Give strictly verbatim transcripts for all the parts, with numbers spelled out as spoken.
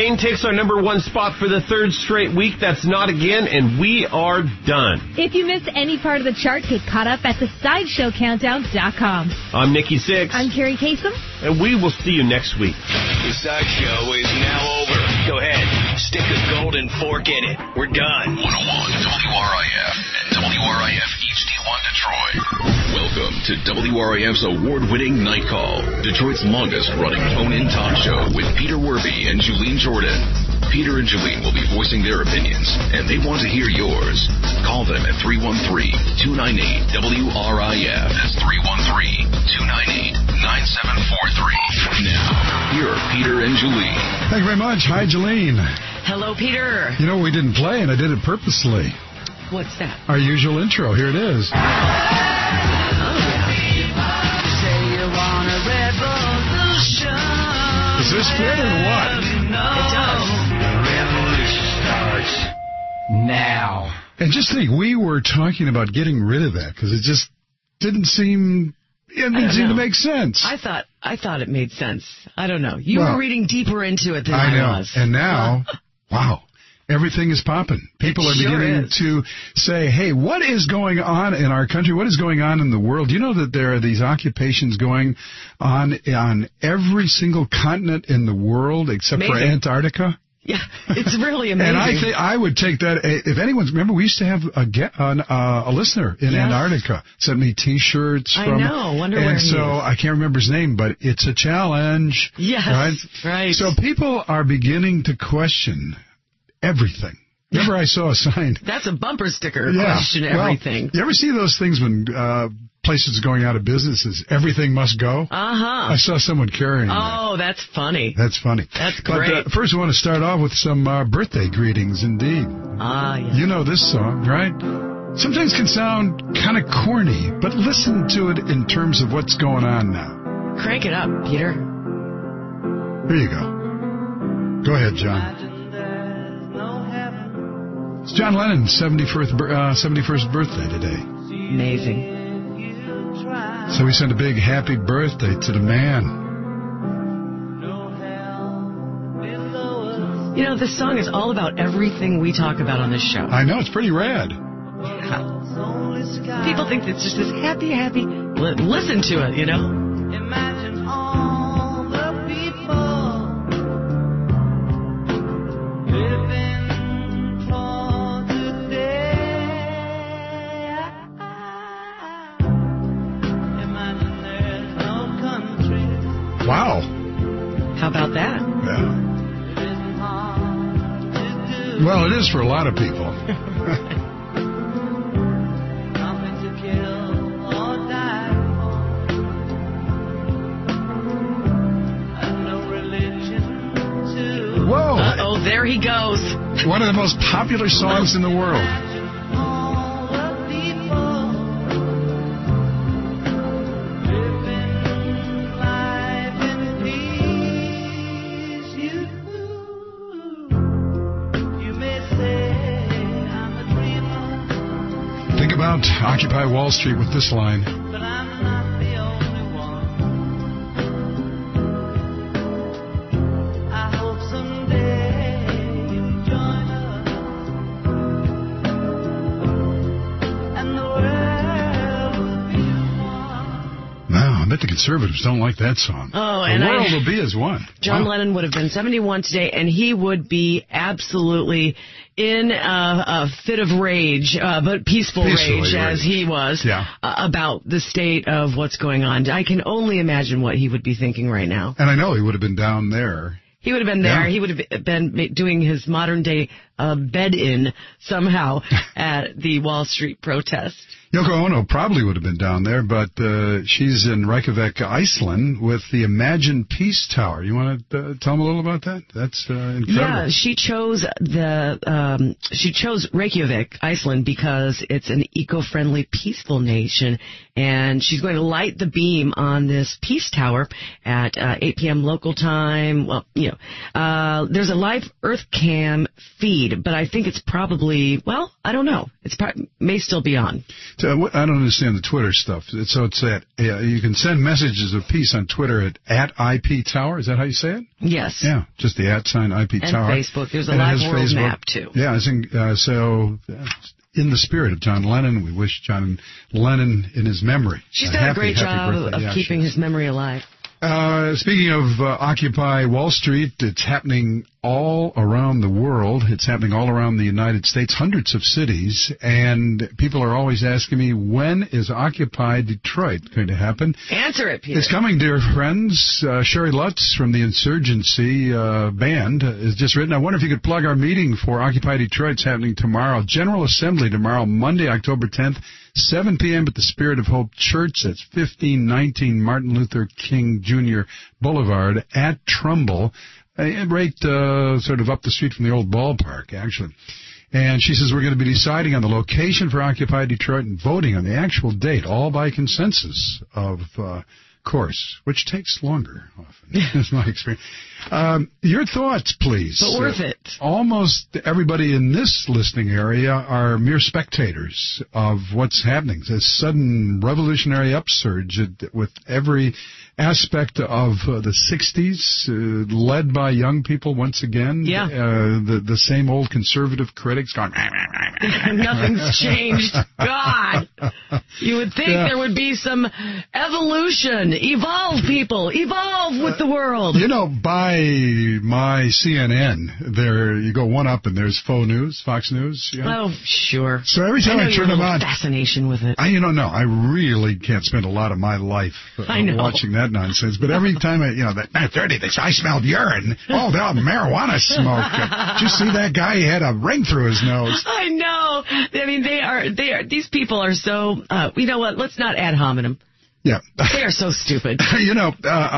Train takes our number one spot for the third straight week. That's Not Again, and we are done. If you missed any part of the chart, get caught up at the sideshow countdown dot com. I'm Nikki Sixx. I'm Carrie Kasem. And we will see you next week. The Sideshow is now over. Go ahead, stick a golden fork in it. We're done. one oh one W R I F and W R I F H D one Detroit. Welcome to W R I F's award-winning Night Call, Detroit's longest-running phone-in talk show with Peter Werby and Julene Jordan. Peter and Julene will be voicing their opinions, and they want to hear yours. Call them at three one three, two nine eight, W R I F. That's three one three, two nine eight, nine seven four three. Now, here are Peter and Julene. Thank you very much. Hi, Julene. Hello, Peter. You know, we didn't play, and I did it purposely. What's that? Our usual intro. Here it is. Oh, yeah. Say you want a revolution. Does this fit or what? It does. Revolution starts now. And just think, we were talking about getting rid of that because it just didn't seem... It didn't seem to make sense. I thought I thought it made sense. I don't know. You well, were reading deeper into it than I, I, know. was. And now, wow, everything is popping. People It are sure beginning is. to say, hey, what is going on in our country? What is going on in the world? Do you know that there are these occupations going on on every single continent in the world except Amazing. for Antarctica? Yeah, it's really amazing. And I think I would take that. If anyone's remember, we used to have a get, an, uh, a listener in Yes. Antarctica sent me T-shirts I from. know. Wonder and where he so is. I can't remember his name, but it's a challenge. Yes, right. right. So people are beginning to question everything. Remember, I saw a sign. That's a bumper sticker. Yeah. Question Well, everything. you ever see those things when uh, places are going out of business? Is everything must go? Uh huh. I saw someone carrying that. Oh, that's funny. That's funny. That's But great. uh, first, I want to start off with some uh, birthday greetings, indeed. Ah, yeah. You know this song, right? Sometimes can sound kind of corny, but listen to it in terms of what's going on now. Crank it up, Peter. Here you go. Go ahead, John. It's John Lennon's seventy-first, uh, seventy-first birthday today. Amazing. So we send a big happy birthday to the man. You know, this song is all about everything we talk about on this show. I know, it's pretty rad. Yeah. People think it's just this happy, happy. Li- listen to it, you know? Imagine all the people living for today. Imagine there's no country. Wow. How about that? Yeah. It isn't hard to do. Well, it is for a lot of people. Nothing to kill or die for. And no religion to. Whoa. Uh-oh, there he goes. One of the most popular songs in the world. Imagine all the people living life in peace. You, you may say I'm a dreamer, Think about Occupy Wall Street with this line. but I'm not the only one. I hope someday you'll join us, and the world will be one. No, I bet the conservatives don't like that song. Oh, the and I- world will be as one. John Wow. Lennon would have been seventy-one today, and he would be absolutely in a, a fit of rage, uh, but peaceful Peacefully rage, as rage. he was, Yeah. uh, about the state of what's going on. I can only imagine what he would be thinking right now. And I know he would have been down there. He would have been there. Yeah. He would have been ma- doing his modern-day uh, bed-in somehow at the Wall Street protest. Yoko Ono probably would have been down there, but uh, she's in Reykjavik, Iceland, with the Imagine Peace Tower. You want to uh, tell them a little about that? That's uh, incredible. Yeah, she chose the um, she chose Reykjavik, Iceland, because it's an eco-friendly, peaceful nation, and she's going to light the beam on this peace tower at uh, eight p.m. local time. Well, you know, uh, there's a live Earth Cam feed delayed, but I think it's probably, well, I don't know. It's pro- may still be on. So, what- I don't understand the Twitter stuff. So it's at, yeah, you can send messages of peace on Twitter at, at I P Tower. Is that how you say it? Yes. Yeah, just the at sign I P And Tower. Facebook. There's a And it live has world Facebook. map, too. Yeah, I think, uh, so uh, in the spirit of John Lennon, we wish John Lennon in his memory. She's a done happy, a great happy job birthday. of Yeah, keeping she his memory alive. Uh, speaking of uh, Occupy Wall Street, it's happening all around the world. It's happening all around the United States, hundreds of cities, and people are always asking me, when is Occupy Detroit going to happen? Answer it, Peter. It's coming, dear friends. Uh, Sherry Lutz from the Insurgency uh, Band has just written, I wonder if you could plug our meeting for Occupy Detroit. It's happening tomorrow. General Assembly tomorrow, Monday, October tenth, seven p.m. at the Spirit of Hope Church. That's fifteen nineteen Martin Luther King Junior Boulevard at Trumbull, uh, right uh, sort of up the street from the old ballpark, actually. And she says we're going to be deciding on the location for Occupy Detroit and voting on the actual date, all by consensus, of uh, course, which takes longer often, is my experience. Um, your thoughts, please. But worth it. Uh, almost everybody in this listening area are mere spectators of what's happening. This sudden revolutionary upsurge with every aspect of uh, the sixties, uh, led by young people once again. Yeah. Uh, the, the same old conservative critics going, Nothing's changed. God. You would think Yeah. there would be some evolution. Evolve, people. Evolve with the world. You know, by my C N N, there you go one up and there's faux news, Fox News. You know? Oh, sure. So every time I, I, know turn your them little on, fascination with it. I, you know, no, I really can't spend a lot of my life uh, I know. watching that nonsense. But every time I, you know, that nine thirty, they say, I smelled urine. Oh, that marijuana smoke. Did you see that guy? He had a ring through his nose. I know. I mean, they are, they are, these people are so, uh, you know what? Let's not ad hominem. Yeah. They are so stupid. you know,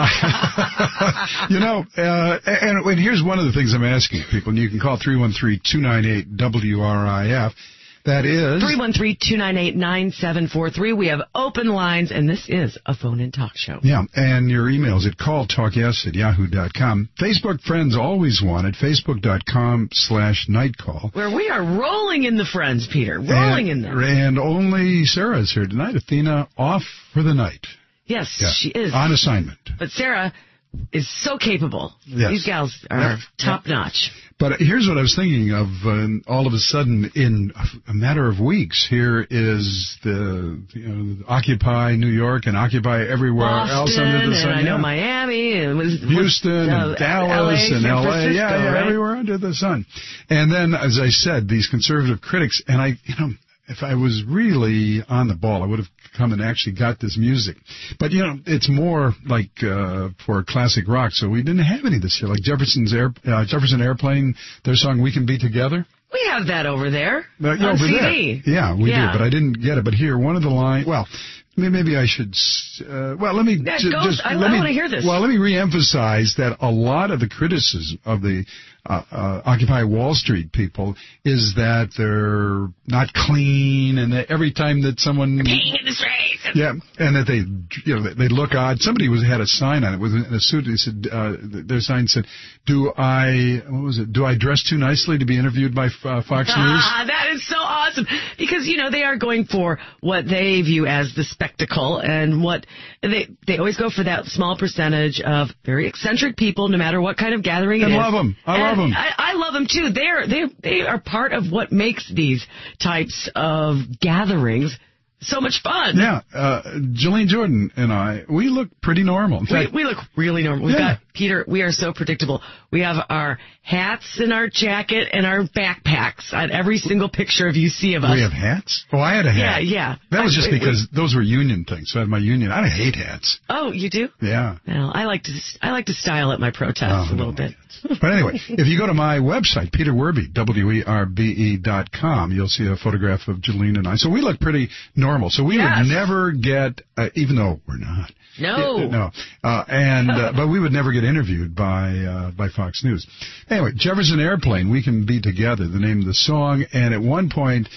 uh, you know, uh, and, and here's one of the things I'm asking people, and you can call three one three, two nine eight, W R I F. That is three one three, two nine eight, nine seven four three. We have open lines, and this is a phone-in talk show. Yeah, and your emails at calltalkyes at yahoo dot com. Facebook friends always wanted, facebook.com slash nightcall. Where we are rolling in the friends, Peter. Rolling and, in them. And only Sarah's here tonight. Athena off for the night. Yes, Yeah, she is. on assignment. But Sarah is so capable. Yes. These gals are Yeah, top-notch. But here's what I was thinking of. Uh, all of a sudden, in a matter of weeks, here is the you know, Occupy New York and Occupy everywhere Boston, else under the sun. and I know yeah. Miami, and was, Houston uh, and Dallas L A, and San L A, Francisco, yeah, yeah, right? everywhere under the sun. And then, as I said, these conservative critics, and I, you know, if I was really on the ball, I would have come and actually got this music. But, you know, it's more like uh, for classic rock, so we didn't have any this year. Like Jefferson's Air, uh, Jefferson Airplane, their song We Can Be Together. We have that over there Uh, yeah, on over C there. D. Yeah, we Yeah. do, but I didn't get it. But here, one of the lines, well, maybe I should, uh, well, let me Yeah, ju- go- just, I- let I me, wanna hear this. Well, let me reemphasize that a lot of the criticism of the uh, uh, Occupy Wall Street people is that they're not clean, and that every time that someone, Peeing in the streets. yeah, and that they, you know, they look odd. Somebody was had a sign on it with in a suit. They said, uh, their sign said, "Do I, what was it? Do I dress too nicely to be interviewed by uh, Fox News?" Ah, that is so awesome. Because, you know, they are going for what they view as the spectacle, and what they they always go for that small percentage of very eccentric people, no matter what kind of gathering it And is. love 'em. I love And 'em. I, I love them too. They're they they are part of what makes these types of gatherings so much fun. Yeah, uh, Jolene Jordan and I, we look pretty normal. In We, fact, we look really normal. We've Yeah. got, Peter, we are so predictable. We have our hats and our jacket and our backpacks on every single picture of you see of us. we have hats. Oh, I had a hat. Yeah, yeah. That was I- just we- because those were union things. So I had my union. I hate hats. Oh, you do? Yeah. Well, I like to I like to style at my protests Oh, a little no, bit. But anyway, if you go to my website, Peter Werbe, W E R B E dot com, you'll see a photograph of Jolene and I. So we look pretty normal. So we Yes. would never get, uh, even though we're not. No. Yeah, no. Uh, and uh, but we would never get interviewed by uh, by Fox News. Anyway, Jefferson Airplane, We Can Be Together, the name of the song. And at one point,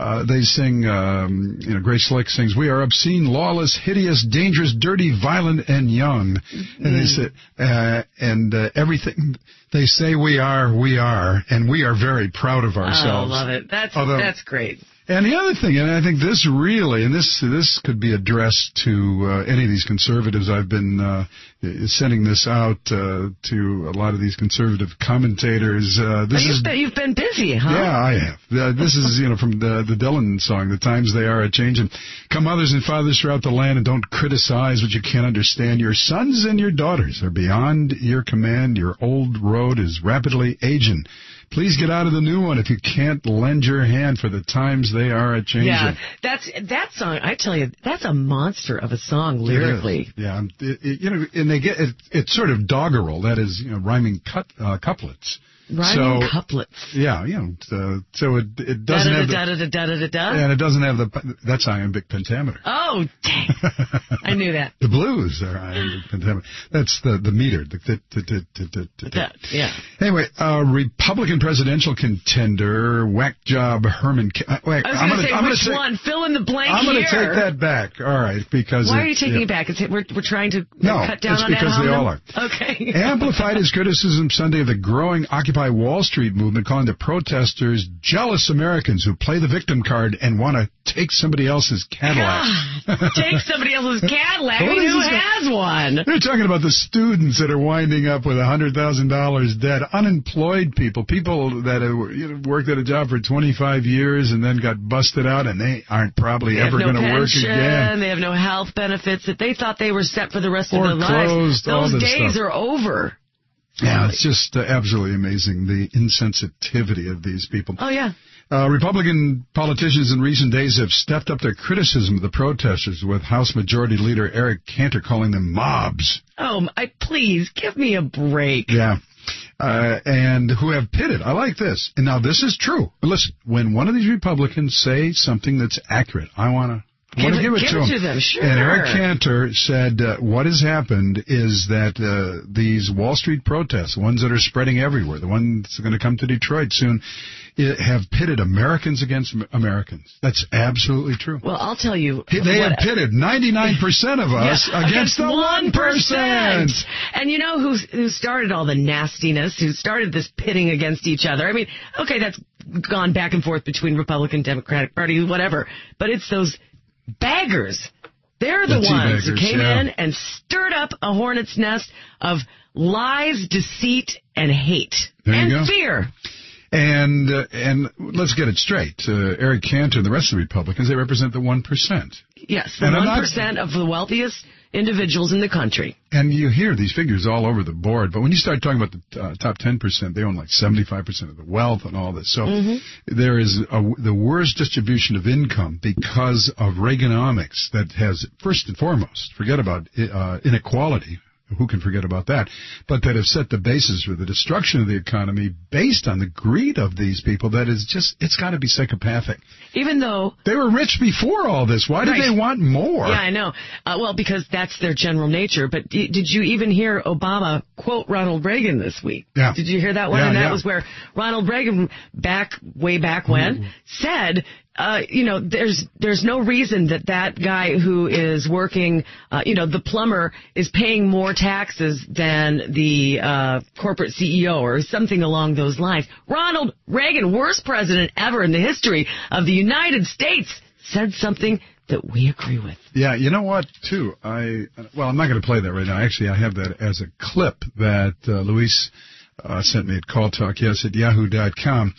Uh, they sing, um, you know, Grace Slick sings, "We are obscene, lawless, hideous, dangerous, dirty, violent, and young." Mm. And they say, uh, and uh, everything they say we are, we are, and we are very proud of ourselves. Oh, I love it. That's Although, that's great. And the other thing, and I think this really, and this this could be addressed to uh, any of these conservatives. I've been uh, sending this out uh, to a lot of these conservative commentators. Uh, this oh, you've, is, been, you've been busy, huh? Yeah, I have. Uh, this is, you know, from the, the Dylan song, "The Times They Are A-Changin'. Come mothers and fathers throughout the land, and don't criticize what you can't understand. Your sons and your daughters are beyond your command. Your old road is rapidly aging. Please get out of the new one if you can't lend your hand, for the times they are a-changin'." Yeah, that's that song. I tell you, that's a monster of a song lyrically. Yeah, it, it, you know, and they get it, it's sort of doggerel. That is, you know, rhyming cut, uh, couplets. Rhyming so, couplets. Yeah, you know, uh, so it it doesn't da, have da, the, da, da, da, da, da. and it doesn't have the that's iambic pentameter. Oh, dang! I knew that. The blues are iambic pentameter. That's the the meter. The, the, the, the, the, the, that, yeah. Anyway, uh, Republican presidential contender, whack job Herman. Uh, wait, I was I'm going to say I'm which gonna one. Fill in the blank I'm here. going to take that back. All right, because why it, are you taking yeah. it back? Is it, we're we're trying to no, cut down it's on because ad they hominem? all are. Okay. Amplified his criticism Sunday of the growing Occupy Wall Street movement, calling the protesters jealous Americans who play the victim card and want to take somebody else's Cadillac. God, take somebody else's Cadillac. I mean, who has one? They're talking about the students that are winding up with one hundred thousand dollars debt, unemployed people, people that have, you know, worked at a job for twenty-five years and then got busted out, and they aren't probably they ever no going to work again. They have no health benefits that they thought they were set for the rest or of their lives. Closed, all Those this days stuff. are over. Yeah, it's just uh, absolutely amazing, the insensitivity of these people. Oh, yeah. Uh, Republican politicians in recent days have stepped up their criticism of the protesters, with House Majority Leader Eric Cantor calling them mobs. Oh, I, please, give me a break. Yeah. Uh, and who have pitted. I like this. And now this is true. But listen, when one of these Republicans say something that's accurate, I want to I want to give it give to it him. to them, sure. And Eric Cantor said uh, what has happened is that uh, these Wall Street protests, the ones that are spreading everywhere, the ones that are going to come to Detroit soon, it, have pitted Americans against Americans. That's absolutely true. Well, I'll tell you. They what, have pitted ninety-nine percent of us yeah, against, against the one percent. And you know who who started all the nastiness, who started this pitting against each other? I mean, okay, that's gone back and forth between Republican, Democratic Party, whatever. But it's those baggers. They're the, the ones who came yeah. in and stirred up a hornet's nest of lies, deceit, and hate. There and you go. fear. And uh, and let's get it straight. Uh, Eric Cantor and the rest of the Republicans, they represent the one percent. Yes, the one percent of the wealthiest individuals in the country. And you hear these figures all over the board, but when you start talking about the uh, top ten percent, they own like seventy-five percent of the wealth and all this. So mm-hmm. there is a, the worst distribution of income because of Reaganomics that has, first and foremost, forget about uh, inequality. Who can forget about that? But that have set the basis for the destruction of the economy based on the greed of these people that is just, it's got to be psychopathic. Even though they were rich before all this. Why did right. they want more? Yeah, I know. Uh, well, because that's their general nature. But d- did you even hear Obama quote Ronald Reagan this week? Yeah. Did you hear that one? Yeah, and that yeah. was where Ronald Reagan, back way back when, mm-hmm. said, Uh, you know, there's there's no reason that that guy who is working, uh, you know, the plumber is paying more taxes than the uh, corporate C E O or something along those lines. Ronald Reagan, worst president ever in the history of the United States, said something that we agree with. Yeah, you know what, too? I well, I'm not going to play that right now. Actually, I have that as a clip that uh, Luis uh, sent me at Call Talk Yes at yahoo dot com.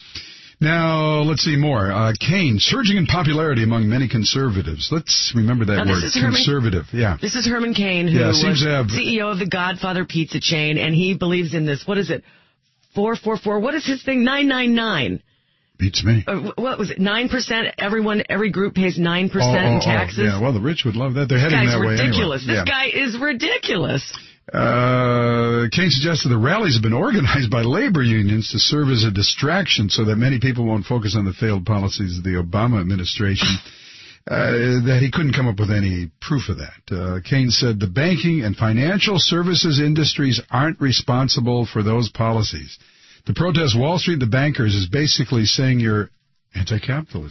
Now, let's see more. Uh, Kane, surging in popularity among many conservatives. Let's remember that now, word, conservative. Herman, yeah. This is Herman Cain, who yeah, was have, C E O of the Godfather Pizza chain, and he believes in this. What is it? four four four. What is his thing? nine nine nine. Beats me. Uh, what was it? nine percent? Everyone, every group pays nine percent oh, oh, in taxes? Oh, yeah, well, the rich would love that. They're this heading guy's that way ridiculous. anyway. This yeah. guy is ridiculous. Uh, Kane suggested the rallies have been organized by labor unions to serve as a distraction so that many people won't focus on the failed policies of the Obama administration. Uh, that he couldn't come up with any proof of that. Uh, Kane said the banking and financial services industries aren't responsible for those policies. To protest Wall Street, the bankers is basically saying you're anti-capitalist.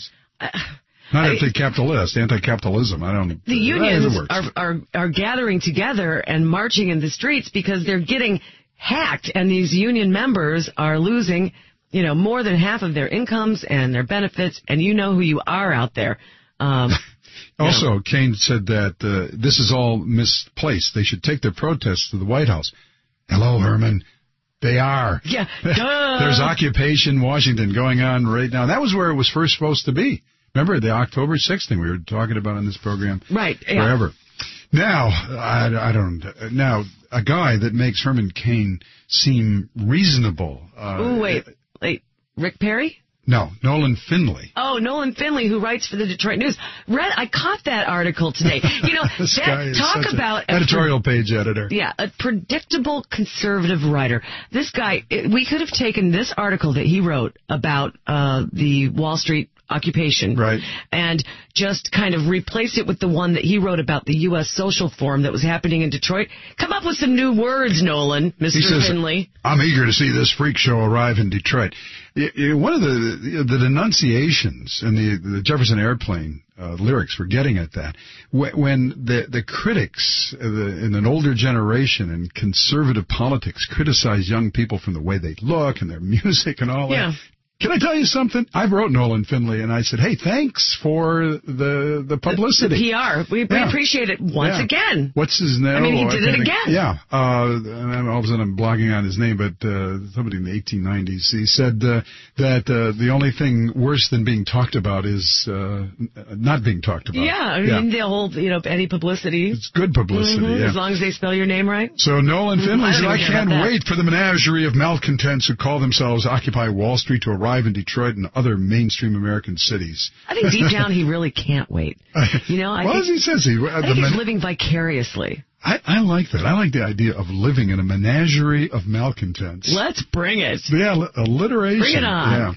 Not anti-capitalist, anti-capitalism. I don't. The unions are, are are gathering together and marching in the streets because they're getting hacked, and these union members are losing, you know, more than half of their incomes and their benefits. And you know who you are out there. Um, also, Kaine said that uh, this is all misplaced. They should take their protests to the White House. Hello, Herman. They are. Yeah. Duh. There's Occupation Washington going on right now. That was where it was first supposed to be. Remember the October sixth thing we were talking about on this program? Right. Forever. Yeah. Now, I, I don't, now, a guy that makes Herman Cain seem reasonable. Uh, Ooh, wait, wait, Rick Perry? No, Nolan Finley. Oh, Nolan Finley, who writes for the Detroit News. Read, I caught that article today. You know, this that, guy is talk such about an editorial a, page editor. Yeah, a predictable conservative writer. This guy, we could have taken this article that he wrote about uh, the Wall Street occupation, right, and just kind of replace it with the one that he wrote about the U S Social Forum that was happening in Detroit. Come up with some new words, Nolan, Mister He says, Finley. I'm eager to see this freak show arrive in Detroit. One of the the denunciations in the, the Jefferson Airplane uh, lyrics were getting at that. When the, the critics the, in an older generation in conservative politics criticize young people from the way they look and their music and all yeah. that, can I tell you something? I wrote Nolan Finley, and I said, hey, thanks for the the publicity. The, the P R. We, we yeah. appreciate it once yeah. again. What's his name? I mean, he oh, did it again. Yeah. Uh, and all of a sudden I'm blogging on his name, but uh, somebody in the eighteen nineties, he said uh, that uh, the only thing worse than being talked about is uh, not being talked about. Yeah, I yeah. mean, the whole, you know, any publicity. It's good publicity, mm-hmm, yeah. As long as they spell your name right. So Nolan Finley said, I, I can't that. wait for the menagerie of malcontents who call themselves Occupy Wall Street to arrive in Detroit and other mainstream American cities. I think deep down he really can't wait. You know, I well, think, as he says, he, I think he's man- living vicariously. I, I like that. I like the idea of living in a menagerie of malcontents. Let's bring it. Yeah, alliteration. Bring it on.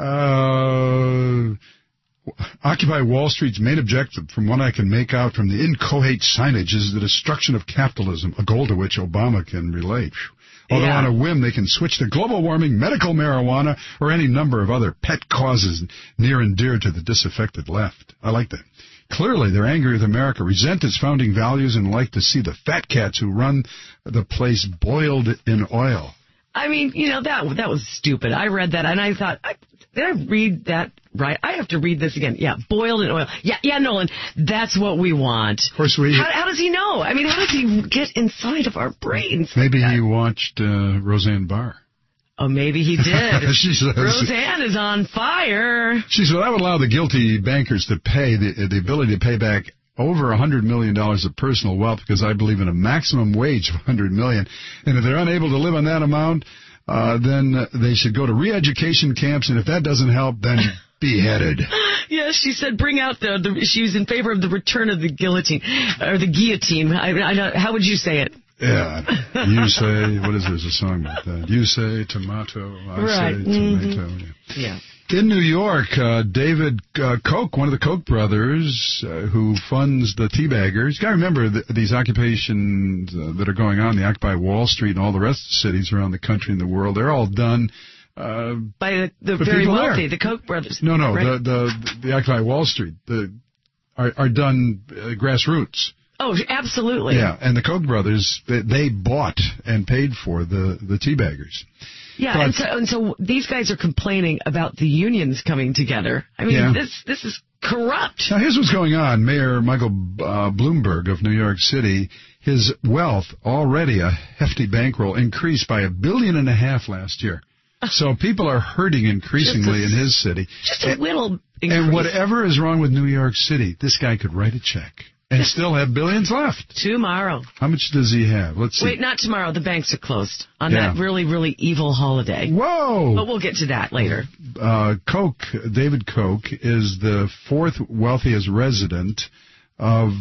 Yeah. Uh, Occupy Wall Street's main objective, from what I can make out from the inchoate signage, is the destruction of capitalism, a goal to which Obama can relate. Although yeah. on a whim they can switch to global warming, medical marijuana, or any number of other pet causes near and dear to the disaffected left. I like that. Clearly, they're angry with America, resent its founding values, and like to see the fat cats who run the place boiled in oil. I mean, you know, that that was stupid. I read that, and I thought, I, did I read that right? I have to read this again. Yeah, boiled in oil. Yeah, yeah, Nolan, that's what we want. Of course, we... How, how does he know? I mean, how does he get inside of our brains? Maybe like he watched uh, Roseanne Barr. Oh, maybe he did. she says, Roseanne is on fire. She said, I would allow the guilty bankers to pay, the, the ability to pay back over one hundred million dollars of personal wealth because I believe in a maximum wage of one hundred million dollars. And if they're unable to live on that amount, uh, then they should go to re-education camps. And if that doesn't help, then beheaded. Yes, she said bring out the, the, she was in favor of the return of the guillotine, or the guillotine. I, I, how would you say it? Yeah, you say, what is there's a song about that? You say tomato, I right. say tomato. Mm-hmm. Yeah. In New York, uh, David uh, Koch, one of the Koch brothers, uh, who funds the Teabaggers. You got to remember the, these occupations uh, that are going on, the Occupy Wall Street and all the rest of the cities around the country and the world, they're all done uh, by the, the very wealthy, there. the Koch brothers. No, no, right? the, the the Occupy Wall Street the are, are done uh, grassroots. Oh, absolutely. Yeah, and the Koch brothers, they, they bought and paid for the, the Teabaggers. Yeah, but, and so and so these guys are complaining about the unions coming together. I mean, yeah. this this is corrupt. Now, here's what's going on. Mayor Michael uh, Bloomberg of New York City, his wealth, already a hefty bankroll, increased by a billion and a half last year. So people are hurting increasingly a, in his city. Just a little increase. And whatever is wrong with New York City, this guy could write a check. And still have billions left. Tomorrow. How much does he have? Let's see. Wait, not tomorrow. The banks are closed on yeah. that really, really evil holiday. Whoa! But we'll get to that later. Uh, Koch, David Koch, is the fourth wealthiest resident of...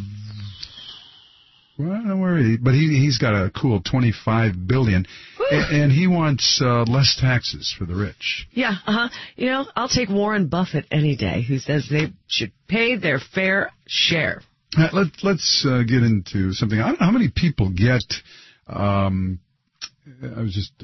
Well, I don't know where he... But he, he's got a cool twenty-five billion dollars. And, and he wants uh, less taxes for the rich. Yeah, uh-huh. You know, I'll take Warren Buffett any day, who says they should pay their fair share. Uh, let, let's uh, get into something. I don't know how many people get, um, I was just uh,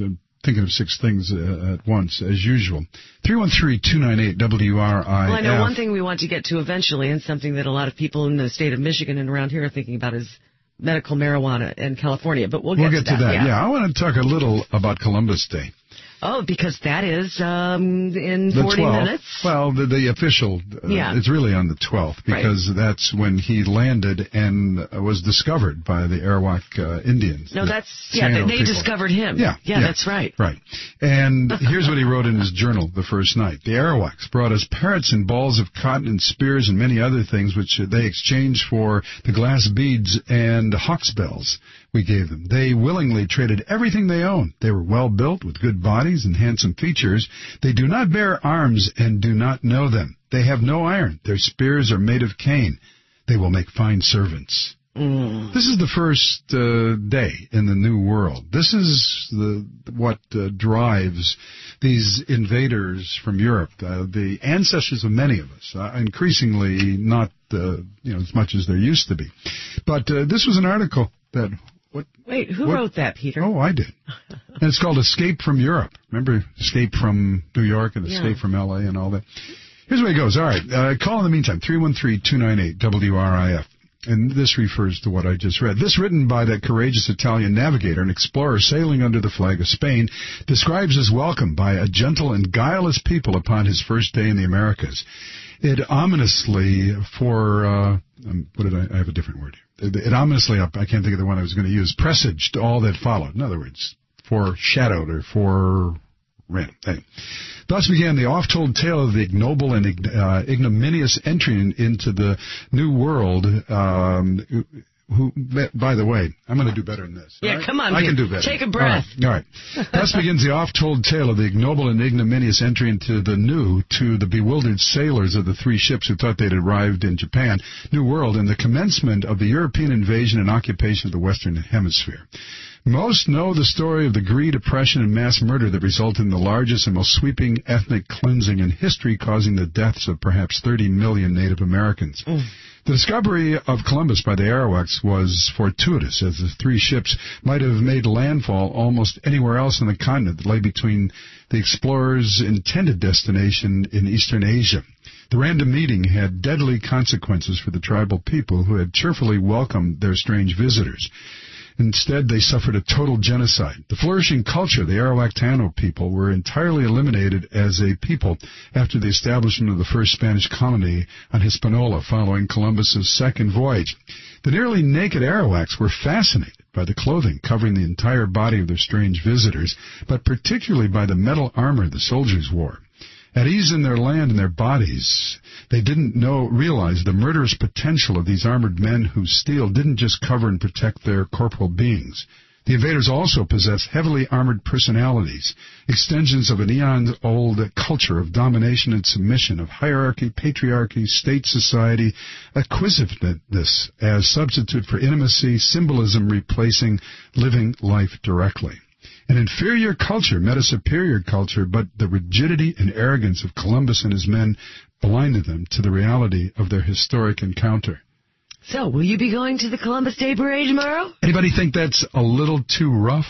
thinking of six things uh, at once, as usual. three one three, two nine eight, W R I F. Well, I know one thing we want to get to eventually, and something that a lot of people in the state of Michigan and around here are thinking about, is medical marijuana in California. But we'll get, we'll get to, to that. that. Yeah. yeah, I want to talk a little about Columbus Day. Oh, because that is um, in the forty twelfth. minutes? Well, the, the official, uh, yeah. it's really on the twelfth, because right. that's when he landed and uh, was discovered by the Arawak uh, Indians. No, that's, yeah, they, they discovered him. Yeah, yeah, yeah, that's right. Right. And here's what he wrote in his journal the first night. The Arawaks brought us parrots and balls of cotton and spears and many other things, which they exchanged for the glass beads and hawk's bells we gave them. They willingly traded everything they owned. They were well built with good bodies and handsome features. They do not bear arms and do not know them. They have no iron. Their spears are made of cane. They will make fine servants. Mm. This is the first uh, day in the New World. This is the what uh, drives these invaders from Europe, uh, the ancestors of many of us, uh, increasingly not uh, you know as much as there used to be. But uh, this was an article that... What, Wait, who what, wrote that, Peter? Oh, I did. And it's called Escape from Europe. Remember, Escape from New York and Escape yeah. from L A and all that. Here's the way it goes. All right. Uh, call in the meantime, three one three, two nine eight, W R I F. And this refers to what I just read. This, written by that courageous Italian navigator and explorer sailing under the flag of Spain, describes his welcome by a gentle and guileless people upon his first day in the Americas. It ominously, for, uh, um, what did I, I have a different word here. It, it ominously, I can't think of the one I was going to use, presaged all that followed. In other words, foreshadowed or for random. Anyway. Thus began the oft-told tale of the ignoble and uh, ignominious entry in, into the New World. Um, who, by the way, I'm going to do better than this. Yeah, right? come on. I can do better. Take a breath. All right. All right. Thus begins the oft-told tale of the ignoble and ignominious entry into the new to the bewildered sailors of the three ships who thought they'd arrived in Japan, New World, and the commencement of the European invasion and occupation of the Western Hemisphere. Most know the story of the greed, oppression, and mass murder that resulted in the largest and most sweeping ethnic cleansing in history, causing the deaths of perhaps thirty million Native Americans. Mm. The discovery of Columbus by the Arawaks was fortuitous, as the three ships might have made landfall almost anywhere else on the continent that lay between the explorers' intended destination in eastern Asia. The random meeting had deadly consequences for the tribal people who had cheerfully welcomed their strange visitors. Instead, they suffered a total genocide. The flourishing culture of the Arawak Tano people were entirely eliminated as a people after the establishment of the first Spanish colony on Hispaniola following Columbus's second voyage. The nearly naked Arawaks were fascinated by the clothing covering the entire body of their strange visitors, but particularly by the metal armor the soldiers wore. At ease in their land and their bodies, they didn't know, realize the murderous potential of these armored men whose steel didn't just cover and protect their corporal beings. The invaders also possessed heavily armored personalities, extensions of an eons-old culture of domination and submission, of hierarchy, patriarchy, state society, acquisitiveness as substitute for intimacy, symbolism replacing living life directly. An inferior culture met a superior culture, but the rigidity and arrogance of Columbus and his men blinded them to the reality of their historic encounter. So, will you be going to the Columbus Day Parade tomorrow? Anybody think that's a little too rough?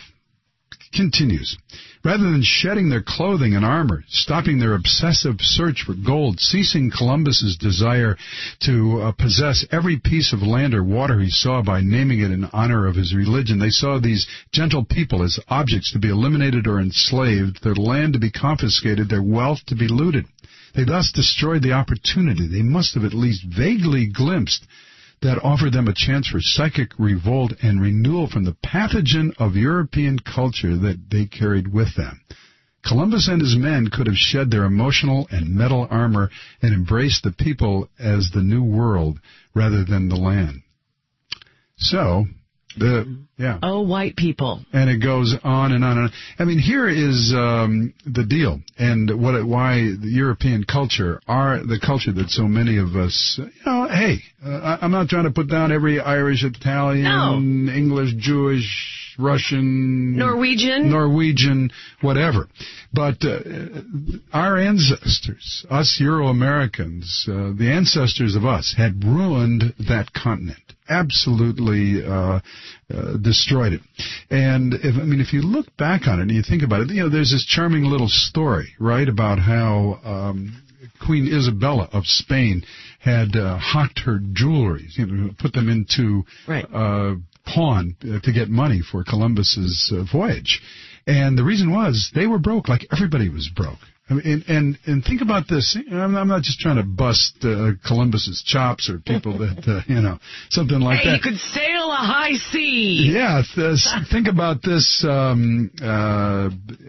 Continues. Rather than shedding their clothing and armor, stopping their obsessive search for gold, ceasing Columbus's desire to uh, possess every piece of land or water he saw by naming it in honor of his religion, they saw these gentle people as objects to be eliminated or enslaved, their land to be confiscated, their wealth to be looted. They thus destroyed the opportunity they must have at least vaguely glimpsed that offered them a chance for psychic revolt and renewal from the pathogen of European culture that they carried with them. Columbus and his men could have shed their emotional and metal armor and embraced the people as the new world rather than the land. So, the yeah. Oh, white people. And it goes on and on and on. I mean, here is um, the deal, and what it, why the European culture are the culture that so many of us, you know, hey, uh, I'm not trying to put down every Irish, Italian, no. English, Jewish, Russian, Norwegian, Norwegian, whatever. But uh, our ancestors, us Euro-Americans, uh, the ancestors of us, had ruined that continent. absolutely uh, uh, destroyed it. And if, I mean, if you look back on it and you think about it, you know, there's this charming little story, right, about how um, Queen Isabella of Spain had uh, hawked her jewelries, you know, put them into right. uh, pawn uh, to get money for Columbus's uh, voyage. And the reason was they were broke, like everybody was broke. I mean, and, and and think about this. I'm, I'm not just trying to bust uh, Columbus's chops or people that uh, you know something like hey, that. You could sail a high sea. Yeah, th- think about this um, uh,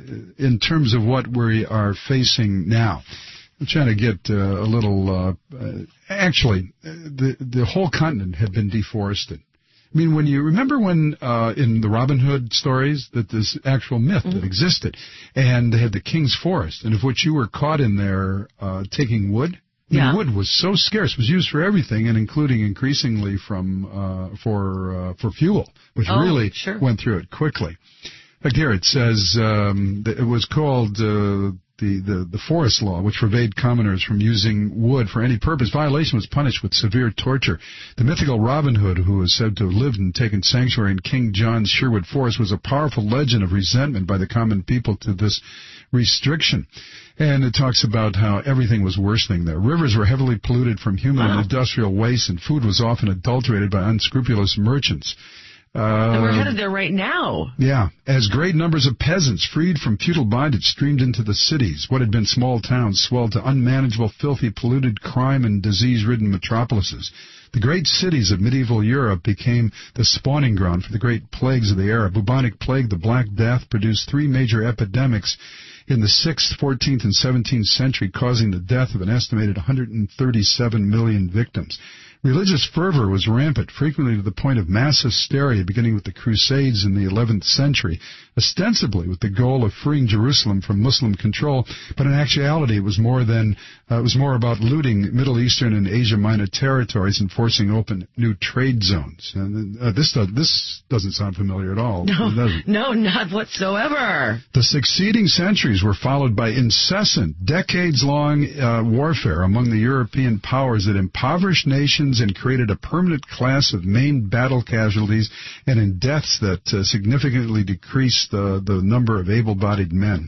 in terms of what we are facing now. I'm trying to get uh, a little. Uh, uh, actually, the the whole continent had been deforested. I mean, when you remember when uh, in the Robin Hood stories that this actual myth mm-hmm. that existed, and they had the King's Forest, and of which you were caught in there uh, taking wood. Yeah. And wood was so scarce, it was used for everything, and including increasingly from uh, for uh, for fuel, which oh, really sure. went through it quickly. Like here it says um, that it was called. Uh, The, the, the forest law, which forbade commoners from using wood for any purpose. Violation was punished with severe torture. The mythical Robin Hood, who is said to have lived and taken sanctuary in King John's Sherwood Forest, was a powerful legend of resentment by the common people to this restriction. And it talks about how everything was worsening there. Rivers were heavily polluted from human wow. and industrial waste, and food was often adulterated by unscrupulous merchants. Uh, and we're headed there right now. Yeah. As great numbers of peasants, freed from feudal bondage, streamed into the cities, what had been small towns swelled to unmanageable, filthy, polluted, crime and disease-ridden metropolises. The great cities of medieval Europe became the spawning ground for the great plagues of the era. Bubonic plague, the Black Death, produced three major epidemics in the sixth, fourteenth, and seventeenth century, causing the death of an estimated one hundred thirty-seven million victims. Religious fervor was rampant, frequently to the point of mass hysteria, beginning with the Crusades in the eleventh century, ostensibly with the goal of freeing Jerusalem from Muslim control, but in actuality it was more than uh, it was more about looting Middle Eastern and Asia Minor territories and forcing open new trade zones. And uh, this does, this doesn't sound familiar at all. No, does it? no, not whatsoever. The succeeding centuries were followed by incessant, decades-long uh, warfare among the European powers that impoverished nations and created a permanent class of maimed battle casualties and in deaths that uh, significantly decreased the, the number of able-bodied men.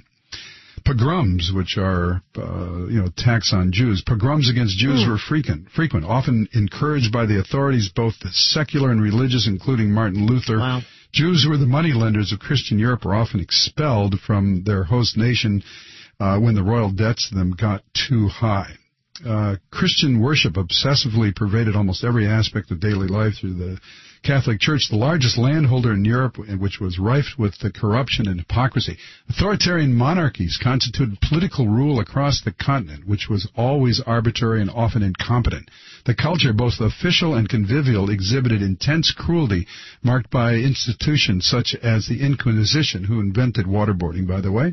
Pogroms, which are, uh, you know, attacks on Jews. Pogroms against Jews mm. were frequent, frequent, often encouraged by the authorities, both the secular and religious, including Martin Luther. Wow. Jews who were the moneylenders of Christian Europe were often expelled from their host nation uh, when the royal debts to them got too high. Uh, Christian worship obsessively pervaded almost every aspect of daily life through the Catholic Church, the largest landholder in Europe, which was rife with the corruption and hypocrisy. Authoritarian monarchies constituted political rule across the continent, which was always arbitrary and often incompetent. The culture, both official and convivial, exhibited intense cruelty, marked by institutions such as the Inquisition, who invented waterboarding, by the way.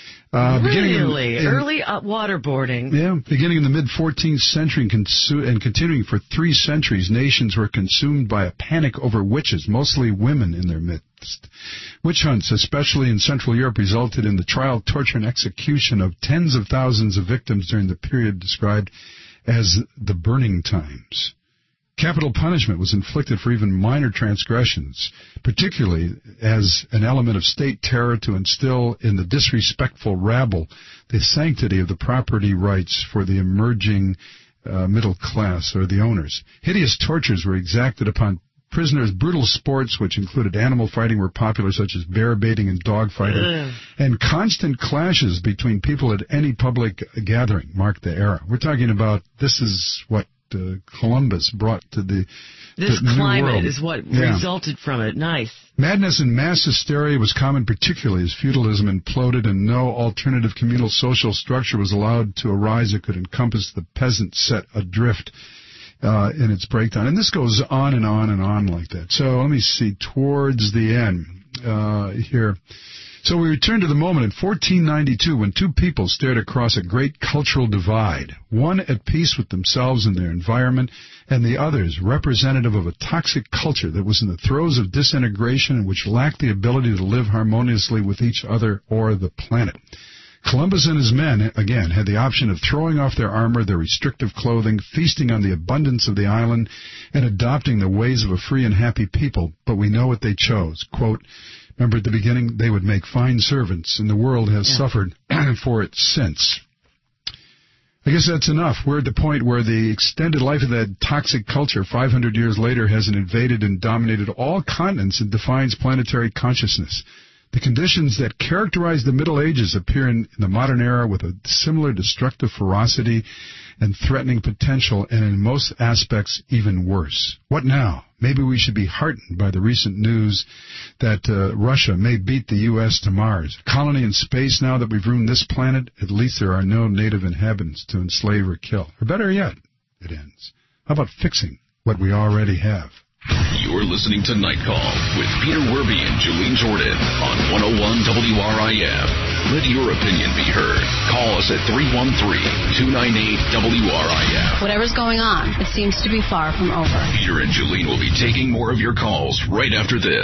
Uh, really? In, in, Early uh, waterboarding. Yeah. Beginning in the mid-fourteenth century and, consu- and continuing for three centuries, nations were consumed by a panic over witches, mostly women in their midst. Witch hunts, especially in Central Europe, resulted in the trial, torture, and execution of tens of thousands of victims during the period described as the Burning Times. Capital punishment was inflicted for even minor transgressions, particularly as an element of state terror to instill in the disrespectful rabble the sanctity of the property rights for the emerging uh, middle class or the owners. Hideous tortures were exacted upon prisoners. Brutal sports, which included animal fighting, were popular, such as bear baiting and dog fighting. Ugh. And constant clashes between people at any public gathering marked the era. We're talking about this is what Uh, Columbus brought to the This to climate new world. is what yeah. resulted from it. Nice. Madness and mass hysteria was common, particularly as feudalism imploded and no alternative communal social structure was allowed to arise that could encompass the peasant set adrift uh, in its breakdown. And this goes on and on and on like that. So let me see, towards the end uh, here. So we return to the moment in fourteen ninety-two when two people stared across a great cultural divide, one at peace with themselves and their environment, and the others representative of a toxic culture that was in the throes of disintegration and which lacked the ability to live harmoniously with each other or the planet. Columbus and his men, again, had the option of throwing off their armor, their restrictive clothing, feasting on the abundance of the island, and adopting the ways of a free and happy people, but we know what they chose. Quote, remember at the beginning, they would make fine servants, and the world has yeah. suffered for it since. I guess that's enough. We're at the point where the extended life of that toxic culture five hundred years later has invaded and dominated all continents and defines planetary consciousness. The conditions that characterize the Middle Ages appear in, in the modern era with a similar destructive ferocity and threatening potential, and in most aspects even worse. What now? Maybe we should be heartened by the recent news that uh, Russia may beat the U S to Mars. A colony in space now that we've ruined this planet, at least there are no native inhabitants to enslave or kill. Or better yet, it ends. How about fixing what we already have? You're listening to Night Call with Peter Werby and Julene Jordan on one oh one W R I F. Let your opinion be heard. Call us at three one three, two nine eight, W R I F. Whatever's going on, it seems to be far from over. Peter and Julene will be taking more of your calls right after this.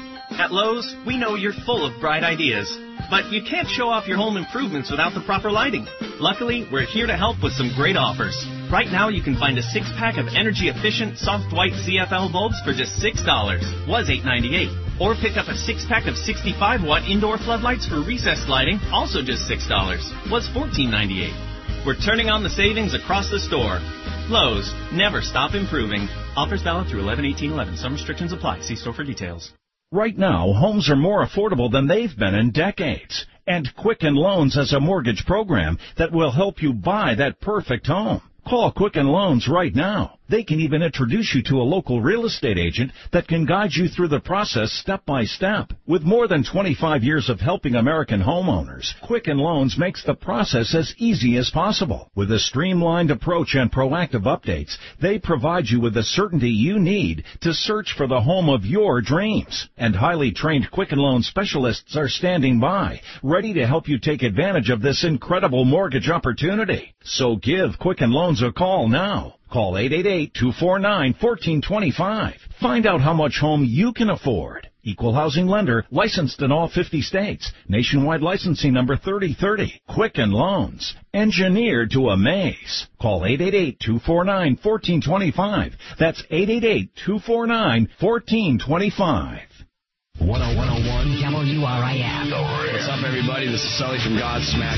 At Lowe's, we know you're full of bright ideas, but you can't show off your home improvements without the proper lighting. Luckily, we're here to help with some great offers. Right now, you can find a six-pack of energy-efficient soft white C F L bulbs for just six dollars, was eight ninety-eight. Or pick up a six-pack of sixty-five watt indoor floodlights for recessed lighting, also just six dollars, was fourteen ninety-eight. We're turning on the savings across the store. Lowe's, never stop improving. Offers valid through eleven eighteen eleven. Some restrictions apply. See store for details. Right now, homes are more affordable than they've been in decades. And Quicken Loans has a mortgage program that will help you buy that perfect home. Call Quicken Loans right now. They can even introduce you to a local real estate agent that can guide you through the process step by step. With more than twenty-five years of helping American homeowners, Quicken Loans makes the process as easy as possible. With a streamlined approach and proactive updates, they provide you with the certainty you need to search for the home of your dreams. And highly trained Quicken Loan specialists are standing by, ready to help you take advantage of this incredible mortgage opportunity. So give Quicken Loans a call now. Call eight eight eight, two four nine, one four two five. Find out how much home you can afford. Equal housing lender, licensed in all fifty states. Nationwide licensing number thirty thirty. Quicken Loans, engineered to amaze. Call eight eight eight, two four nine, one four two five. That's eight eight eight, two four nine, one four two five. one oh one W R I F. What's up, everybody? This is Sully from Godsmack.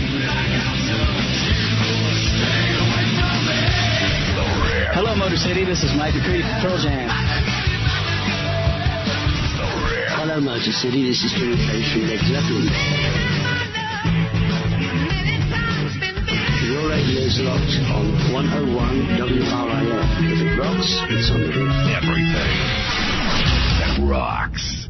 Hello, Motor City. This is Mike McCready from Pearl Jam. Hello, Motor City. This is Jimmy Page from Led Zeppelin. Your radio's locked on one oh one W R I F. If it rocks, it's on the roof. Everything that rocks.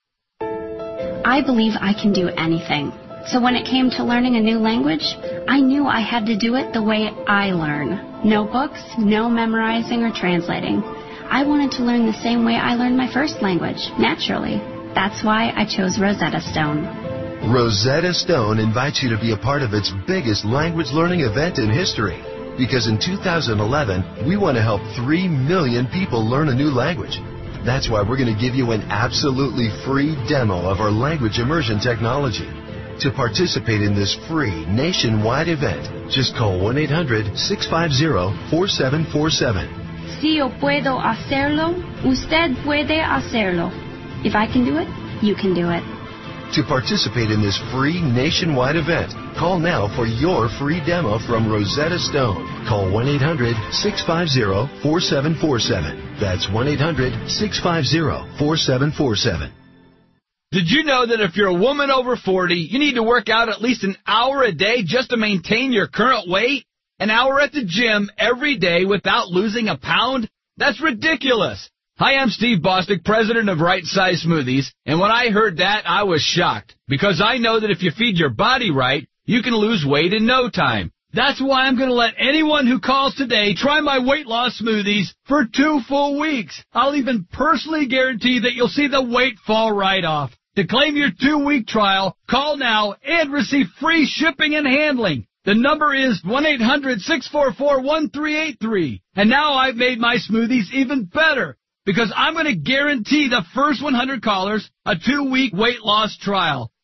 I believe I can do anything. So when it came to learning a new language, I knew I had to do it the way I learn. No books, no memorizing or translating. I wanted to learn the same way I learned my first language, naturally. That's why I chose Rosetta Stone. Rosetta Stone invites you to be a part of its biggest language learning event in history. Because in two thousand eleven, we want to help three million people learn a new language. That's why we're going to give you an absolutely free demo of our language immersion technology. To participate in this free nationwide event, just call one eight hundred, six five zero, four seven four seven. Si yo puedo hacerlo, usted puede hacerlo. If I can do it, you can do it. To participate in this free nationwide event, call now for your free demo from Rosetta Stone. Call one eight hundred, six five zero, four seven four seven. That's one eight hundred, six five zero, four seven four seven. Did you know that if you're a woman over forty, you need to work out at least an hour a day just to maintain your current weight? An hour at the gym every day without losing a pound? That's ridiculous. Hi, I'm Steve Bostic, president of Right Size Smoothies, and when I heard that, I was shocked, because I know that if you feed your body right, you can lose weight in no time. That's why I'm going to let anyone who calls today try my weight loss smoothies for two full weeks. I'll even personally guarantee that you'll see the weight fall right off. To claim your two-week trial, call now and receive free shipping and handling. The number is one eight hundred, six four four, one three eight three. And now I've made my smoothies even better, because I'm going to guarantee the first one hundred callers a two-week weight loss trial.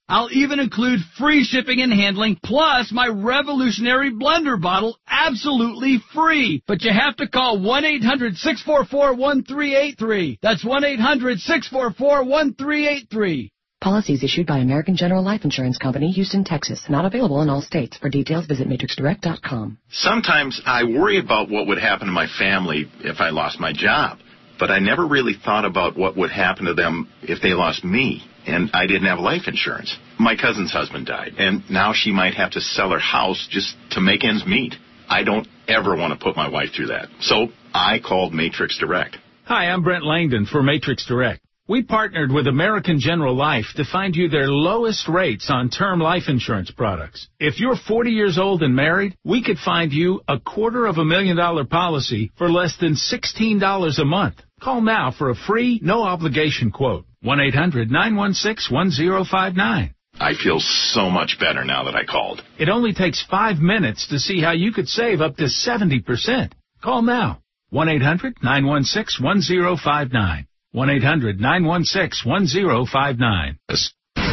I'll even include free shipping and handling, plus my revolutionary blender bottle absolutely free. But you have to call one eight hundred six four four one three eight three. That's one eight hundred six four four one three eight three. Policies issued by American General Life Insurance Company, Houston, Texas. Not available in all states. For details, visit matrix direct dot com. Sometimes I worry about what would happen to my family if I lost my job. But I never really thought about what would happen to them if they lost me, and I didn't have life insurance. My cousin's husband died, and now she might have to sell her house just to make ends meet. I don't ever want to put my wife through that. So I called Matrix Direct. Hi, I'm Brent Langdon for Matrix Direct. We partnered with American General Life to find you their lowest rates on term life insurance products. If you're forty years old and married, we could find you a quarter of a million dollar policy for less than sixteen dollars a month. Call now for a free, no-obligation quote. one eight hundred nine one six one zero five nine. I feel so much better now that I called. It only takes five minutes to see how you could save up to seventy percent. Call now. one eight hundred nine one six one zero five nine. one eight hundred nine one six one zero five nine. This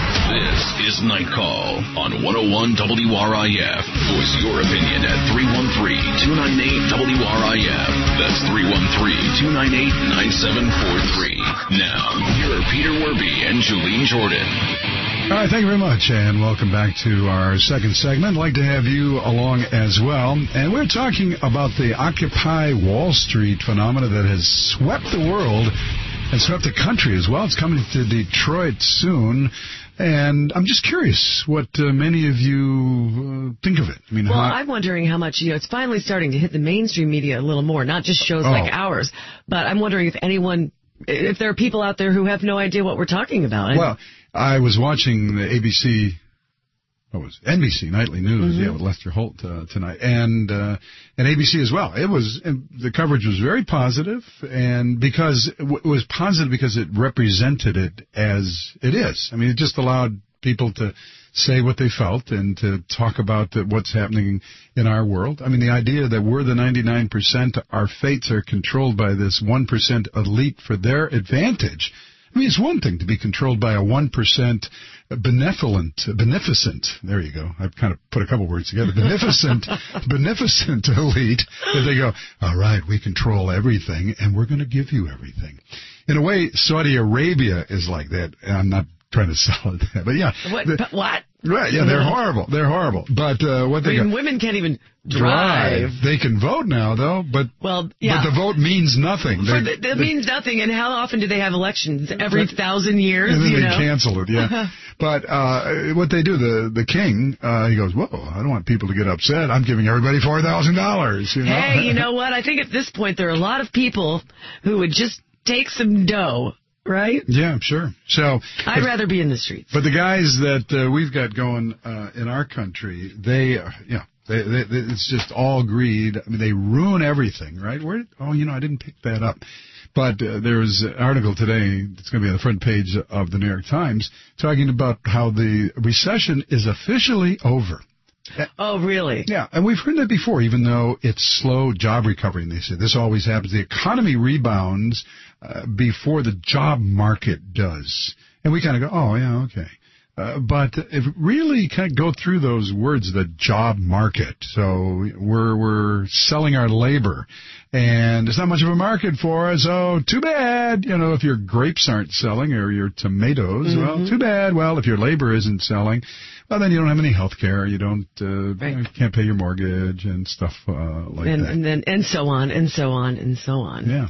is Night Call on one oh one W R I F. Voice your opinion at three one three, two nine eight, W R I F. That's three one three, two nine eight, nine seven four three. Now, here are Peter Werby and Julene Jordan. All right, thank you very much, and welcome back to our second segment. I'd like to have you along as well. And we're talking about the Occupy Wall Street phenomena that has swept the world and swept the country as well. It's coming to Detroit soon. And I'm just curious what uh, many of you uh, think of it. I mean, well, how... I'm wondering how much, you know, it's finally starting to hit the mainstream media a little more, not just shows oh. like ours. But I'm wondering if anyone, if there are people out there who have no idea what we're talking about. Well, I was watching the A B C, what was it? N B C Nightly News, mm-hmm. yeah, with Lester Holt uh, tonight, and uh, and A B C as well. It was the coverage was very positive, and because it was positive because it represented it as it is. I mean, it just allowed people to say what they felt and to talk about the, what's happening in our world. I mean, the idea that we're the ninety-nine percent, our fates are controlled by this one percent elite for their advantage. I mean, it's one thing to be controlled by a one percent benevolent, beneficent, there you go, I've kind of put a couple words together, beneficent, beneficent elite, that they go, all right, we control everything, and we're going to give you everything. In a way, Saudi Arabia is like that, and I'm not trying to sell it, but yeah. What? The, what? Right, yeah, they're horrible. They're horrible. But uh, what they I mean, go, women can't even drive. drive. They can vote now, though, but well, yeah. but the vote means nothing. For they, the, that they, means nothing. And how often do they have elections? Every but, thousand years? And then you they know? cancel it, yeah. But uh, what they do, the the king, uh, he goes, whoa, I don't want people to get upset. I'm giving everybody four thousand dollars. You know? Hey, you know what? I think at this point there are a lot of people who would just take some dough. Right? Yeah, sure. So I'd but, rather be in the streets. But the guys that uh, we've got going uh, in our country, they, uh, you know, they, they, they, it's just all greed. I mean, they ruin everything, right? Where? Oh, you know, I didn't pick that up. But uh, there's an article today that's going to be on the front page of the New York Times talking about how the recession is officially over. Oh, really? Yeah, and we've heard that before, even though it's slow job recovery. And they say this always happens. The economy rebounds uh, before the job market does. And we kind of go, oh, yeah, okay. Uh, but if really kind of go through those words, the job market. So we're we're selling our labor, and there's not much of a market for us. Oh, too bad. You know, if your grapes aren't selling or your tomatoes, mm-hmm. well, too bad. Well, if your labor isn't selling, well, then you don't have any health care. You don't, uh, right. you can't pay your mortgage and stuff uh, like and, that. And then, and so on, and so on, and so on. Yeah.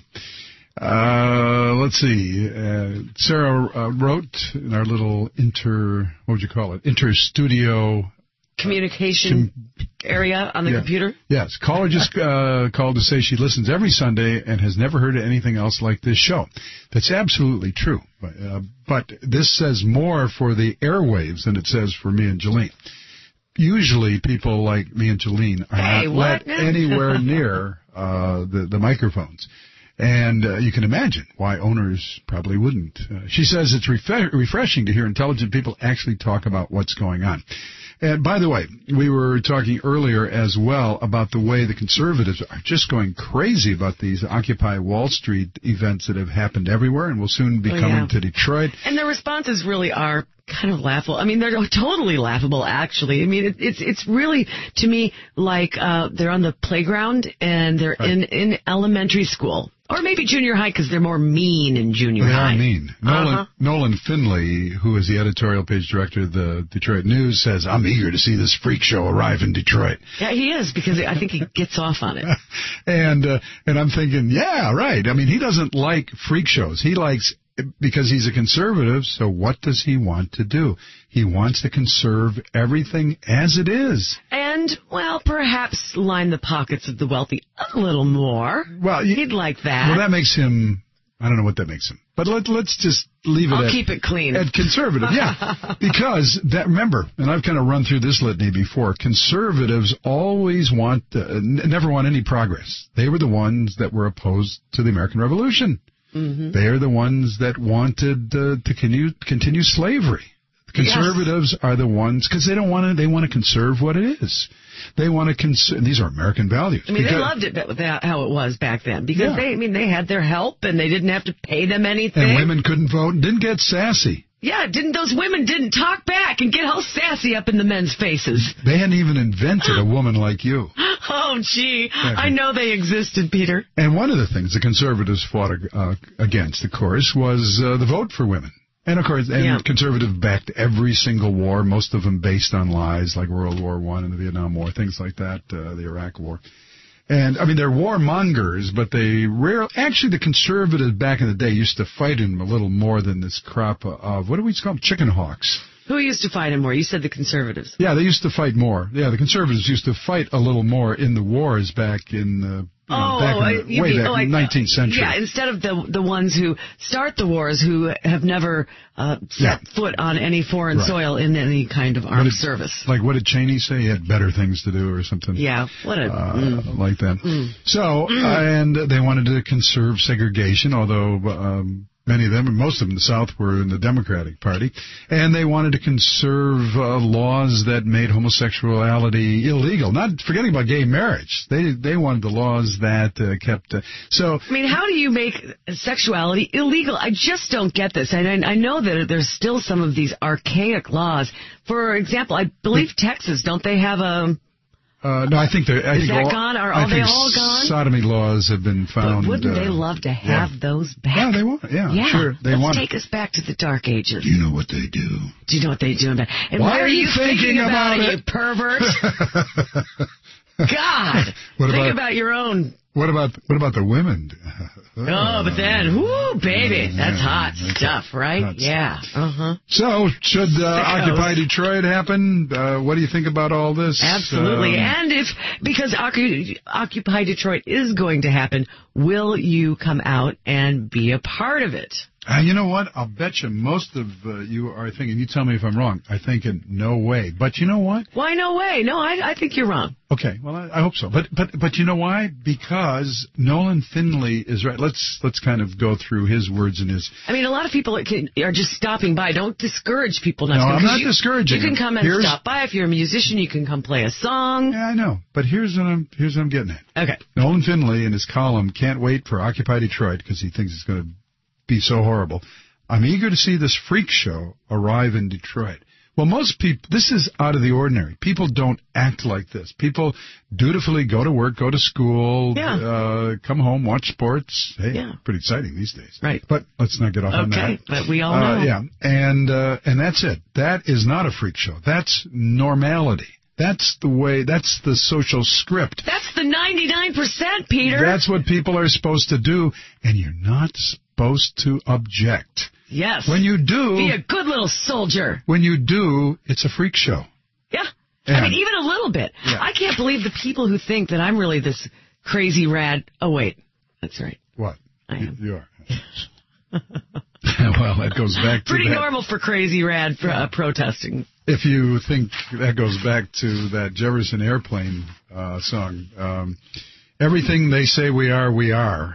Uh, let's see. Uh, Sarah uh, wrote in our little inter, what would you call it? Inter-studio communication com- area on the yeah. computer? Yes. Caller just uh, called to say she listens every Sunday and has never heard anything else like this show. That's absolutely true. But, uh, but this says more for the airwaves than it says for me and Jolene. Usually people like me and Jolene are hey, not what? let anywhere near uh, the, the microphones. And uh, you can imagine why owners probably wouldn't. Uh, she says it's ref- refreshing to hear intelligent people actually talk about what's going on. And by the way, we were talking earlier as well about the way the conservatives are just going crazy about these Occupy Wall Street events that have happened everywhere and will soon be oh, coming yeah. to Detroit. And the responses really are kind of laughable. I mean, they're totally laughable, actually. I mean, it, it's it's really, to me, like uh, they're on the playground and they're right. in, in elementary school. Or maybe junior high, because they're more mean in junior they high. They are mean. Nolan, uh-huh. Nolan Finley, who is the editorial page director of the Detroit News, says, I'm eager to see this freak show arrive in Detroit. Yeah, he is, because I think he gets off on it. and uh, and I'm thinking, yeah, right. I mean, he doesn't like freak shows. He likes, because he's a conservative, so what does he want to do? He wants to conserve everything as it is. And, well, perhaps line the pockets of the wealthy a little more. Well, he'd like that. Well, that makes him, I don't know what that makes him. But let, let's just leave it I'll at... keep it clean. At conservative, yeah. Because, that remember, and I've kind of run through this litany before, conservatives always want, uh, n- never want any progress. They were the ones that were opposed to the American Revolution. Mm-hmm. They are the ones that wanted uh, to continue, continue slavery. Conservatives yes. are the ones, because they don't want to, they want to conserve what it is. They want to conserve, these are American values. I mean, because, they loved it that, how it was back then, because yeah. they, I mean, they had their help and they didn't have to pay them anything. And women couldn't vote and didn't get sassy. Yeah, didn't those women didn't talk back and get all sassy up in the men's faces. They hadn't even invented a woman like you. Oh, gee. I know they existed, Peter. And one of the things the conservatives fought uh, against, of course, was uh, the vote for women. And, of course, and yeah. conservative backed every single war, most of them based on lies, like World War One and the Vietnam War, things like that, uh, the Iraq War. And, I mean, they're warmongers, but they rarely... Actually, the conservatives back in the day used to fight him a little more than this crop of... What do we call them? Chicken hawks. Who used to fight him more? You said the conservatives. Yeah, they used to fight more. Yeah, the conservatives used to fight a little more in the wars back in... Uh, You know, oh, back in the, way mean, back oh, in the nineteenth century. Yeah, instead of the the ones who start the wars who have never uh, set yeah. foot on any foreign right. soil in any kind of armed did, service. Like, what did Cheney say? He had better things to do or something? Yeah, what a... Uh, mm. Like that. Mm. So, Mm. uh, and they wanted to conserve segregation, although... Um, Many of them, and most of them in the South, were in the Democratic Party. And they wanted to conserve uh, laws that made homosexuality illegal. Not forgetting about gay marriage. They they wanted the laws that uh, kept... Uh, so, I mean, how do you make sexuality illegal? I just don't get this. And I, I know that there's still some of these archaic laws. For example, I believe Texas, don't they have a... Uh, no, I think they're... I Is think that all, gone? Are, I are they think all gone? Sodomy laws have been found... But wouldn't uh, they love to have yeah. those back? Yeah, they want. Yeah, yeah. sure. They Let's want. take us back to the Dark Ages. Do you know what they do? Do you know what they do? And Why what are you thinking, thinking about, about it, it? you pervert? God! What Think about, about your own... What about what about the women? Oh, but then, whoo, baby, that's hot that's stuff, right? hot yeah. Uh-huh. So, should uh, Occupy Detroit happen? Uh, what do you think about all this? Absolutely. Um, and if, because Occupy Detroit is going to happen, will you come out and be a part of it? Uh, you know what? I'll bet you most of uh, you are thinking, you tell me if I'm wrong, I think in no way. But you know what? Why no way? No, I, I think you're wrong. Okay, well, I, I hope so. But but but you know why? Because Nolan Finley is right. Let's let's kind of go through his words and his... I mean, a lot of people can, are just stopping by. Don't discourage people not no, to come. I'm not you, discouraging You can come and here's, stop by. If you're a musician, you can come play a song. Yeah, I know. But here's what I'm, here's what I'm getting at. Okay. Nolan Finley in his column can't wait for Occupy Detroit because he thinks it's going to be so horrible. I'm eager to see this freak show arrive in Detroit. Well, most people, this is out of the ordinary. People don't act like this. People dutifully go to work, go to school, yeah. uh, come home, watch sports. Hey, yeah. pretty exciting these days. Right. But let's not get off okay, on that. Okay, but we all uh, know. Yeah, and, uh, and that's it. That is not a freak show. That's normality. That's the way, that's the social script. That's the ninety-nine percent, Peter. That's what people are supposed to do, and you're not supposed to object. Yes. When you do... Be a good little soldier. When you do, it's a freak show. Yeah. And, I mean, even a little bit. Yeah. I can't believe the people who think that I'm really this crazy rad... Oh, wait. That's right. What? I am. You are. Well, that goes back to Pretty that. normal for crazy rad uh, protesting. If you think that goes back to that Jefferson Airplane uh, song, um, everything they say we are, we are.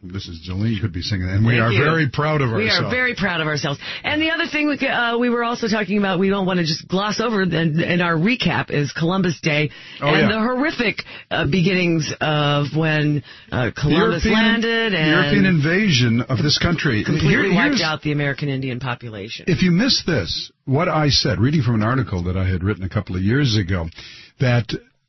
This is Jolene could be singing that. And we Thank are you. very proud of We ourselves. are very proud of ourselves. And the other thing we, could, uh, we were also talking about, we don't want to just gloss over in, in our recap, is Columbus Day Oh, and yeah. the horrific uh, beginnings of when uh, Columbus European, landed and European invasion of this country. completely Here- wiped here's- out the American Indian population. If you missed this, what I said, reading from an article that I had written a couple of years ago, that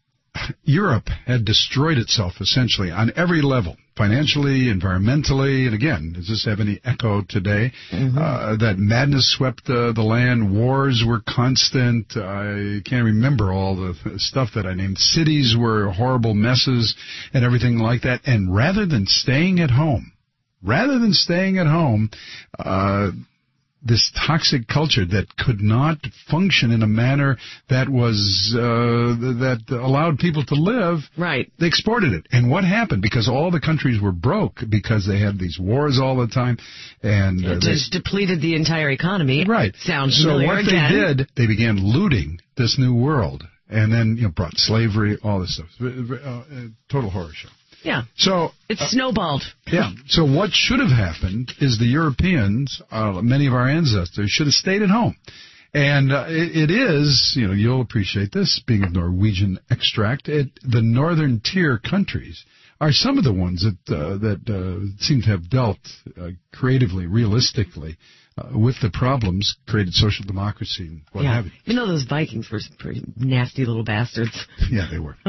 Europe had destroyed itself essentially on every level, financially, environmentally, and again, does this have any echo today? Mm-hmm. Uh, that madness swept uh, the land, wars were constant, I can't remember all the th- stuff that I named. Cities were horrible messes and everything like that, and rather than staying at home, rather than staying at home, uh, this toxic culture that could not function in a manner that was uh, that allowed people to live. Right. They exported it. And what happened? Because all the countries were broke because they had these wars all the time, and uh, It just depleted the entire economy. Right. Sounds so familiar what again. they did, they began looting this new world, and then you know brought slavery, all this stuff. Uh, uh, total horror show. Yeah. So It's uh, snowballed. Yeah. So what should have happened is the Europeans, uh, many of our ancestors, should have stayed at home. And uh, it, it is, you know, you'll appreciate this, being of Norwegian extract, it, the northern tier countries are some of the ones that uh, that uh, seem to have dealt uh, creatively, realistically, uh, with the problems, created social democracy and what yeah. have you. You know those Vikings were some pretty nasty little bastards. Yeah, they were.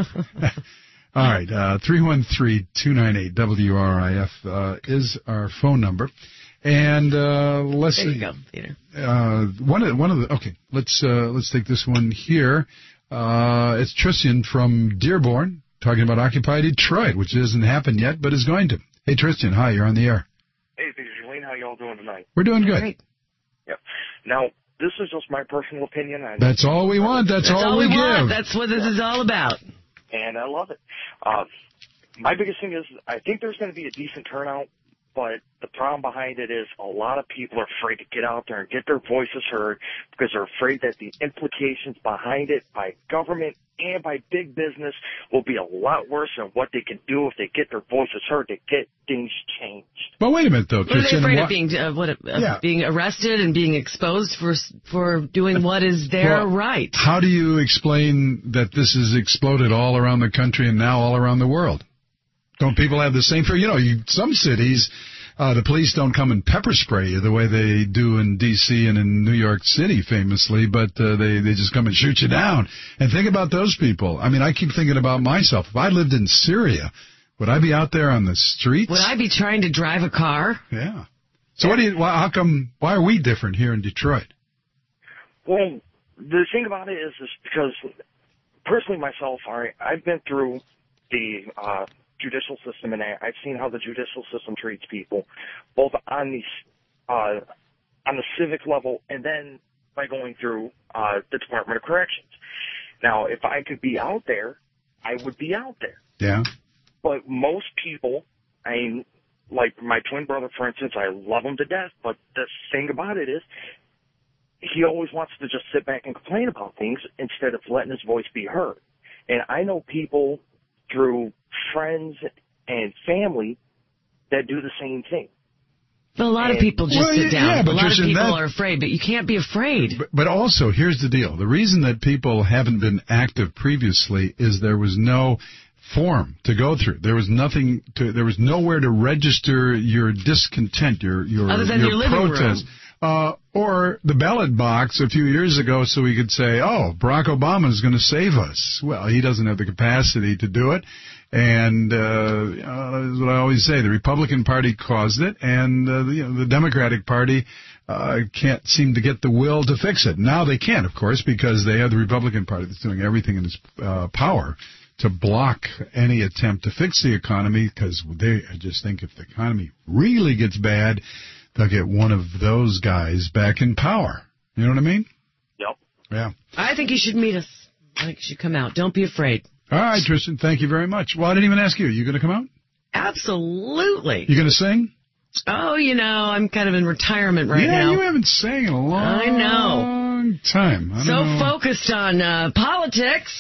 All right, uh, three one three, two nine eight, W R I F uh, is our phone number. And uh, let's There you go, Peter. Uh, one of one of the okay, let's uh, let's take this one here. Uh, it's Tristan from Dearborn talking about Occupy Detroit, which hasn't happened yet, but is going to. Hey, Tristan, hi, you're on the air. Hey, Peter Jolene, how y'all doing tonight? We're doing good. Great. Yep. Now, this is just my personal opinion. I That's all we want. That's, That's all, all we, we give. want. That's what this is all about. and I love it. Uh, my biggest thing is I think there's going to be a decent turnout, but the problem behind it is a lot of people are afraid to get out there and get their voices heard because they're afraid that the implications behind it by government and by big business will be a lot worse than what they can do if they get their voices heard to get things changed. But wait a minute, though, What are they Tristan. afraid what- of being uh, what uh, Yeah. being arrested and being exposed for for doing what is their Well, right? How do you explain that this has exploded all around the country and now all around the world? Don't people have the same fear? You know, you, some cities, uh, the police don't come and pepper spray you the way they do in D C and in New York City famously, but uh, they, they just come and shoot you down. And think about those people. I mean, I keep thinking about myself. If I lived in Syria, would I be out there on the streets? Would I be trying to drive a car? Yeah. So what do you, why, how come, why are we different here in Detroit? Well, the thing about it is, is because personally myself, all right, I've been through the uh, judicial system, and I, I've seen how the judicial system treats people, both on the uh, on the civic level and then by going through uh, the Department of Corrections. Now, if I could be out there, I would be out there. Yeah. But most people, I mean, like my twin brother, for instance, I love him to death, but the thing about it is he always wants to just sit back and complain about things instead of letting his voice be heard. And I know people through friends and family that do the same thing. But a lot of And- people just Well, sit down. yeah, but a lot Tristan, of people that- are afraid, but you can't be afraid. But, but also, here's the deal. The reason that people haven't been active previously is there was no form to go through. There was nothing to, there was nowhere to register your discontent, your, your, Other than your, your living protest. room. Uh, or the ballot box a few years ago so we could say, oh, Barack Obama is going to save us. Well, he doesn't have the capacity to do it. And, uh, you know, that's what I always say. The Republican Party caused it, and, uh, the, you know, the Democratic Party, uh, can't seem to get the will to fix it. Now they can, of course, because they have the Republican Party that's doing everything in its, uh, power to block any attempt to fix the economy, because they I just think if the economy really gets bad, they'll get one of those guys back in power. You know what I mean? Yep. Yeah. I think you should meet us. I think you should come out. Don't be afraid. All right, Tristan, thank you very much. Well, I didn't even ask you. You going to come out? Absolutely. You going to sing? Oh, you know, I'm kind of in retirement right yeah, now. you haven't sang in a long I know. time. I don't So know. focused on uh, politics.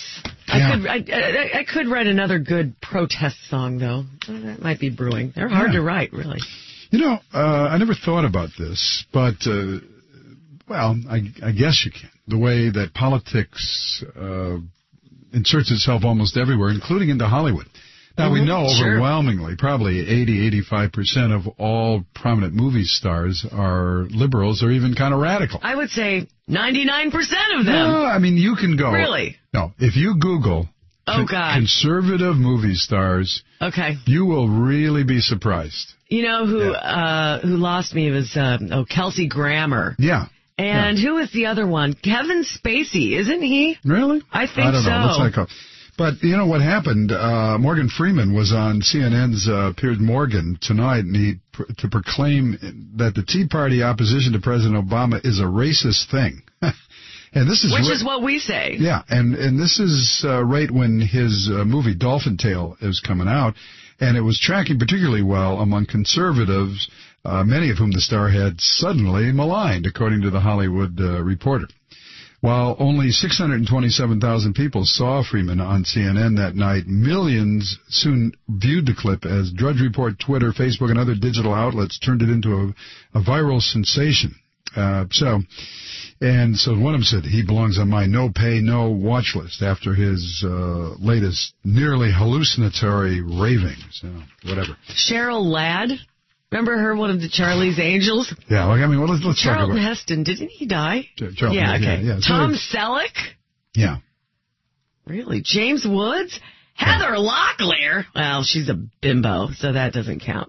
I Yeah. could I, I, I could write another good protest song, though. That might be brewing. They're hard Yeah. to write, really. You know, uh, I never thought about this, but, uh, well, I, I guess you can. The way that politics uh, inserts itself almost everywhere, including into Hollywood. Now, we know Sure. overwhelmingly, probably eighty, eighty-five percent of all prominent movie stars are liberals or even kind of radical. I would say ninety-nine percent of them. No, I mean, you can go. Really? No, if you Google Oh, con- God. conservative movie stars, Okay. you will really be surprised. You know who uh, who lost me was, uh, oh, Kelsey Grammer. Yeah. And who is the other one? Kevin Spacey, isn't he? Really? I think I don't so. know. What's that called? But you know what happened? Uh, Morgan Freeman was on C N N's uh, Piers Morgan tonight, and he pr- to proclaim that the Tea Party opposition to President Obama is a racist thing. And this is Which ri- is what we say. Yeah, and and this is uh, right when his uh, movie Dolphin Tale is coming out, and it was tracking particularly well among conservatives, uh, many of whom the star had suddenly maligned, according to the Hollywood uh, Reporter. While only six hundred twenty-seven thousand people saw Freeman on C N N that night, millions soon viewed the clip as Drudge Report, Twitter, Facebook, and other digital outlets turned it into a, a viral sensation. Uh, so, and so one of them said he belongs on my no pay, no watch list after his uh, latest nearly hallucinatory raving. So, whatever. Cheryl Ladd. Remember her, one of the Charlie's Angels? Yeah, like, I mean, well, let's, let's talk Charlton about Heston, didn't he die? Ch- Charlton, yeah, yeah, okay. yeah. So Tom they- Selleck? Yeah. Really? James Woods? Heather Locklear? Well, she's a bimbo, so that doesn't count.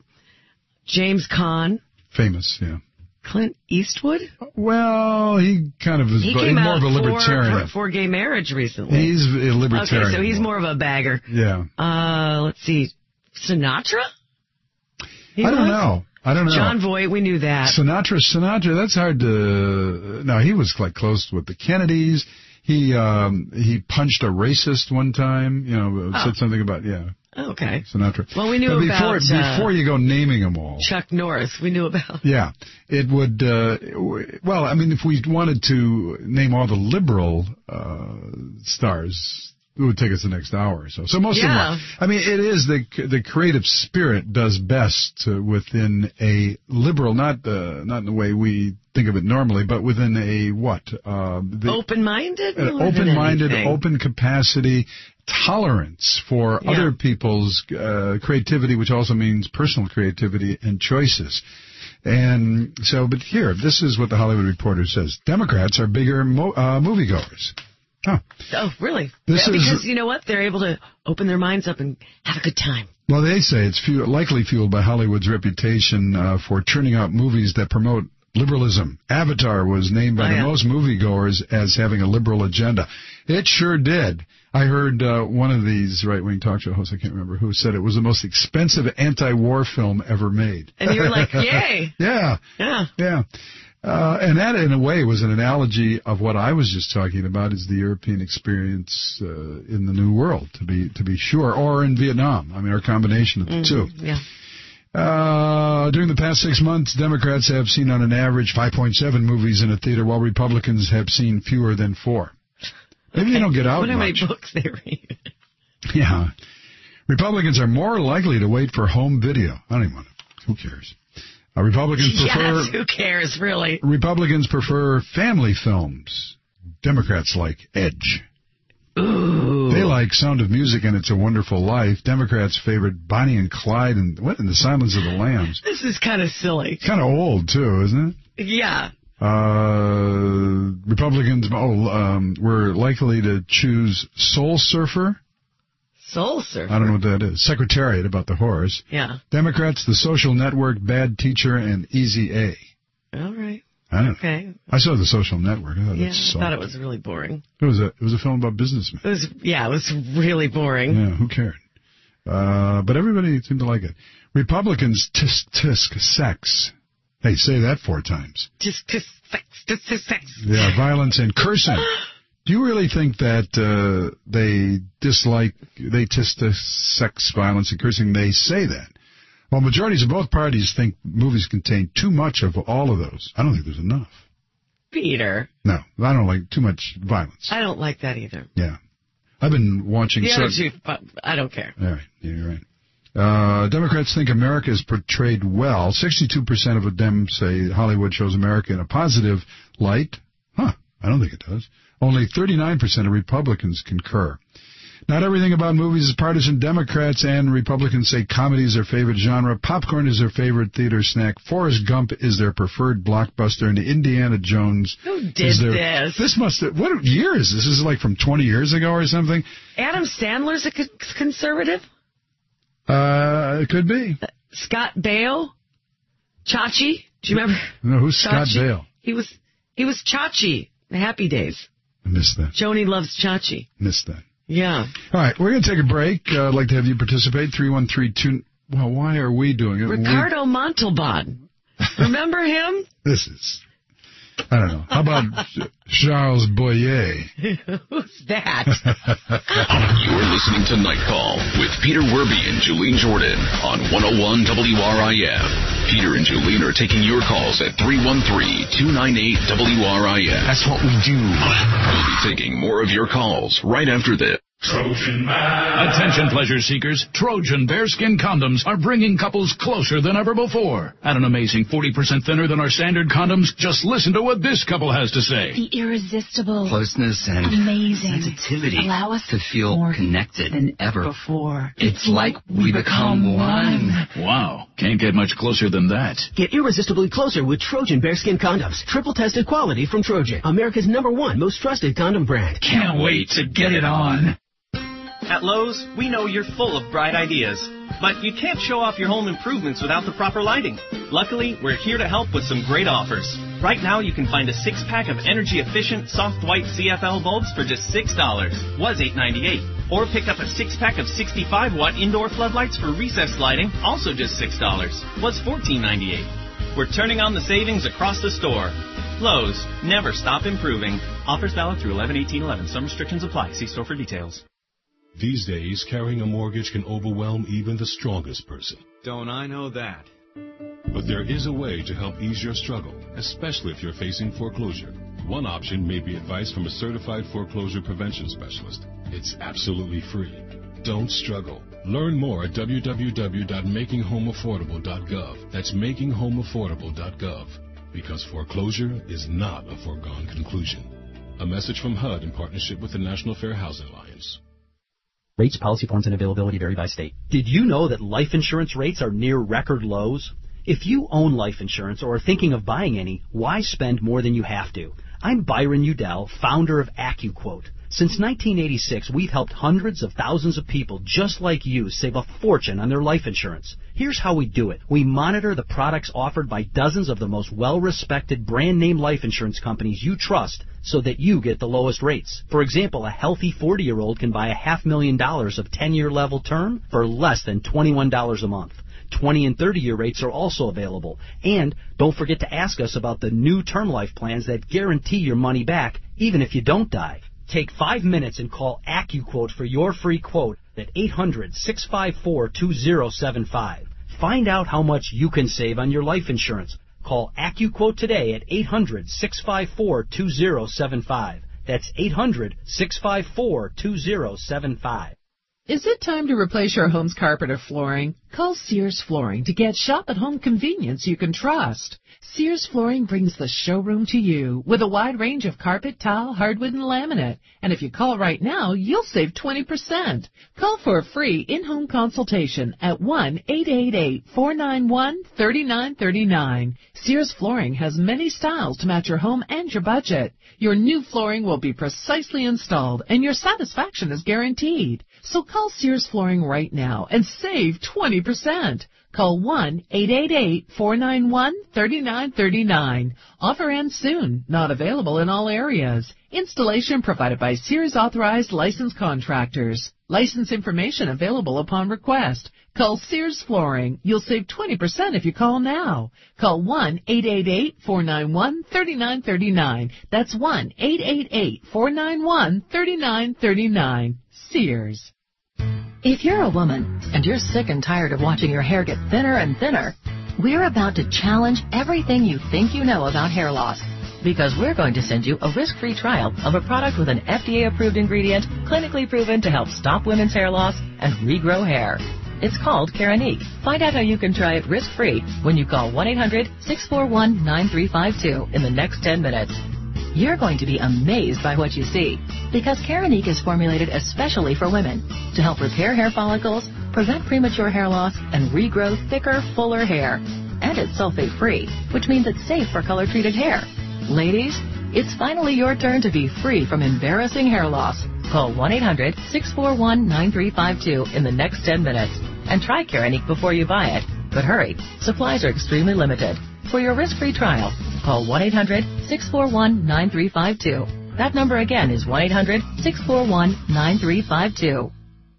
James Caan? Famous, yeah. Clint Eastwood? Well, he kind of is He but came he's out more of a for, libertarian. for, for gay marriage recently. He's a libertarian. Okay, so he's more of a bagger. Yeah. Uh, let's see. Sinatra? He I don't was? know. I don't know. John Voight, we knew that. Sinatra, Sinatra, that's hard to... No, he was like close with the Kennedys. He um, he punched a racist one time, you know, Oh. said something about, yeah, Okay. Sinatra. Well, we knew but before, about... uh, Before you go naming them all. Chuck Norris, we knew about. Yeah, it would, uh, w- well, I mean, if we wanted to name all the liberal uh, stars, it would take us the next hour or so. So most Yeah. of them are. I mean, it is the the creative spirit does best uh, within a liberal, not the, not in the way we think of it normally, but within a what? Uh, the, Open-minded? an open-minded, open capacity, tolerance for Yeah. other people's uh, creativity, which also means personal creativity and choices. And so, but here, this is what the Hollywood Reporter says. Democrats are bigger mo- uh, moviegoers. Huh. Oh, really? This Yeah, is- because, you know what? They're able to open their minds up and have a good time. Well, they say it's fu- likely fueled by Hollywood's reputation uh, for churning out movies that promote liberalism. Avatar was named by Oh, the yeah. most moviegoers as having a liberal agenda. It sure did. I heard uh, one of these right-wing talk show hosts, I can't remember who, said it was the most expensive anti-war film ever made. And you were like, yay. Yeah. Yeah. Yeah. Uh, and that, in a way, was an analogy of what I was just talking about, is the European experience uh, in the New World, to be to be sure, or in Vietnam. I mean, or a combination of the Mhm, two. Yeah. Uh, during the past six months, Democrats have seen on an average five point seven movies in a theater, while Republicans have seen fewer than four. Maybe they don't get out What are much. my books they read? Yeah. Republicans are more likely to wait for home video. I don't even want to. Who cares? Uh, Republicans prefer... Yes, who cares, really? Republicans prefer family films. Democrats like Edge. Ooh. They like Sound of Music and It's a Wonderful Life. Democrats favored Bonnie and Clyde and what in the Silence of the Lambs. This is kind of silly. Kind of old too, isn't it? Yeah. Uh, Republicans oh, um, were likely to choose Soul Surfer. Soul Surfer. I don't know what that is. Secretariat, about the horse. Yeah. Democrats, The Social Network, Bad Teacher, and Easy A. All right. I don't know. Okay. I saw The Social Network. I thought, Yeah, that's I thought soft. it was really boring. It was a it was a film about businessmen. It was, yeah, it was really boring. Yeah, who cared? Uh, but everybody seemed to like it. Republicans tisk tisk sex. Hey, say that four times. Just, just sex, just, just sex. Yeah, violence and cursing. Do you really think that uh, they dislike, they tisk tisk sex, violence, and cursing? They say that. Well, majorities of both parties think movies contain too much of all of those. I don't think there's enough. Peter. No, I don't like too much violence. I don't like that either. Yeah. I've been watching... The other so- two, but I don't care. All right, you're right. Uh, Democrats think America is portrayed well. sixty-two percent of them say Hollywood shows America in a positive light. Huh, I don't think it does. Only thirty-nine percent of Republicans concur. Not everything about movies is partisan. Democrats and Republicans say comedy is their favorite genre. Popcorn is their favorite theater snack. Forrest Gump is their preferred blockbuster. And Indiana Jones Who did is their... this? This must have... What year is this? This is like from twenty years ago or something? Adam Sandler's a co- conservative? Uh, it could be. Uh, Scott Baio? Chachi? Do you remember? No, who's Scott Chachi? Baio? He was, he was Chachi, the Happy Days. I missed that. Joni loves Chachi. Missed that. Yeah. All right, we're going to take a break. Uh, I'd like to have you participate. three one three two... Well, why are we doing it? Ricardo we... Montalban. Remember him? This is... I don't know. How about Charles Boyer? Who's that? You're listening to Night Call with Peter Werby and Julene Jordan on one oh one W R I F. Peter and Julene are taking your calls at three one three, two nine eight, W R I F. That's what we do. We'll be taking more of your calls right after this. Trojan Man. Attention, pleasure seekers. Trojan bearskin condoms are bringing couples closer than ever before. At an amazing forty percent thinner than our standard condoms, just listen to what this couple has to say. The irresistible closeness and amazing sensitivity allow us to feel more connected than ever before. It's like we become one. Wow, can't get much closer than that. Get irresistibly closer with Trojan bearskin condoms. Triple tested quality from Trojan, America's number one most trusted condom brand. Can't wait to get it on. At Lowe's, we know you're full of bright ideas, but you can't show off your home improvements without the proper lighting. Luckily, we're here to help with some great offers. Right now, you can find a six-pack of energy-efficient soft white C F L bulbs for just six dollars, was eight ninety-eight. Or pick up a six-pack of sixty-five watt indoor floodlights for recessed lighting, also just six dollars, was fourteen ninety-eight. We're turning on the savings across the store. Lowe's, never stop improving. Offers valid through eleven eighteen eleven. Some restrictions apply. See store for details. These days, carrying a mortgage can overwhelm even the strongest person. Don't I know that? But there is a way to help ease your struggle, especially if you're facing foreclosure. One option may be advice from a certified foreclosure prevention specialist. It's absolutely free. Don't struggle. Learn more at w w w dot making home affordable dot gov. That's making home affordable dot gov. Because foreclosure is not a foregone conclusion. A message from H U D in partnership with the National Fair Housing Alliance. Rates, policy forms, and availability vary by state. Did you know that life insurance rates are near record lows? If you own life insurance or are thinking of buying any, why spend more than you have to? I'm Byron Udell, founder of AccuQuote. Since nineteen eighty-six, we've helped hundreds of thousands of people just like you save a fortune on their life insurance. Here's how we do it. We monitor the products offered by dozens of the most well-respected brand-name life insurance companies you trust so that you get the lowest rates. For example, a healthy forty-year-old can buy a half million dollars of ten-year level term for less than twenty-one dollars a month. twenty and thirty-year rates are also available. And don't forget to ask us about the new term life plans that guarantee your money back even if you don't die. Take five minutes and call AccuQuote for your free quote at eight hundred, six five four, two zero seven five. Find out how much you can save on your life insurance. Call AccuQuote today at eight hundred, six five four, two zero seven five. That's eight hundred, six five four, two zero seven five. Is it time to replace your home's carpet or flooring? Call Sears Flooring to get shop-at-home convenience you can trust. Sears Flooring brings the showroom to you with a wide range of carpet, tile, hardwood, and laminate. And if you call right now, you'll save twenty percent. Call for a free in-home consultation at one eight eight eight, four nine one, three nine three nine. Sears Flooring has many styles to match your home and your budget. Your new flooring will be precisely installed, and your satisfaction is guaranteed. So call Sears Flooring right now and save twenty percent. Call one eight eight eight, four nine one, three nine three nine. Offer ends soon. Not available in all areas. Installation provided by Sears authorized licensed contractors. License information available upon request. Call Sears Flooring. You'll save twenty percent if you call now. Call one eight eight eight, four nine one, three nine three nine. That's one eight eight eight, four nine one, three nine three nine. Sears. If you're a woman and you're sick and tired of watching your hair get thinner and thinner, we're about to challenge everything you think you know about hair loss. Because we're going to send you a risk-free trial of a product with an F D A-approved ingredient clinically proven to help stop women's hair loss and regrow hair. It's called Keranique. Find out how you can try it risk-free when you call one eight hundred six four one nine three five two in the next ten minutes. You're going to be amazed by what you see, because Keranique is formulated especially for women to help repair hair follicles, prevent premature hair loss, and regrow thicker, fuller hair. And it's sulfate-free, which means it's safe for color-treated hair. Ladies, it's finally your turn to be free from embarrassing hair loss. Call one eight hundred six four one nine three five two in the next ten minutes and try Keranique before you buy it. But hurry, supplies are extremely limited. For your risk-free trial, call one eight hundred six four one nine three five two. That number again is one eight hundred six four one nine three five two.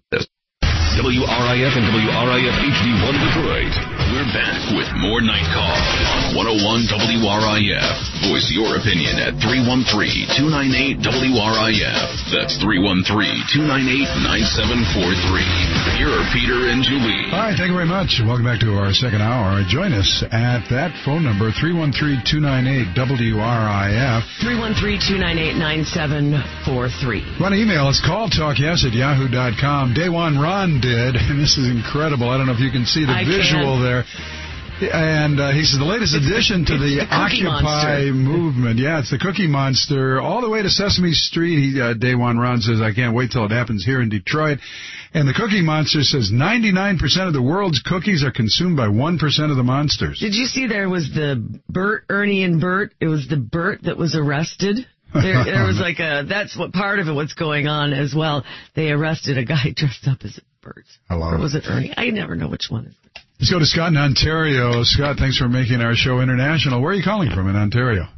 W R I F and W R I F H D one Detroit. We're back with more Night Call on one oh one W R I F. Voice your opinion at three one three, two nine eight, W R I F. That's three one three, two nine eight, nine seven four three. Here are Peter and Julie. All right, thank you very much. Welcome back to our second hour. Join us at that phone number, three one three, two nine eight, W R I F. three one three, two nine eight, nine seven four three. Want to email us, call talk yes at yahoo dot com. Day one, Ron did, and this is incredible. I don't know if you can see the I visual can. there. And uh, he says the latest it's addition the, to the, the Occupy movement. Yeah, it's the Cookie Monster all the way to Sesame Street. He, uh, Day One Ron says, I can't wait till it happens here in Detroit. And the Cookie Monster says ninety-nine percent of the world's cookies are consumed by one percent of the monsters. Did you see there was the Bert, Ernie and Bert? It was the Bert that was arrested. There, there was like a, that's what part of it, what's going on as well. They arrested a guy dressed up as Bert. Hello. Or was it Ernie? I never know which one. Let's go to Scott in Ontario. Scott, thanks for making our show international. Where are you calling from in Ontario?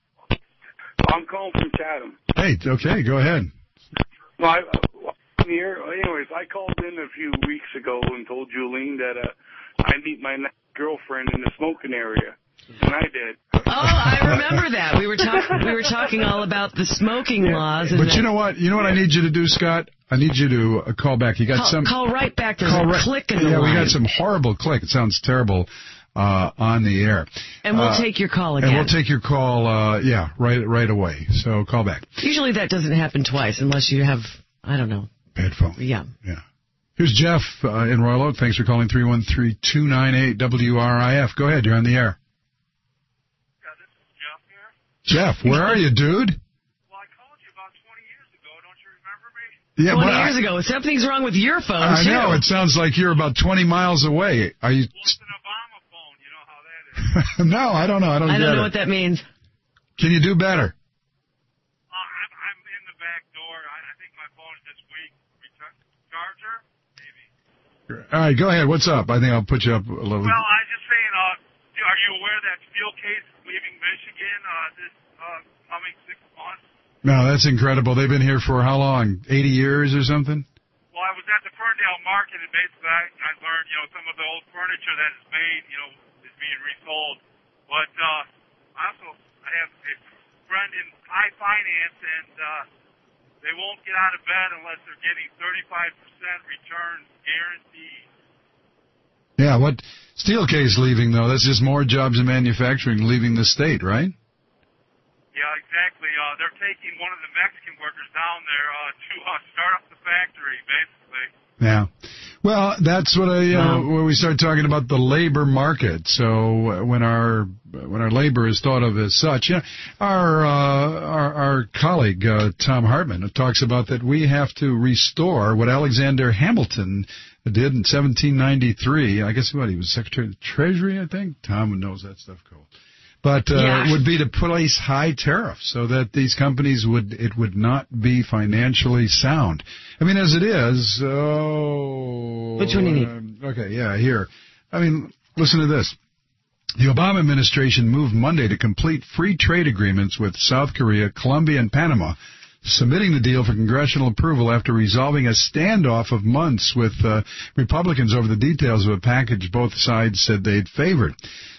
I'm calling from Chatham. Hey, okay, go ahead. Well, I, I'm here. Anyways, I called in a few weeks ago and told Julene that uh, I meet my next girlfriend in the smoking area, and I did. Oh, I remember that. We were talking. We were talking all about the smoking laws. And but you know what? You know what I need you to do, Scott? I need you to uh, call back. You got call, some. Call right back. There's call a right, click in the Yeah, line. we got some horrible click. It sounds terrible uh, on the air. And we'll uh, take your call again. And we'll take your call. Uh, yeah, right, right away. So call back. Usually that doesn't happen twice unless you have, I don't know. Bad phone. Yeah. Yeah. Here's Jeff uh, in Royal Oak. Thanks for calling three one three, two nine eight, W R I F. Go ahead. You're on the air. Yeah, this is Jeff here. Jeff, where are you, dude? Well, I called you about twenty years ago. Don't you remember me? Yeah, twenty but years I, ago. Something's wrong with your phone, I too. know. It sounds like you're about twenty miles away. Are you? Well, it's an Obama phone. You know how that is. No, I don't know. I don't I get don't know it. what that means. Can you do better? Uh, I'm, I'm in the back door. I, I think my phone is this week. Return charger, maybe. All right, go ahead. What's up? I think I'll put you up a little. Well, I was just saying, uh, are you aware that Steelcase leaving Michigan uh, this uh, coming six months? No, that's incredible. They've been here for how long? eighty years or something? Well, I was at the Ferndale Market, and basically I, I learned, you know, some of the old furniture that is made, you know, is being resold. But uh, I also I have a friend in high finance, and uh, they won't get out of bed unless they're getting thirty-five percent return guaranteed. Yeah, what? Steelcase leaving, though. That's just more jobs in manufacturing leaving the state, right? Yeah, exactly. Uh, they're taking one of the Mexican workers down there uh, to uh, start up the factory, basically. Yeah. Well, that's what I, you know, when we start talking about the labor market. So when our when our labor is thought of as such, you know, our uh, our, our colleague uh, Tom Hartman talks about that we have to restore what Alexander Hamilton did in seventeen ninety-three. I guess what he was Secretary of the Treasury, I think. Tom knows that stuff cool. But uh, yeah. would be to place high tariffs so that these companies would it would not be financially sound. I mean, as it is. Oh, which one do you need? Um, okay, yeah, here. I mean, listen to this. The Obama administration moved Monday to complete free trade agreements with South Korea, Colombia, and Panama, submitting the deal for congressional approval after resolving a standoff of months with uh, Republicans over the details of a package both sides said they'd favored.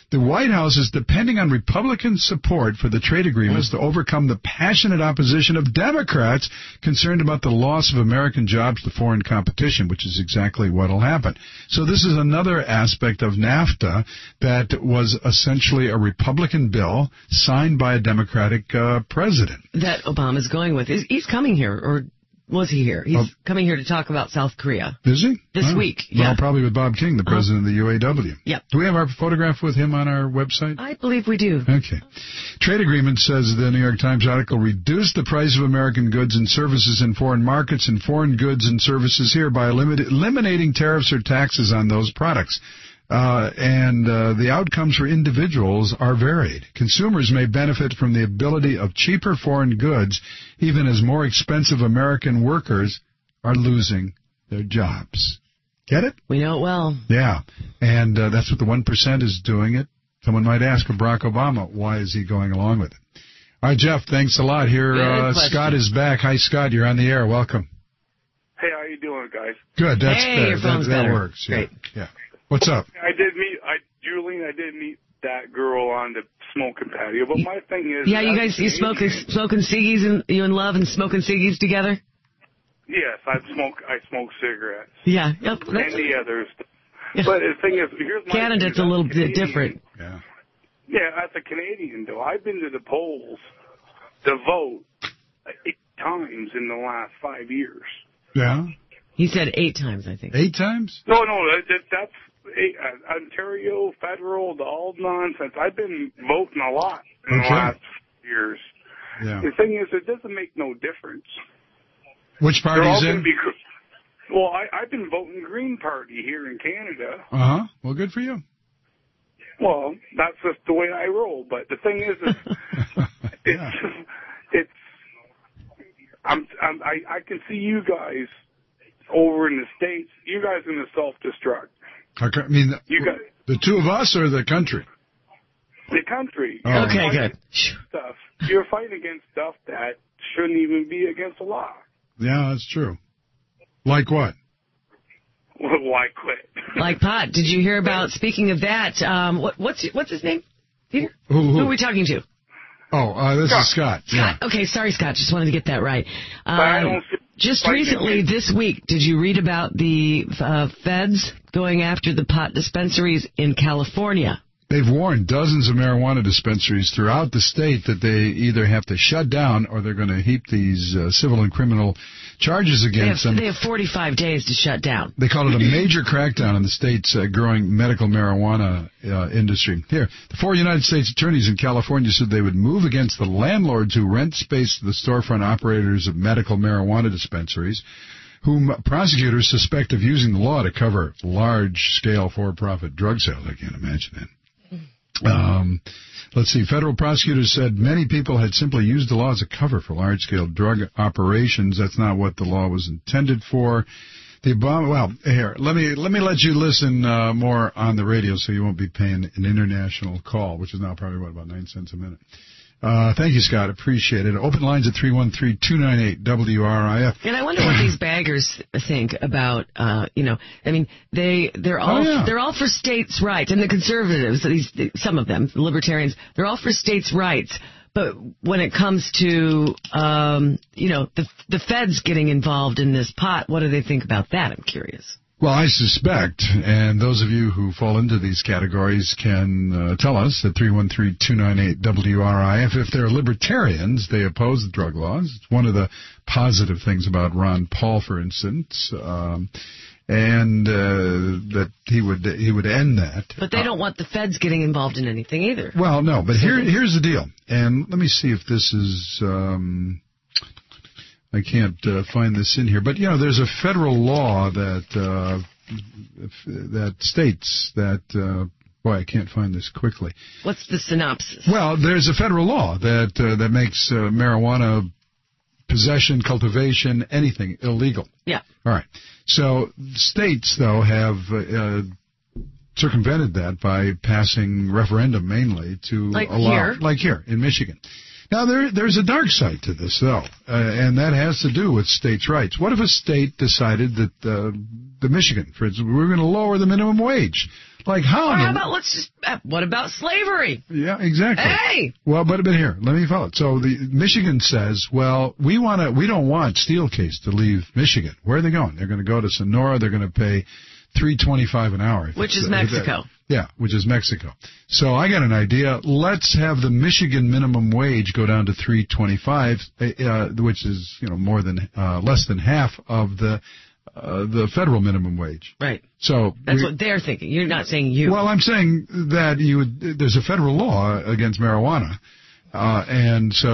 The White House is depending on Republican support for the trade agreements to overcome the passionate opposition of Democrats concerned about the loss of American jobs to foreign competition, which is exactly what will happen. So this is another aspect of NAFTA that was essentially a Republican bill signed by a Democratic uh, president. That Obama's going with. He's coming here, or was he here? He's oh. coming here to talk about South Korea. Is he? This oh. week, well, yeah. probably with Bob King, the president uh-huh. of the U A W. Yep. Do we have our photograph with him on our website? I believe we do. Okay. Trade agreement, says the New York Times article, reduce the price of American goods and services in foreign markets and foreign goods and services here by elimin- eliminating tariffs or taxes on those products. Uh, and uh, the outcomes for individuals are varied. Consumers may benefit from the ability of cheaper foreign goods, even as more expensive American workers are losing their jobs. Get it? We know it well. Yeah, and uh, that's what the one percent is doing it. Someone might ask Barack Obama, why is he going along with it? All right, Jeff, thanks a lot. Here, uh, Scott is back. Hi, Scott, you're on the air. Welcome. Hey, how you doing, guys? Good. That's hey, better. your phone's that, that better. works. Yeah. Great. Yeah. What's up? I did meet, I, Julian, I did meet that girl on the smoking patio, but my thing is... Yeah, you guys, you smoking, smoking ciggies, and you in love and smoking ciggies together? Yes, I smoke, I smoke cigarettes. Yeah. Yep, and the others. Yeah. But the thing is, here's my... Canada's a little bit different. Yeah. Yeah, as a Canadian, though, I've been to the polls to vote eight times in the last five years. Yeah? He said eight times, I think. Eight times? No, no, that, that's... Uh, Ontario, federal, the all nonsense. I've been voting a lot in okay. the last years. Yeah. The thing is, it doesn't make no difference. Which party's in? Be, well, I, I've been voting Green Party here in Canada. Uh-huh. Well, good for you. Well, that's just the way I roll. But the thing is, is it's, yeah. it's, I'm, I'm, I, I can see you guys over in the States. You guys are going to self-destruct. I mean, the, you got, the two of us or the country? The country. Oh. Okay, good. Stuff. You're fighting against stuff that shouldn't even be against the law. Yeah, that's true. Like what? Well, why quit? Like pot. Did you hear about, speaking of that, um, what, what's what's his name, Peter? Who, who? Who are we talking to? Oh, uh, this Scott. is Scott. Scott. Yeah. Okay, sorry, Scott. Just wanted to get that right. But I Um, don't just recently, this week, did you read about the uh, feds going after the pot dispensaries in California? They've warned dozens of marijuana dispensaries throughout the state that they either have to shut down or they're going to heap these uh, civil and criminal charges against they have, them. They have forty-five days to shut down. They call it a major crackdown on the state's uh, growing medical marijuana uh, industry. Here, the four United States attorneys in California said they would move against the landlords who rent space to the storefront operators of medical marijuana dispensaries, whom prosecutors suspect of using the law to cover large-scale for-profit drug sales. I can't imagine that. Um, let's see. Federal prosecutors said many people had simply used the law as a cover for large-scale drug operations. That's not what the law was intended for. The Obama, well, here, let me let me let you listen uh, more on the radio, so you won't be paying an international call, which is now probably what, about nine cents a minute. Uh, thank you, Scott. Appreciate it. Open lines at three one three, two nine eight, W R I F. And I wonder what these baggers think about, uh, you know, I mean, they, they're all, oh, yeah. they're all for states' rights. And the conservatives, these, some of them, the libertarians, they're all for states' rights. But when it comes to, um, you know, the, the feds getting involved in this pot, what do they think about that? I'm curious. Well, I suspect, and those of you who fall into these categories can uh, tell us at three one three, two nine eight, W R I F. If they're libertarians, they oppose the drug laws. It's one of the positive things about Ron Paul, for instance, um, and uh, that he would he would end that. But they don't want the feds getting involved in anything either. Well, no, but here here's the deal. And let me see if this is... Um, I can't uh, find this in here, but you know, there's a federal law that uh, that states that. Uh, boy, I can't find this quickly. What's the synopsis? Well, there's a federal law that uh, that makes uh, marijuana possession, cultivation, anything illegal. Yeah. All right. So states, though, have uh, circumvented that by passing referendum mainly to like allow, here. like here in Michigan. Now, there, there's a dark side to this, though, uh, and that has to do with states' rights. What if a state decided that uh, the Michigan, for instance, we're going to lower the minimum wage? Like how? Or how about let's just? Uh, what about slavery? Yeah, exactly. Hey. Well, but but here, let me follow it. So the Michigan says, well, we want to, we don't want Steelcase to leave Michigan. Where are they going? They're going to go to Sonora. They're going to pay three twenty-five an hour, which is Mexico. Yeah, which is Mexico. So I got an idea. Let's have the Michigan minimum wage go down to three twenty-five, uh, which is you know more than uh, less than half of the. Uh, the federal minimum wage. Right. So that's we, what they're thinking. You're not saying you. Well, I'm saying that you would, there's a federal law against marijuana, uh, and so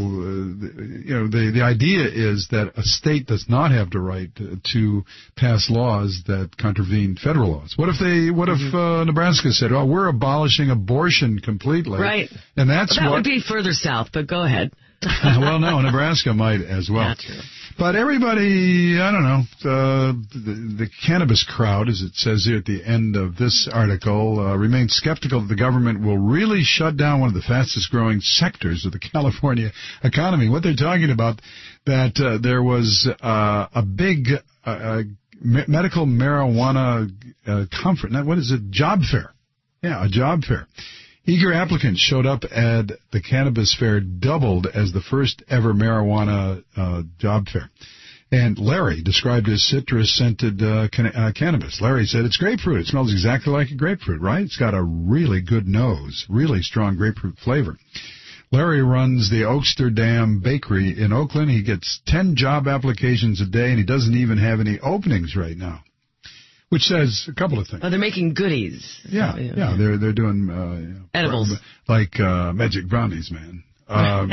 uh, you know the the idea is that a state does not have the right to, to pass laws that contravene federal laws. What if they? What mm-hmm. if uh, Nebraska said, "Oh, we're abolishing abortion completely"? Right. And that's well, that what would be further south. But go ahead. Well, no, Nebraska might as well. That's true. But everybody, I don't know, uh, the, the cannabis crowd, as it says here at the end of this article, uh, remains skeptical that the government will really shut down one of the fastest-growing sectors of the California economy. What they're talking about, that uh, there was uh, a big uh, me- medical marijuana uh, conference, what is it, job fair. Yeah, a job fair. Eager applicants showed up at the cannabis fair, doubled as the first ever marijuana uh, job fair. And Larry described his citrus-scented uh, can- uh, cannabis. Larry said, it's grapefruit. It smells exactly like a grapefruit, right? It's got a really good nose, really strong grapefruit flavor. Larry runs the Oaksterdam Bakery in Oakland. He gets ten job applications a day, and he doesn't even have any openings right now. Which says a couple of things. Oh, they're making goodies. Yeah, yeah, yeah. They're they're doing uh, you know, edibles, like uh, magic brownies, man. Um,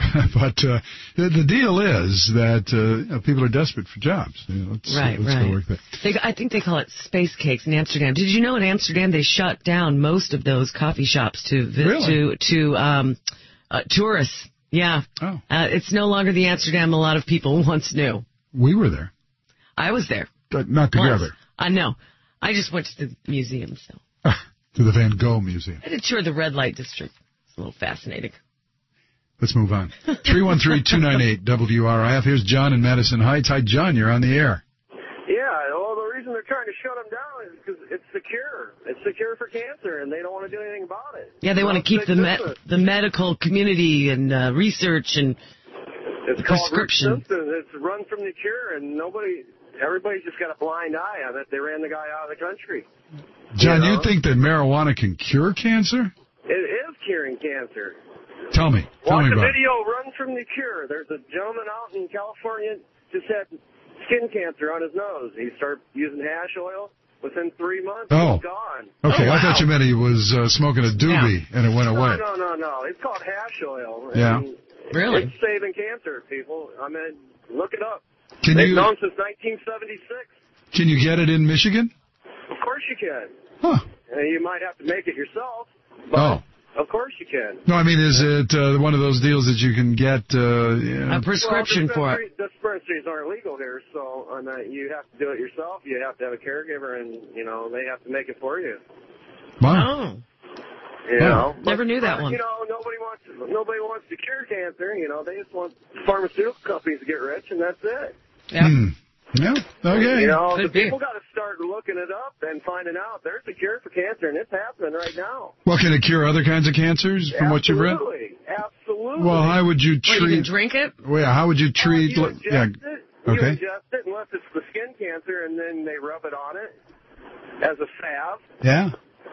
but uh, the, the deal is that uh, you know, people are desperate for jobs. You know, let's, right, let's right. go work there. They, I think they call it space cakes in Amsterdam. Did you know in Amsterdam they shut down most of those coffee shops to really? to to um, uh, tourists? Yeah. Oh. Uh, it's no longer the Amsterdam a lot of people once knew. We were there. I was there. But not together. Once. I know. I just went to the museum, so. To the Van Gogh Museum. I did tour the red light district. It's a little fascinating. Let's move on. three one three, two nine eight, W R I F. Here's John in Madison Heights. Hi, John. You're on the air. Yeah, well, the reason they're trying to shut them down is because it's the cure. It's the cure for cancer, and they don't want to do anything about it. Yeah, they want to keep the me- the medical community and uh, research and it's prescription. It's called It's run from the cure, and nobody... Everybody's just got a blind eye on it. They ran the guy out of the country. John, you, know? you think that marijuana can cure cancer? It is curing cancer. Tell me. Tell Watch me the about video, Run from the Cure. There's a gentleman out in California just had skin cancer on his nose. He started using hash oil. Within three months, oh. he's gone. Okay, oh, wow. I wow. thought you meant he was uh, smoking a doobie yeah. and it went away. No, no, no, no. It's called hash oil. Yeah. And really? It's saving cancer, people. I mean, look it up. Can They've you, known since nineteen seventy-six. Can you get it in Michigan? Of course you can. Huh. Uh, you might have to make it yourself. But oh. Of course you can. No, I mean, is it uh, one of those deals that you can get uh, you know, a prescription well, for it? Dispensaries aren't legal here, so uh, you have to do it yourself. You have to have a caregiver, and you know they have to make it for you. Wow. Oh. You know, oh. Never knew that but, one. You know, nobody wants nobody wants to cure cancer. You know, they just want pharmaceutical companies to get rich, and that's it. Yeah. Hmm. Yeah. Okay. You know, Could the be. people got to start looking it up and finding out there's a cure for cancer, and it's happening right now. Well, can it cure other kinds of cancers from Absolutely. what you've read? Absolutely. Absolutely. Well, how would you treat? Well, you can drink it? Well, yeah, how would you treat? Uh, you yeah. ingest it. Okay. You ingest it unless it's the skin cancer, and then they rub it on it as a salve. Yeah.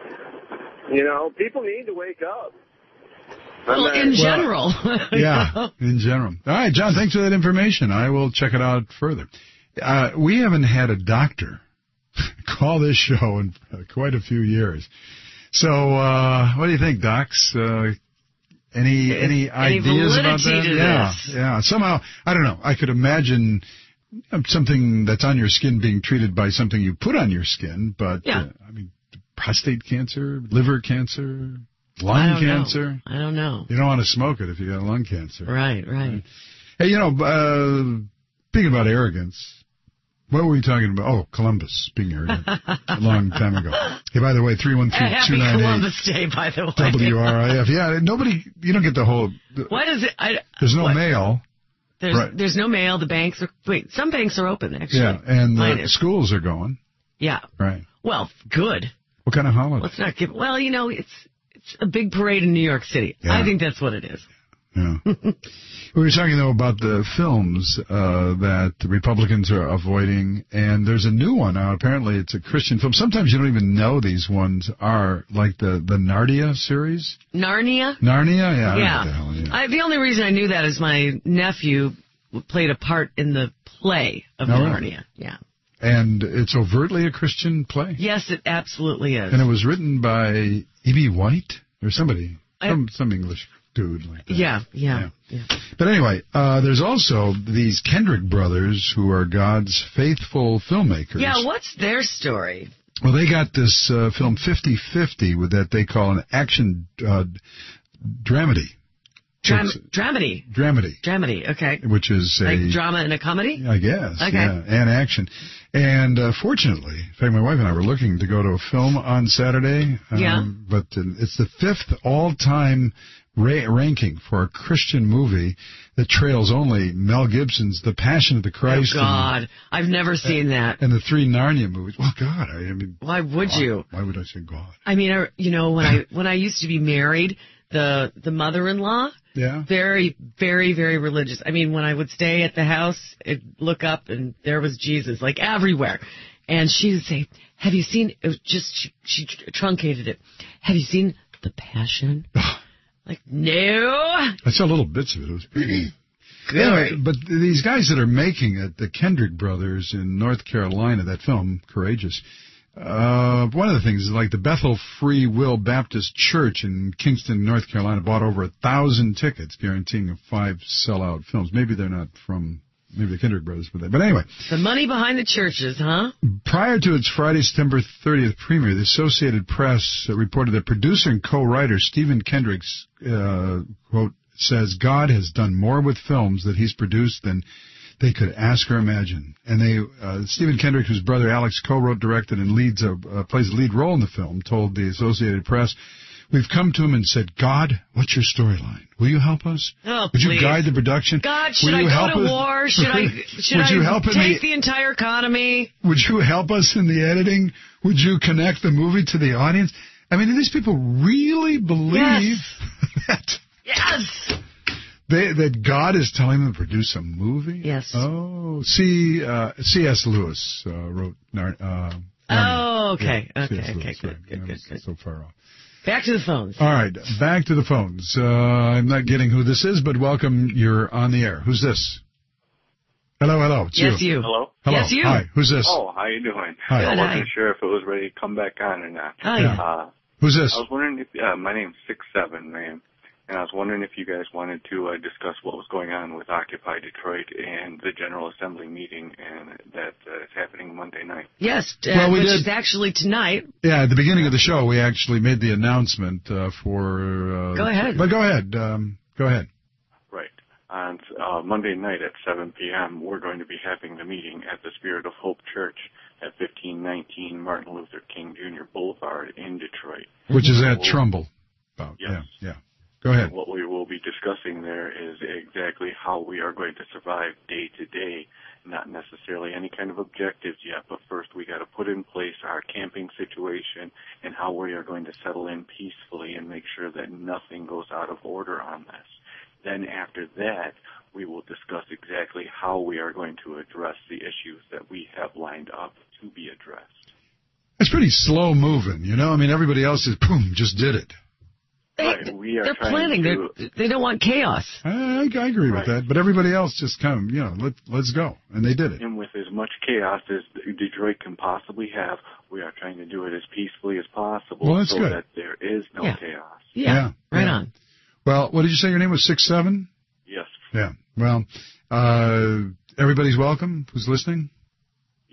You know, people need to wake up. Well, in well, general. Yeah, in general. All right, John, thanks for that information. I will check it out further. Uh, we haven't had a doctor call this show in uh, quite a few years. So, uh, what do you think, docs? Uh, any any, any ideas about that? Yeah, this? yeah. Somehow, I don't know. I could imagine something that's on your skin being treated by something you put on your skin, but yeah. uh, I mean, prostate cancer, liver cancer, lung I don't cancer. Know. I don't know. You don't want to smoke it if you got lung cancer. Right, right. Hey, you know, uh, speaking about arrogance, What were we talking about? Oh, Columbus being here a long time ago. Hey, by the way, three one three, two nine eight. Happy Columbus Day, by the way. W R I F. Yeah, nobody, you don't get the whole. What is it? I, there's no what? mail. There's right. there's no mail. The banks are, wait, some banks are open, actually. Yeah, and Mine the is. schools are going. Yeah. Right. Well, good. What kind of holiday? Let's not give, well, you know, it's it's a big parade in New York City. Yeah. I think that's what it is. Yeah. We were talking, though, about the films uh, that the Republicans are avoiding, and there's a new one out. Apparently, it's a Christian film. Sometimes you don't even know these ones are, like the, the Narnia series. Narnia? Narnia? Yeah. I don't know Yeah. what the hell, yeah. I, the only reason I knew that is my nephew played a part in the play of Oh, Narnia. really? Yeah. And it's overtly a Christian play? Yes, it absolutely is. And it was written by E B. White or somebody, I, some, some English dude like that. Yeah, yeah, yeah. yeah. But anyway, uh, there's also these Kendrick brothers who are God's faithful filmmakers. Yeah, what's their story? Well, they got this uh, film fifty fifty with that they call an action uh, dramedy. Dram- dramedy. Dramedy. Dramedy, okay. Which is like a... drama and a comedy? I guess, okay. yeah, and action. And uh, fortunately, in fact, my wife and I were looking to go to a film on Saturday. Um, yeah. But uh, it's the fifth all-time ra- ranking for a Christian movie that trails only Mel Gibson's The Passion of the Christ. Oh, God. And, I've never seen that. And the three Narnia movies. Well, God, I, I mean... Why would God, you? Why would I say God? I mean, I, you know, when I when I used to be married, the the mother-in-law... Yeah. Very, very, very religious. I mean, when I would stay at the house, I'd look up and there was Jesus, like everywhere. And she would say, have you seen, it was just, she, she truncated it. Have you seen The Passion? Like, no. I saw little bits of it. It was pretty good. Anyway, but these guys that are making it, the Kendrick brothers in North Carolina, that film, Courageous, Uh, one of the things is like the Bethel Free Will Baptist Church in Kingston, North Carolina, bought over a thousand tickets, guaranteeing five sellout films. Maybe they're not from, maybe the Kendrick brothers, but they, but anyway. The money behind the churches, huh? Prior to its Friday, September thirtieth premiere, the Associated Press uh, reported that producer and co-writer Stephen Kendrick's, uh, quote, says God has done more with films that he's produced than they could ask or imagine. And they, uh, Stephen Kendrick, whose brother Alex co-wrote, directed, and leads a, uh, plays a lead role in the film, told the Associated Press, we've come to him and said, God, what's your storyline? Will you help us? Oh, Would please. you guide the production? God, should Will I you go help to us? war? Should I, should Would I you help in take the, the entire economy? Would you help us in the editing? Would you connect the movie to the audience? I mean, do these people really believe yes. that? Yes! They, that God is telling them to produce a movie? Yes. Oh, C. Uh, C S. Lewis uh, wrote Nar- uh, Narnia. Oh, okay. Yeah, okay, C S. okay, Lewis, good, right. good, That good, was good. So far off. Back to the phones. All right, back to the phones. Uh, I'm not getting who this is, but welcome. You're on the air. Who's this? Hello, hello. It's yes, you. you. Hello? Hello. Yes, you. Hi, who's this? Oh, how you doing? Hi. I Good, wasn't hi. sure if it was ready to come back on or not. Hi. Uh, Who's this? I was wondering if, uh, my name's six seven, ma'am, and I was wondering if you guys wanted to uh, discuss what was going on with Occupy Detroit and the General Assembly meeting and that uh, is happening Monday night. Yes, uh, Well, we which did- is actually tonight. Yeah, at the beginning of the show, we actually made the announcement uh, for... Uh, Go ahead. But go ahead. Um, go ahead. Right. On uh, Monday night at seven p.m., we're going to be having the meeting at the Spirit of Hope Church at fifteen nineteen Martin Luther King Junior Boulevard in Detroit. Which is at We'll- Trumbull. About. Yes. Yeah, yeah. Go ahead. What we will be discussing there is exactly how we are going to survive day to day, not necessarily any kind of objectives yet, but first we got to put in place our camping situation and how we are going to settle in peacefully and make sure that nothing goes out of order on this. Then after that, we will discuss exactly how we are going to address the issues that we have lined up to be addressed. It's pretty slow moving, you know? I mean, everybody else is, boom, just did it. They, Right, we are they're trying planning. to- They're, they don't want chaos. I, I agree Right. with that, but everybody else just kind of, you know, let, let's go. And they did it. And with as much chaos as Detroit can possibly have, we are trying to do it as peacefully as possible Well, that's so good. that there is no Yeah. chaos. Yeah, Yeah, right yeah. on. Well, what did you say your name was? Six seven? Yes. Yeah. Well, uh, everybody's welcome who's listening? Yes.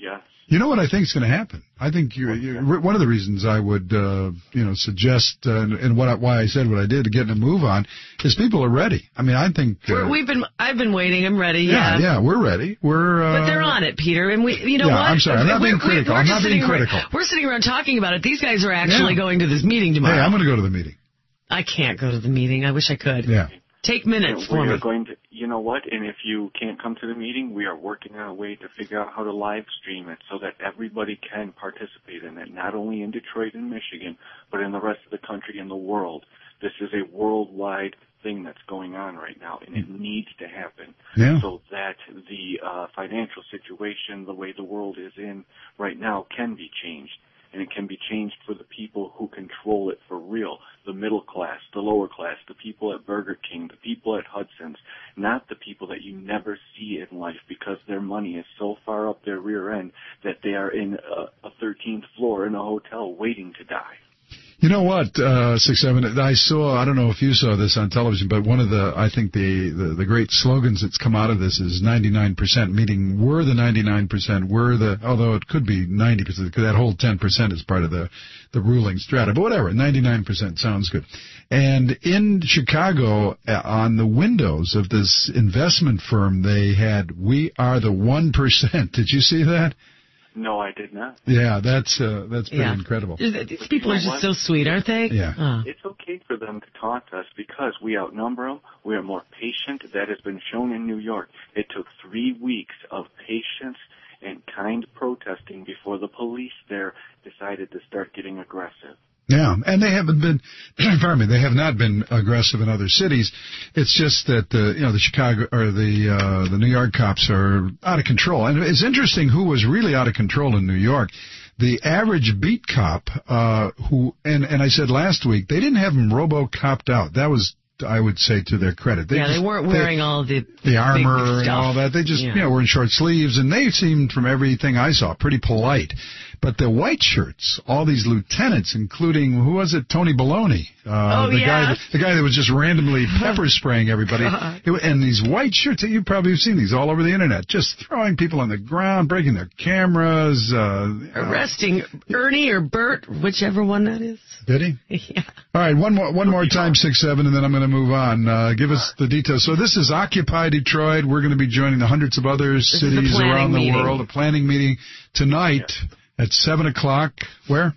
You know what I think is going to happen? I think you, you, one of the reasons I would, uh, you know, suggest uh, and what I, why I said what I did to get a move on is people are ready. I mean, I think uh, we're, we've been. I've been waiting. I'm ready. Yeah, Yeah, yeah, we're ready. We're. Uh, but they're on it, Peter. And we, you know yeah, what? I'm sorry. I'm not we're, being critical. We're, we're I'm not being critical. Around, we're sitting around talking about it. These guys are actually yeah. going to this meeting tomorrow. Hey, I'm going to go to the meeting. I can't go to the meeting. I wish I could. Yeah. Take minutes we for are me. Going to, you know what? And if you can't come to the meeting, we are working on a way to figure out how to live stream it so that everybody can participate in it, not only in Detroit and Michigan, but in the rest of the country and the world. This is a worldwide thing that's going on right now, and it needs to happen yeah. so that the uh, financial situation, the way the world is in right now, can be changed. And it can be changed for the people who control it for real, the middle class, the lower class, the people at Burger King, the people at Hudson's, not the people that you never see in life because their money is so far up their rear end that they are in a, a thirteenth floor in a hotel waiting to die. You know what, uh, six seven. I saw. I don't know if you saw this on television, but one of the, I think the the, the great slogans that's come out of this is ninety-nine percent. Meaning, we're the ninety-nine percent. We're the, although it could be ninety percent because that whole ten percent is part of the the ruling strata. But whatever, ninety-nine percent sounds good. And in Chicago, uh, on the windows of this investment firm, they had "We are the one percent." Did you see that? No, I did not. Yeah, that's uh, that's pretty yeah. incredible. These people are just so sweet, aren't they? Yeah. Oh. It's okay for them to taunt us because we outnumber them. We are more patient. That has been shown in New York. It took three weeks of patience and kind protesting before the police there decided to start getting aggressive. Yeah, and they haven't been, pardon me, they have not been aggressive in other cities. It's just that the, you know, the Chicago or the uh, the New York cops are out of control. And it's interesting who was really out of control in New York. The average beat cop, uh, who, and and I said last week, they didn't have them robo-copped out. That was, I would say, to their credit. They yeah, just, they weren't wearing they, all the the armor big and all that. They just, yeah. you know, were in short sleeves, and they seemed, from everything I saw, pretty polite. But the white shirts, all these lieutenants, including, who was it, Tony Baloney, uh, oh, the yeah. guy, that, the guy that was just randomly pepper spraying everybody, it, and these white shirts, you probably have seen these all over the internet, just throwing people on the ground, breaking their cameras, uh, arresting uh, Ernie or Bert, whichever one that is. Did he? Yeah. All right, one more, one more time, six seven, and then I'm going to move on. Uh, give us the details. So this is Occupy Detroit. We're going to be joining the hundreds of other this cities around the meeting. world. A planning meeting tonight. Yes. At seven o'clock, where?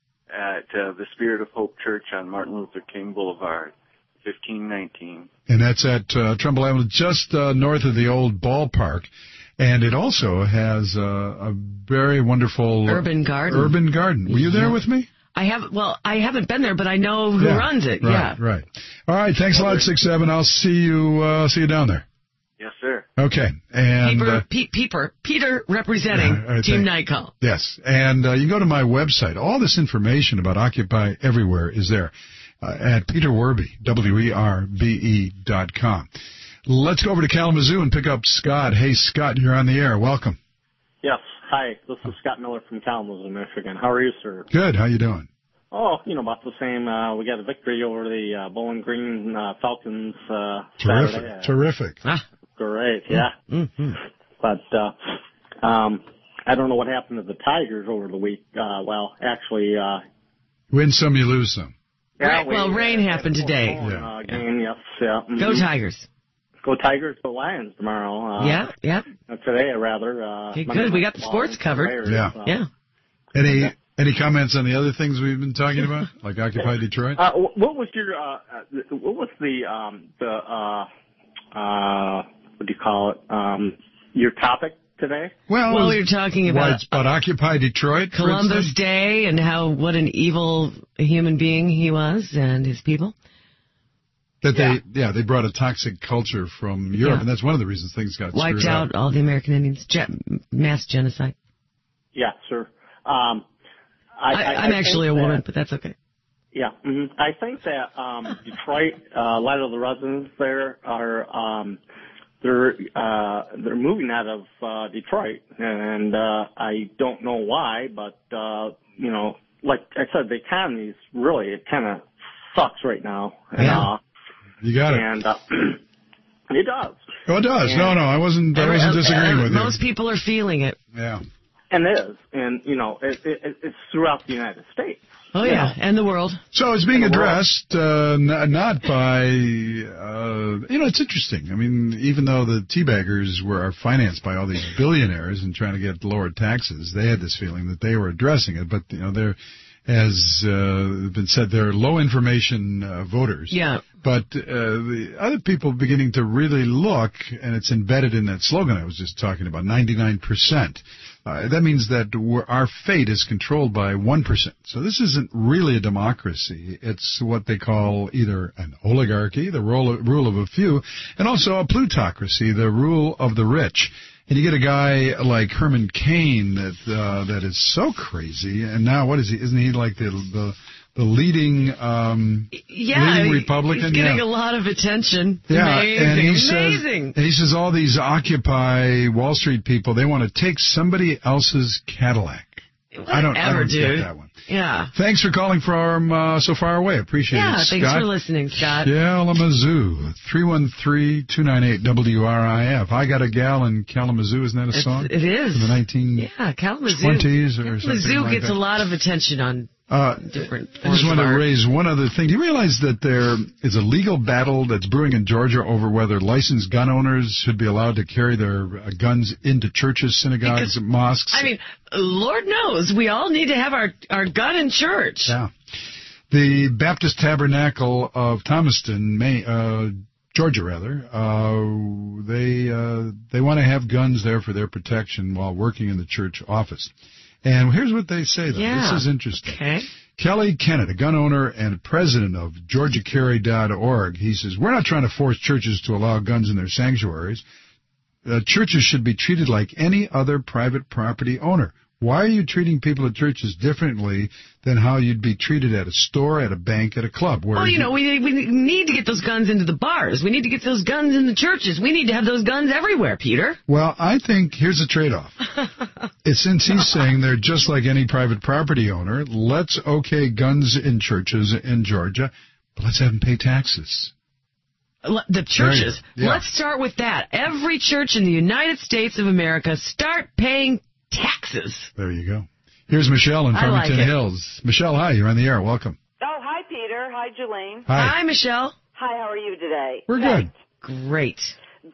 At uh, the Spirit of Hope Church on Martin Luther King Boulevard, fifteen nineteen. And that's at uh, Trumbull Avenue, just uh, north of the old ballpark. And it also has uh, a very wonderful urban garden. Urban garden. Were you there yeah. with me? I have. Well, I haven't been there, but I know who yeah. runs it. Right, yeah. Right. All right. Thanks a lot, six seven. I'll see you. Uh, see you down there. Yes, sir. Okay, and Peter, uh, Pe- Peter, Peter representing uh, Team Night Call. Yes, and uh, you go to my website. All this information about Occupy Everywhere is there uh, at Peter Werbe, W E R B E dot com. Let's go over to Kalamazoo and pick up Scott. Hey, Scott, you're on the air. Welcome. Yes. Hi, this is Scott Miller from Kalamazoo, Michigan. How are you, sir? Good. How you doing? Oh, you know, about the same. Uh, we got a victory over the uh, Bowling Green uh, Falcons uh, Terrific. Saturday. Terrific. Ah. Great, yeah. Mm-hmm. But uh, um, I don't know what happened to the Tigers over the week. Uh, well, actually, uh, win some, you lose some. Yeah, right, we, well, rain uh, happened today. Uh, Yeah. Game, yes, yeah. Mm-hmm. Go Tigers. Go Tigers. Go Lions tomorrow. Uh, yeah, yeah. Uh, today, rather. Uh, okay, good. We got the sports covered. Players, yeah. Uh, yeah. Any any comments on the other things we've been talking about, like Occupy Detroit? Uh, what was your? Uh, what was the um, the? Uh, uh, what do you call it? Um, your topic today? Well, well, we were talking about what, about Occupy Detroit, Columbus Day, and how what an evil human being he was and his people. That yeah. they, yeah, they brought a toxic culture from Europe, yeah. and that's one of the reasons things got wiped screwed out up. all the American Indians, Gen- mass genocide. Yeah, sir. Um, I, I, I, I'm I actually a that, woman, but that's okay. Yeah, mm-hmm. I think that um, Detroit, uh, a lot of the residents there are um, they're uh, they're moving out of uh, Detroit, and uh, I don't know why, but uh, you know, like I said, the economy's really it kind of sucks right now. Yeah. Uh, You got it. And uh, it does. Oh, it does. And no, no, I wasn't. I wasn't disagreeing uh, with you. Most people are feeling it. Yeah. and it is, and you know, it, it, it's throughout the United States. Oh yeah, know. And the world. So it's being addressed uh, n- not by, uh, you know, it's interesting. I mean, even though the teabaggers were are financed by all these billionaires and trying to get lower taxes, they had this feeling that they were addressing it. But you know, they're, as uh, been said, they're low information uh, voters. Yeah. But uh, the other people beginning to really look, and it's embedded in that slogan I was just talking about, ninety-nine percent. Uh, that means that we're, our fate is controlled by one percent. So this isn't really a democracy. It's what they call either an oligarchy, the rule of, rule of a few, and also a plutocracy, the rule of the rich. And you get a guy like Herman Cain that uh, that is so crazy. And now what is he? Isn't he like the the the leading um yeah, leading Republican? He's getting yeah. a lot of attention. Yeah, amazing, and he amazing. Says, and he says all these Occupy Wall Street people, they want to take somebody else's Cadillac. Whatever, I don't, I don't dude. get that one. Yeah. Thanks for calling from uh, so far away. Appreciate yeah, it, Scott. Yeah, thanks for listening, Scott. Kalamazoo, three one three, two nine eight, W R I F. I Got a Gal in Kalamazoo. Isn't that a it's, song? It is. From the nineteen twenties yeah, Kalamazoo. or Kalamazoo something like gets that. a lot of attention on Uh, different I just want to art. raise one other thing. Do you realize that there is a legal battle that's brewing in Georgia over whether licensed gun owners should be allowed to carry their uh, guns into churches, synagogues, Because, mosques? I mean, Lord knows we all need to have our, our gun in church. Yeah. The Baptist Tabernacle of Thomaston, May, uh, Georgia, rather, uh, they uh, they want to have guns there for their protection while working in the church office. And here's what they say, though. Yeah. This is interesting. Okay. Kelly Kennett, a gun owner and president of Georgia Carry dot org, he says, we're not trying to force churches to allow guns in their sanctuaries. Uh, churches should be treated like any other private property owner. Why are you treating people at churches differently than how you'd be treated at a store, at a bank, at a club? Where well, you know, we we need to get those guns into the bars. We need to get those guns in the churches. We need to have those guns everywhere, Peter. Well, I think here's a trade-off. It's since he's saying they're just like any private property owner, let's okay guns in churches in Georgia, but let's have them pay taxes. The churches. Yeah. Let's start with that. Every church in the United States of America, start paying taxes. There you go. Here's Michelle in Farmington like Hills. Michelle, hi. You're on the air. Welcome. Oh, hi, Peter. Hi, Jolene. Hi. Hi, Michelle. Hi, how are you today? We're good. Great.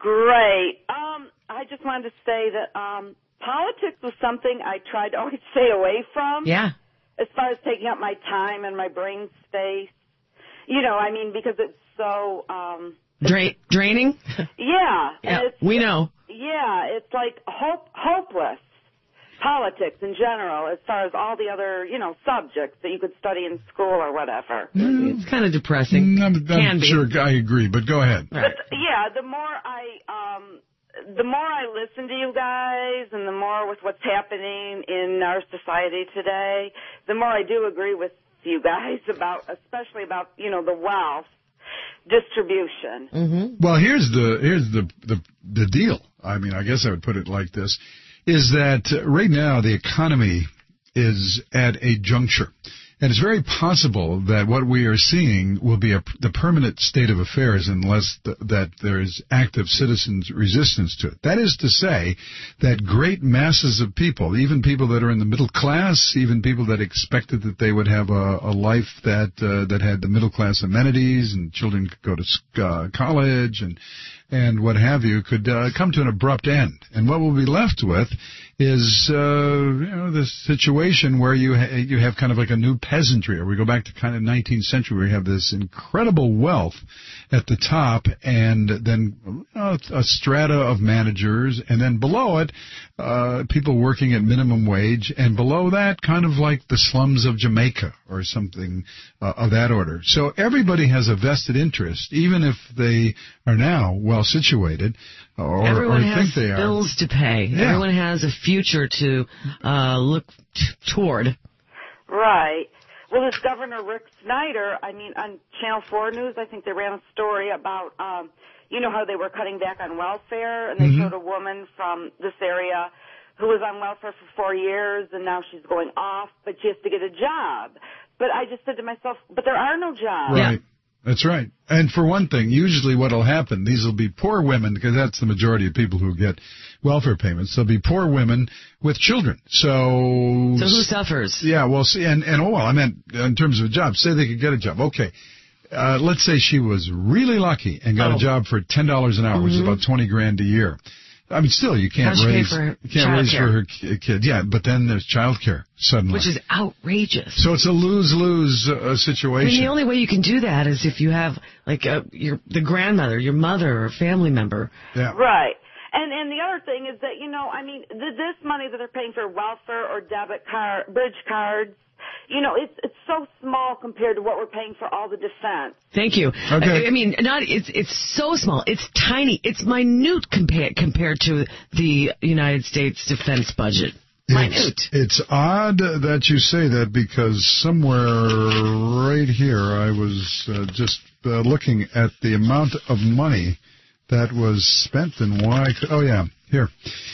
Great. Um, I just wanted to say that um, politics was something I tried to always stay away from. Yeah. As far as taking up my time and my brain space. You know, I mean, because it's so... Um, Dra- draining? Yeah. Yeah, and it's, we know. Yeah, it's like hope, hopeless. Politics in general, as far as all the other, you know, subjects that you could study in school or whatever. Mm, it's kind of depressing. Mm, I'm, I'm Can be. sure I agree, but go ahead. But, yeah, the more I, um, the more I listen to you guys and the more with what's happening in our society today, the more I do agree with you guys about, especially about, you know, the wealth distribution. Mm-hmm. Well, here's the here's the, the the deal. I mean, I guess I would put it like this, is that right now the economy is at a juncture. And it's very possible that what we are seeing will be a, the permanent state of affairs unless th- that there is active citizens' resistance to it. That is to say that great masses of people, even people that are in the middle class, even people that expected that they would have a, a life that uh, that had the middle class amenities and children could go to uh, college and and what have you, could uh, come to an abrupt end. And what we'll be left with is, uh, you know, this situation where you ha- you have kind of like a new peasantry, or we go back to kind of nineteenth century where you have this incredible wealth at the top, and then you know, a strata of managers, and then below it, uh, people working at minimum wage, and below that, kind of like the slums of Jamaica or something uh, of that order. So everybody has a vested interest, even if they are now well situated, or, Everyone or has think they are. bills to pay. Yeah. Everyone has a future to uh, look t- toward. Right. Well, this Governor Rick Snyder, I mean, on Channel four News, I think they ran a story about, um, you know, how they were cutting back on welfare, and they Mm-hmm. showed a woman from this area who was on welfare for four years, and now she's going off, but she has to get a job. But I just said to myself, but there are no jobs. Right. That's right. And for one thing, usually what will happen, these will be poor women, because that's the majority of people who get welfare payments. They'll be poor women with children. So So who suffers? Yeah, well, see, and, and oh, well, I meant in terms of a job. Say they could get a job. Okay. Uh, let's say she was really lucky and got Oh. a job for ten dollars an hour, which is Mhm. about twenty grand a year. I mean, still, you can't How does she pay raise, for her you can't raise childcare? for her ki- kid. Yeah, but then there's childcare suddenly. Which is outrageous. So it's a lose-lose uh, I situation. mean, the only way you can do that is if you have, like, a, your the grandmother, your mother, or family member. Yeah. Right. And and the other thing is that, you know, I mean, th- this money that they're paying for welfare or debit card, bridge cards, you know, it's it's so small compared to what we're paying for all the defense. Thank you. Okay. I, I mean, not it's it's so small. It's tiny. It's minute compared compared to the United States defense budget. Minute. It's, it's odd that you say that, because somewhere right here I was uh, just uh, looking at the amount of money that was spent and why. Oh, yeah, here.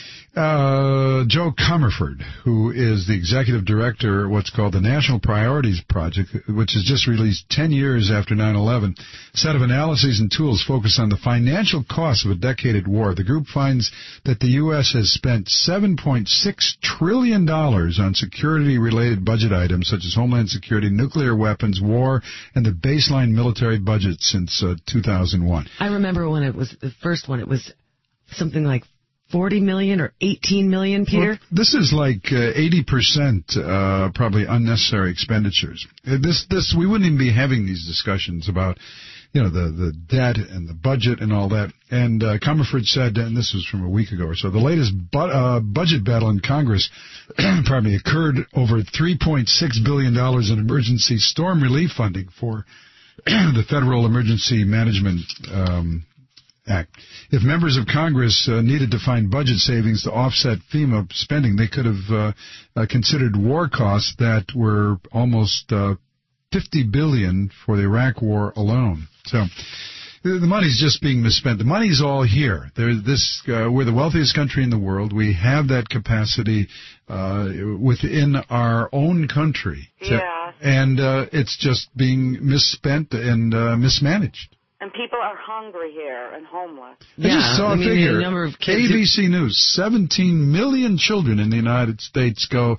Uh, Joe Comerford, who is the executive director of what's called the National Priorities Project, which has just released ten years after nine eleven, a set of analyses and tools focused on the financial costs of a decade war. The group finds that the U S has spent seven point six trillion dollars on security-related budget items such as homeland security, nuclear weapons, war, and the baseline military budget since uh, two thousand one. I remember when it was the first one. It was something like forty million or eighteen million, Peter? Well, this is like uh, eighty percent uh, probably unnecessary expenditures. Uh, This, this, we wouldn't even be having these discussions about, you know, the, the debt and the budget and all that. And uh, Comerford said, and this was from a week ago or so, the latest bu- uh, budget battle in Congress pardon me, occurred over three point six billion dollars in emergency storm relief funding for the Federal Emergency Management um Act. If members of Congress uh, needed to find budget savings to offset FEMA spending, they could have uh, uh, considered war costs that were almost uh, fifty billion dollars for the Iraq War alone. So the the money's just being misspent. The money's all here. There, this uh, we're the wealthiest country in the world. We have that capacity uh, within our own country, to, Yeah. and uh, it's just being misspent and uh, mismanaged. And people are hungry here and homeless. I just saw I a mean, the figure. number of kids A B C News, seventeen million children in the United States go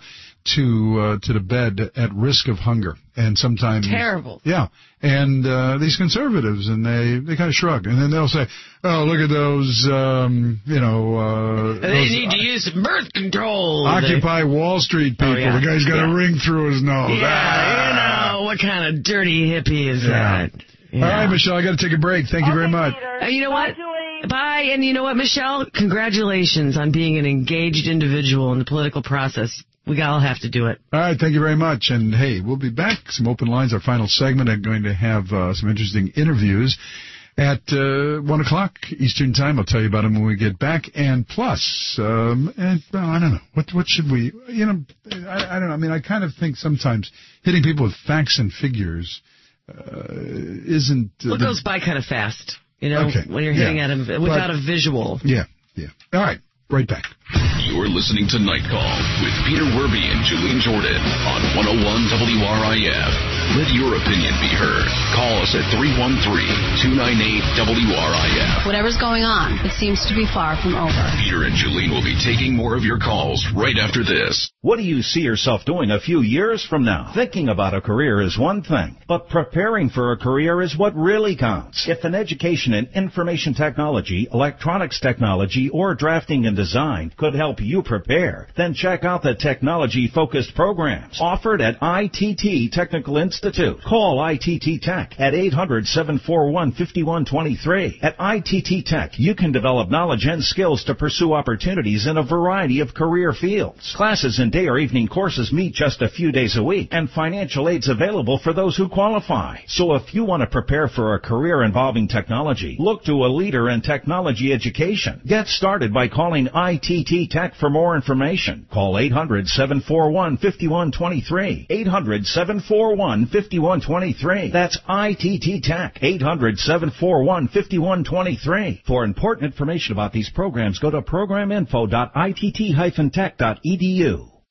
to uh, to the bed at risk of hunger. And sometimes... Terrible. Yeah. And uh, these conservatives, and they, they kind of shrug. And then they'll say, oh, look at those, um, you know... Uh, They those need to use birth control. Occupy Wall Street people. Oh, yeah. The guy's got Yeah. a ring through his nose. Yeah, Ah. you know, what kind of dirty hippie is Yeah. that? All right, Michelle, I got to take a break. Thank you very much. Uh, you know what? Bye. And you know what, Michelle? Congratulations on being an engaged individual in the political process. We all have to do it. All right, thank you very much. And, hey, we'll be back. Some open lines, our final segment. I'm going to have uh, some interesting interviews at uh, one o'clock Eastern Time. I'll tell you about them when we get back. And plus, um, and, well, I don't know. What what should we, you know, I, I don't know. I mean, I kind of think sometimes hitting people with facts and figures uh, isn't... Uh, Well, it the- goes by kind of fast, you know, Okay. when you're hitting Yeah. at them without But- a visual. Yeah, yeah. All right, right back. You're listening to Night Call with Peter Werby and Julian Jordan on one oh one W R I F. Let your opinion be heard. Call us at three one three, two nine eight, W R I F. Whatever's going on, it seems to be far from over. Peter and Julian will be taking more of your calls right after this. What do you see yourself doing a few years from now? Thinking about a career is one thing, but preparing for a career is what really counts. If an education in information technology, electronics technology, or drafting and design could help you prepare, then check out the technology-focused programs offered at I T T Technical Institute. Call I T T Tech at eight hundred, seven four one, five one two three. At I T T Tech, you can develop knowledge and skills to pursue opportunities in a variety of career fields. Classes and day or evening courses meet just a few days a week, and financial aid's available for those who qualify. So if you want to prepare for a career involving technology, look to a leader in technology education. Get started by calling I T T Tech for more information. Call eight hundred, seven four one, five one two three. eight hundred, seven four one, five one two three. That's I T T Tech. eight hundred, seven four one, five one two three. For important information about these programs, go to program info dot I T T tech dot E D U.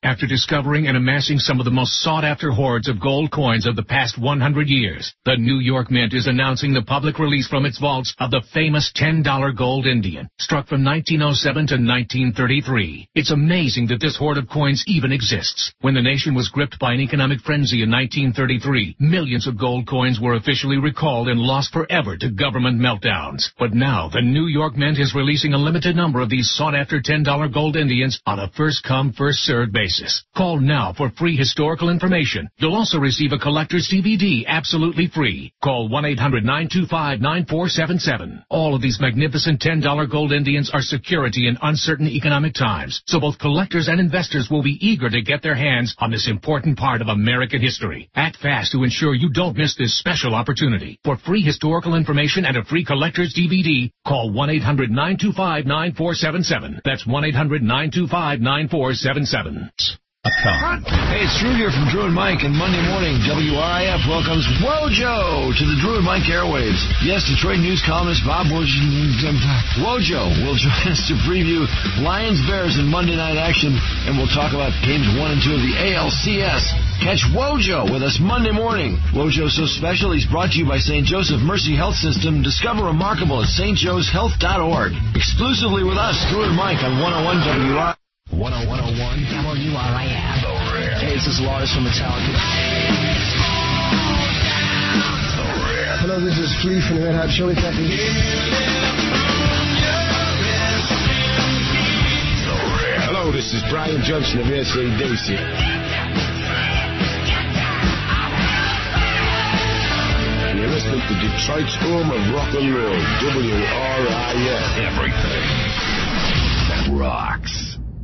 after discovering and amassing some of the most sought-after hoards of gold coins of the past one hundred years. The New York Mint is announcing the public release from its vaults of the famous ten dollar gold Indian, struck from nineteen oh seven to nineteen thirty-three. It's amazing that this hoard of coins even exists. When the nation was gripped by an economic frenzy in nineteen thirty-three, millions of gold coins were officially recalled and lost forever to government meltdowns. But now, the New York Mint is releasing a limited number of these sought-after ten dollar gold Indians on a first-come, first-served basis. Call now for free historical information. You'll also receive a collector's D V D absolutely free. Call one eight hundred nine two five nine four seven seven. All of these magnificent ten dollar gold Indians are security in uncertain economic times, so both collectors and investors will be eager to get their hands on this important part of American history. Act fast to ensure you don't miss this special opportunity. For free historical information and a free collector's D V D, call one eight hundred nine two five nine four seven seven. That's one eight hundred nine two five nine four seven seven. Hey, it's Drew here from Drew and Mike, and Monday morning, W R I F welcomes Wojo to the Drew and Mike airwaves. Yes, Detroit news columnist Bob Wojo will join us to preview Lions-Bears in Monday night action, and we'll talk about games one and two of the A L C S. Catch Wojo with us Monday morning. Wojo's so special, he's brought to you by Saint Joseph Mercy Health System. Discover Remarkable at st joes health dot org. Exclusively with us, Drew and Mike on one oh one W R I F. one oh one W R I F. Hey, this is Lars from Metallica. Hello, this is Flea from Red Hot Chili Peppers. Hello, this is Brian Johnson of S A Daisy. You're listening to Detroit's home of rock and roll, W R I F. Everything that rocks.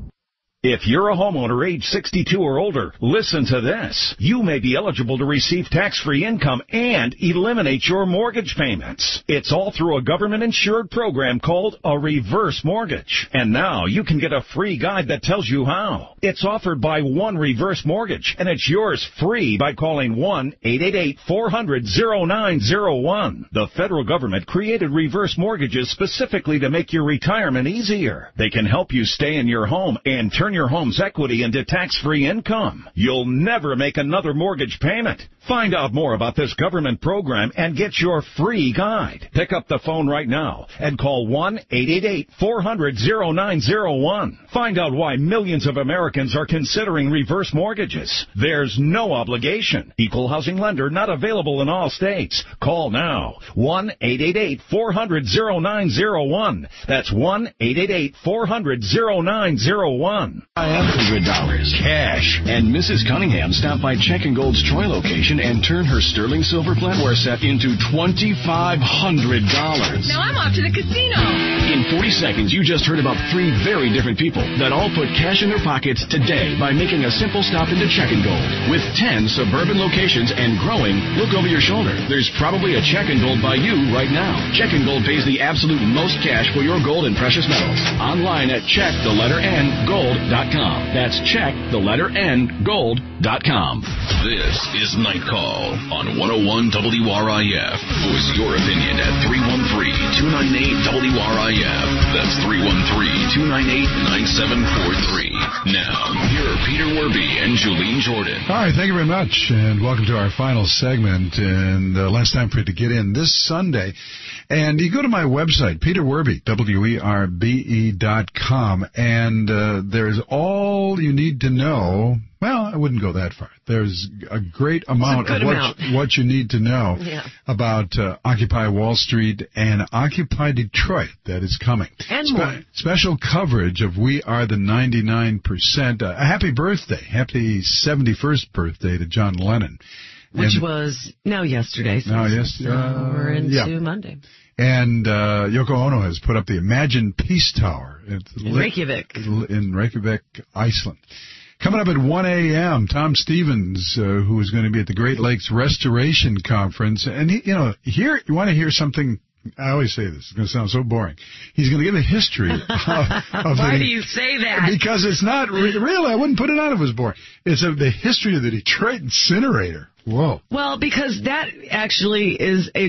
If you're a homeowner age sixty-two or older, listen to this. You may be eligible to receive tax-free income and eliminate your mortgage payments. It's all through a government-insured program called a reverse mortgage. And now you can get a free guide that tells you how. It's offered by One Reverse Mortgage, and it's yours free by calling one eight eight eight four hundred oh nine oh one. The federal government created reverse mortgages specifically to make your retirement easier. They can help you stay in your home and turn your home's equity into tax-free income. You'll never make another mortgage payment. Find out more about this government program and get your free guide. Pick up the phone right now and call one eight eight eight four hundred oh nine oh one. Find out why millions of Americans are considering reverse mortgages. There's no obligation. Equal housing lender not available in all states. Call now. one eight eight eight four hundred oh nine oh one. That's one eight eight eight four hundred oh nine oh one. I have one hundred dollars cash. And Missus Cunningham stopped by Check and Gold's Troy location and turned her sterling silver flatware set into twenty-five hundred dollars. Now I'm off to the casino. In forty seconds, you just heard about three very different people that all put cash in their pockets today by making a simple stop into Check and Gold. With ten suburban locations and growing, look over your shoulder. There's probably a Check and Gold by you right now. Check and Gold pays the absolute most cash for your gold and precious metals. Online at check the letter N gold dot com. That's check the letter N gold dot com. This is Night Call on one oh one W R I F. Voice your opinion at three one three, two nine eight, W R I F. That's three one three, two nine eight, nine seven four three. Now, here are Peter Werby and Julene Jordan. All right, thank you very much, and welcome to our final segment. And uh, last time for you to get in this Sunday. And you go to my website, Peter Werby, W E R B E dot com, and uh, there's all you need to know. Well, I wouldn't go that far. There's a great amount a of what, amount. what you need to know yeah. about uh, Occupy Wall Street and Occupy Detroit that is coming. And Spe- more. Special coverage of We Are the ninety-nine percent. Uh, a happy birthday, happy seventy-first birthday to John Lennon. Which and, was now yesterday. So now yesterday. Uh, we're into yeah. Monday. And uh, Yoko Ono has put up the Imagine Peace Tower. It's in Reykjavik. In Reykjavik, Iceland. Coming up at one a.m., Tom Stevens, uh, who is going to be at the Great Lakes Restoration Conference. And, he, you know, here you want to hear something. I always say this. It's going to sound so boring. He's going to give a history of, of Why the, do you say that? Because it's not re- really. I wouldn't put it on if it was boring. It's of the history of the Detroit incinerator. Whoa. Well, because that actually is a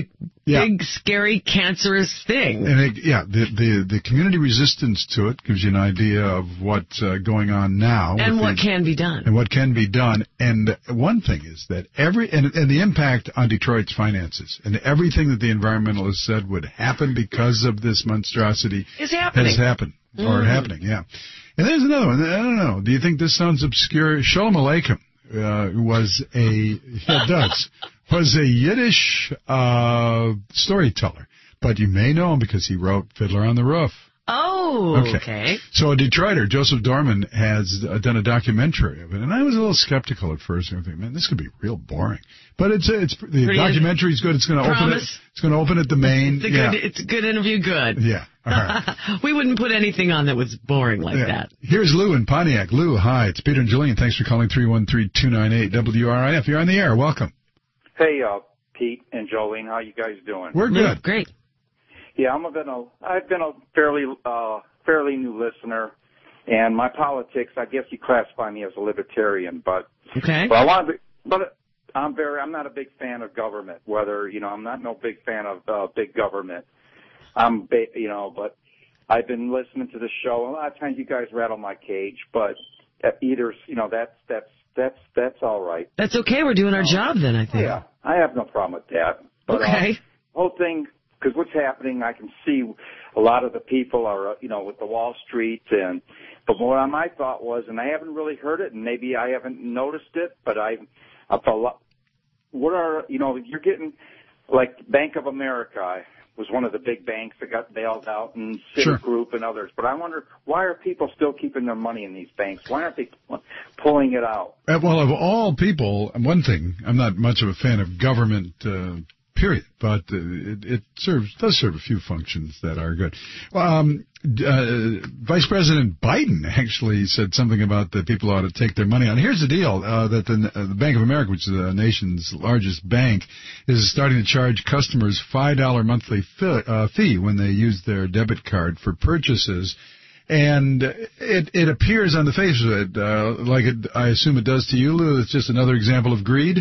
Yeah. big, scary, cancerous thing. And it, yeah, the, the the community resistance to it gives you an idea of what's uh, going on now. And what these, can be done. And what can be done. And one thing is that every, and, and the impact on Detroit's finances, and everything that the environmentalists said would happen because of this monstrosity is happening. has happened. Mm. Or happening, yeah. And there's another one. I don't know. Do you think this sounds obscure? Sholem Aleichem uh, was a, yeah, it does, was a Yiddish uh, storyteller. But you may know him because he wrote Fiddler on the Roof. Oh, okay. okay. So a Detroiter, Joseph Dorman, has uh, done a documentary of it, and I was a little skeptical at first. I think, man, this could be real boring. But it's it's the Pretty documentary is good. It's going to open it. It's going to open at the main. It's a yeah. good. It's a good interview. Good. Yeah. All right. We wouldn't put anything on that was boring like yeah. that. Here's Lou in Pontiac. Lou, hi. It's Peter and Julian. Thanks for calling three one three, two nine eight, W R I F. You're on the air. Welcome. Hey, uh, Pete and Jolene. How you guys doing? We're good. Great. Yeah, I'm a been a I've been a fairly uh fairly new listener, and my politics, I guess you classify me as a libertarian, but okay. But I want to be, but I'm very I'm not a big fan of government. Whether you know I'm not no big fan of uh, big government. I'm ba- you know, but I've been listening to the show. A lot of times you guys rattle my cage, but either you know that's that's that's that's all right. That's okay. We're doing our job then, I think. Yeah, I have no problem with that. But, okay. Uh, whole thing. Because what's happening, I can see a lot of the people are, you know, with the Wall Street, and but what my thought was, and I haven't really heard it, and maybe I haven't noticed it, but I, I thought, what are, you know, you're getting, like Bank of America was one of the big banks that got bailed out, and Citigroup sure. and others. But I wonder, why are people still keeping their money in these banks? Why aren't they pulling it out? Uh, well, of all people, one thing, I'm not much of a fan of government. Uh, Period, but uh, it, it serves does serve a few functions that are good. Um, uh, Vice President Biden actually said something about that people ought to take their money out. Here's the deal: uh, that the, uh, the Bank of America, which is the nation's largest bank, is starting to charge customers five dollar monthly fi- uh, fee when they use their debit card for purchases. And it it appears on the face of it uh, like it, I assume it does to you, Lou. It's just another example of greed.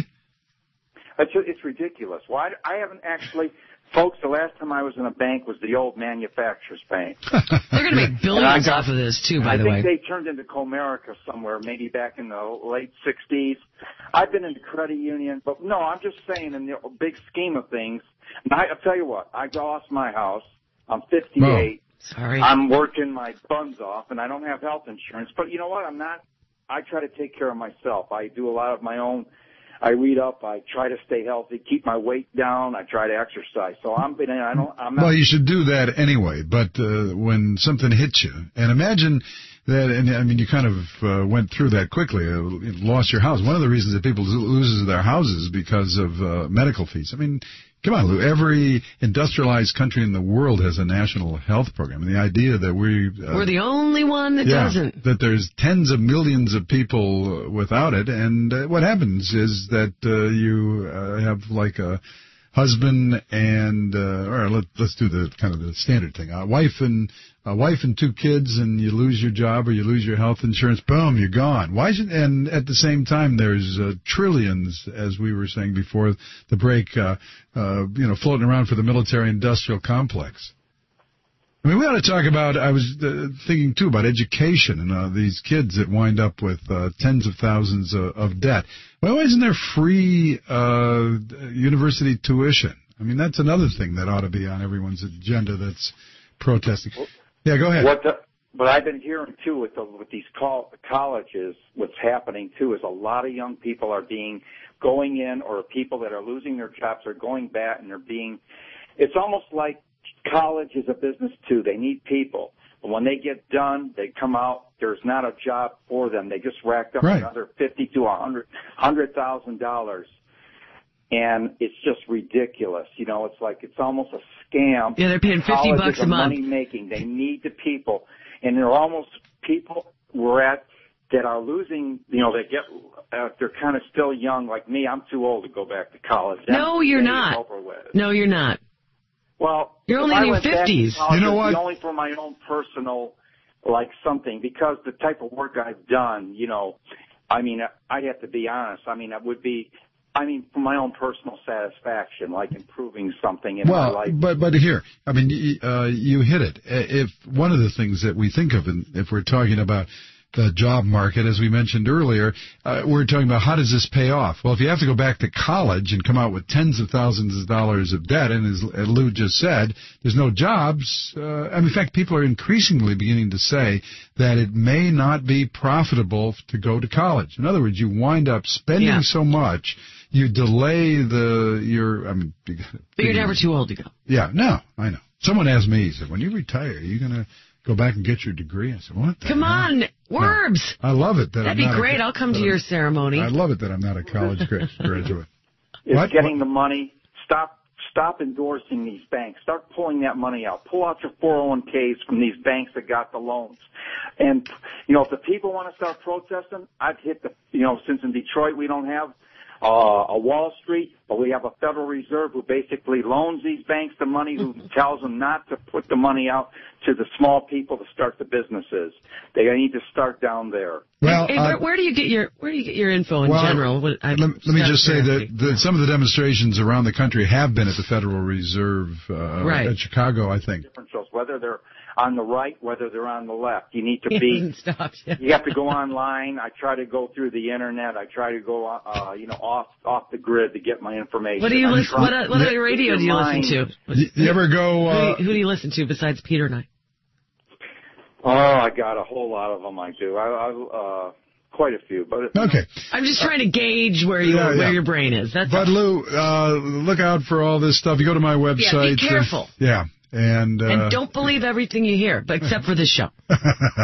It's, it's ridiculous. Why? I haven't actually, folks, the last time I was in a bank was the old manufacturer's bank. They're going to make billions got, off of this, too, by I the way. I think they turned into Comerica somewhere, maybe back in the late sixties. I've been in the credit union, but no, I'm just saying in the big scheme of things, I, I'll tell you what, I lost my house. I'm fifty-eight. Oh, sorry. I'm working my buns off, and I don't have health insurance. But you know what? I'm not, I try to take care of myself. I do a lot of my own. I read up. I try to stay healthy, keep my weight down. I try to exercise. So I'm, I don't, I'm not. Well, you should do that anyway. But uh, when something hits you, and imagine that, and I mean, you kind of uh, went through that quickly. Uh, lost your house. One of the reasons that people loses their houses is because of uh, medical fees. I mean, come on, Lou. Every industrialized country in the world has a national health program, and the idea that we uh, we're the only one that yeah, doesn't. That there's tens of millions of people without it, and uh, what happens is that uh, you uh, have like a husband and uh, or let, let's do the kind of the standard thing, a wife and a wife and two kids, and you lose your job or you lose your health insurance, boom, you're gone. Why should, and at the same time, there's uh, trillions, as we were saying before the break, uh, uh, you know, floating around for the military-industrial complex. I mean, we ought to talk about, I was uh, thinking, too, about education and uh, these kids that wind up with uh, tens of thousands of, of debt. Well, why isn't there free uh, university tuition? I mean, that's another thing that ought to be on everyone's agenda that's protesting. Yeah, go ahead. What the, but I've been hearing, too, with, the, with these call, colleges, what's happening, too, is a lot of young people are being, going in, or people that are losing their jobs are going back, and they're being, it's almost like college is a business, too. They need people. But when they get done, they come out, there's not a job for them. They just racked up right. another fifty to a hundred, hundred thousand dollars. And it's just ridiculous. You know, it's like, it's almost a scam. Yeah, they're paying fifty bucks a month. Money making. They need the people. And they're almost people we're at that are losing, you know, they get, uh, they're kind of still young like me. I'm too old to go back to college. That no, you're not. No, you're not. Well, you're only in your fifties. College, you know what? Only for my own personal, like something, because the type of work I've done, you know, I mean, I'd have to be honest. I mean, it would be, I mean, for my own personal satisfaction, like improving something in well, my life. but but here, I mean, y- uh, you hit it. If one of the things that we think of, in, if we're talking about the job market, as we mentioned earlier, uh, we're talking about how does this pay off? Well, if you have to go back to college and come out with tens of thousands of dollars of debt, and as Lou just said, there's no jobs. Uh, I mean, in fact, people are increasingly beginning to say that it may not be profitable to go to college. In other words, you wind up spending Yeah. so much, you delay the your. I mean, But you're never too old to go. yeah, no, I know. Someone asked me, he said, when you retire, are you going to go back and get your degree? I said, what the Come hell? on, Werbs. I love it that That'd I'm be not great. A, I'll come that to your I'm- ceremony. I love it that I'm not a college gra- graduate. Is What? getting the money. Stop stop endorsing these banks. Start pulling that money out. Pull out your four oh one k's from these banks that got the loans. And, you know, if the people want to start protesting, I'd hit the, you know, since in Detroit we don't have uh, a Wall Street, but we have a Federal Reserve who basically loans these banks the money, who tells them not to put the money out to the small people to start the businesses. They need to start down there. Well, Hey, uh, where, where do you get your where do you get your info in well, general? What, I, let, let me out of just say that, curiosity. that some of the demonstrations around the country have been at the Federal Reserve uh, Right. at Chicago, I think. Different shows, whether they're on the right, whether they're on the left. You need to It be. hasn't stopped yet. You have to go online. I try to go through the internet. I try to go, uh, you know, off off the grid to get my information. What do you I'm listen? trying- What, what other radio do you listen to? You, you ever go? Who, Uh, do you, who do you listen to besides Peter and I? Oh, I got a whole lot of them. I do. I, I uh, quite a few, but it, okay. I'm just trying to gauge where you Yeah, where yeah. your brain is. That's But all. Lou, uh, look out for all this stuff. You go to my website. Yeah, be careful. uh, yeah, and uh, And don't believe everything you hear, but except for this show. All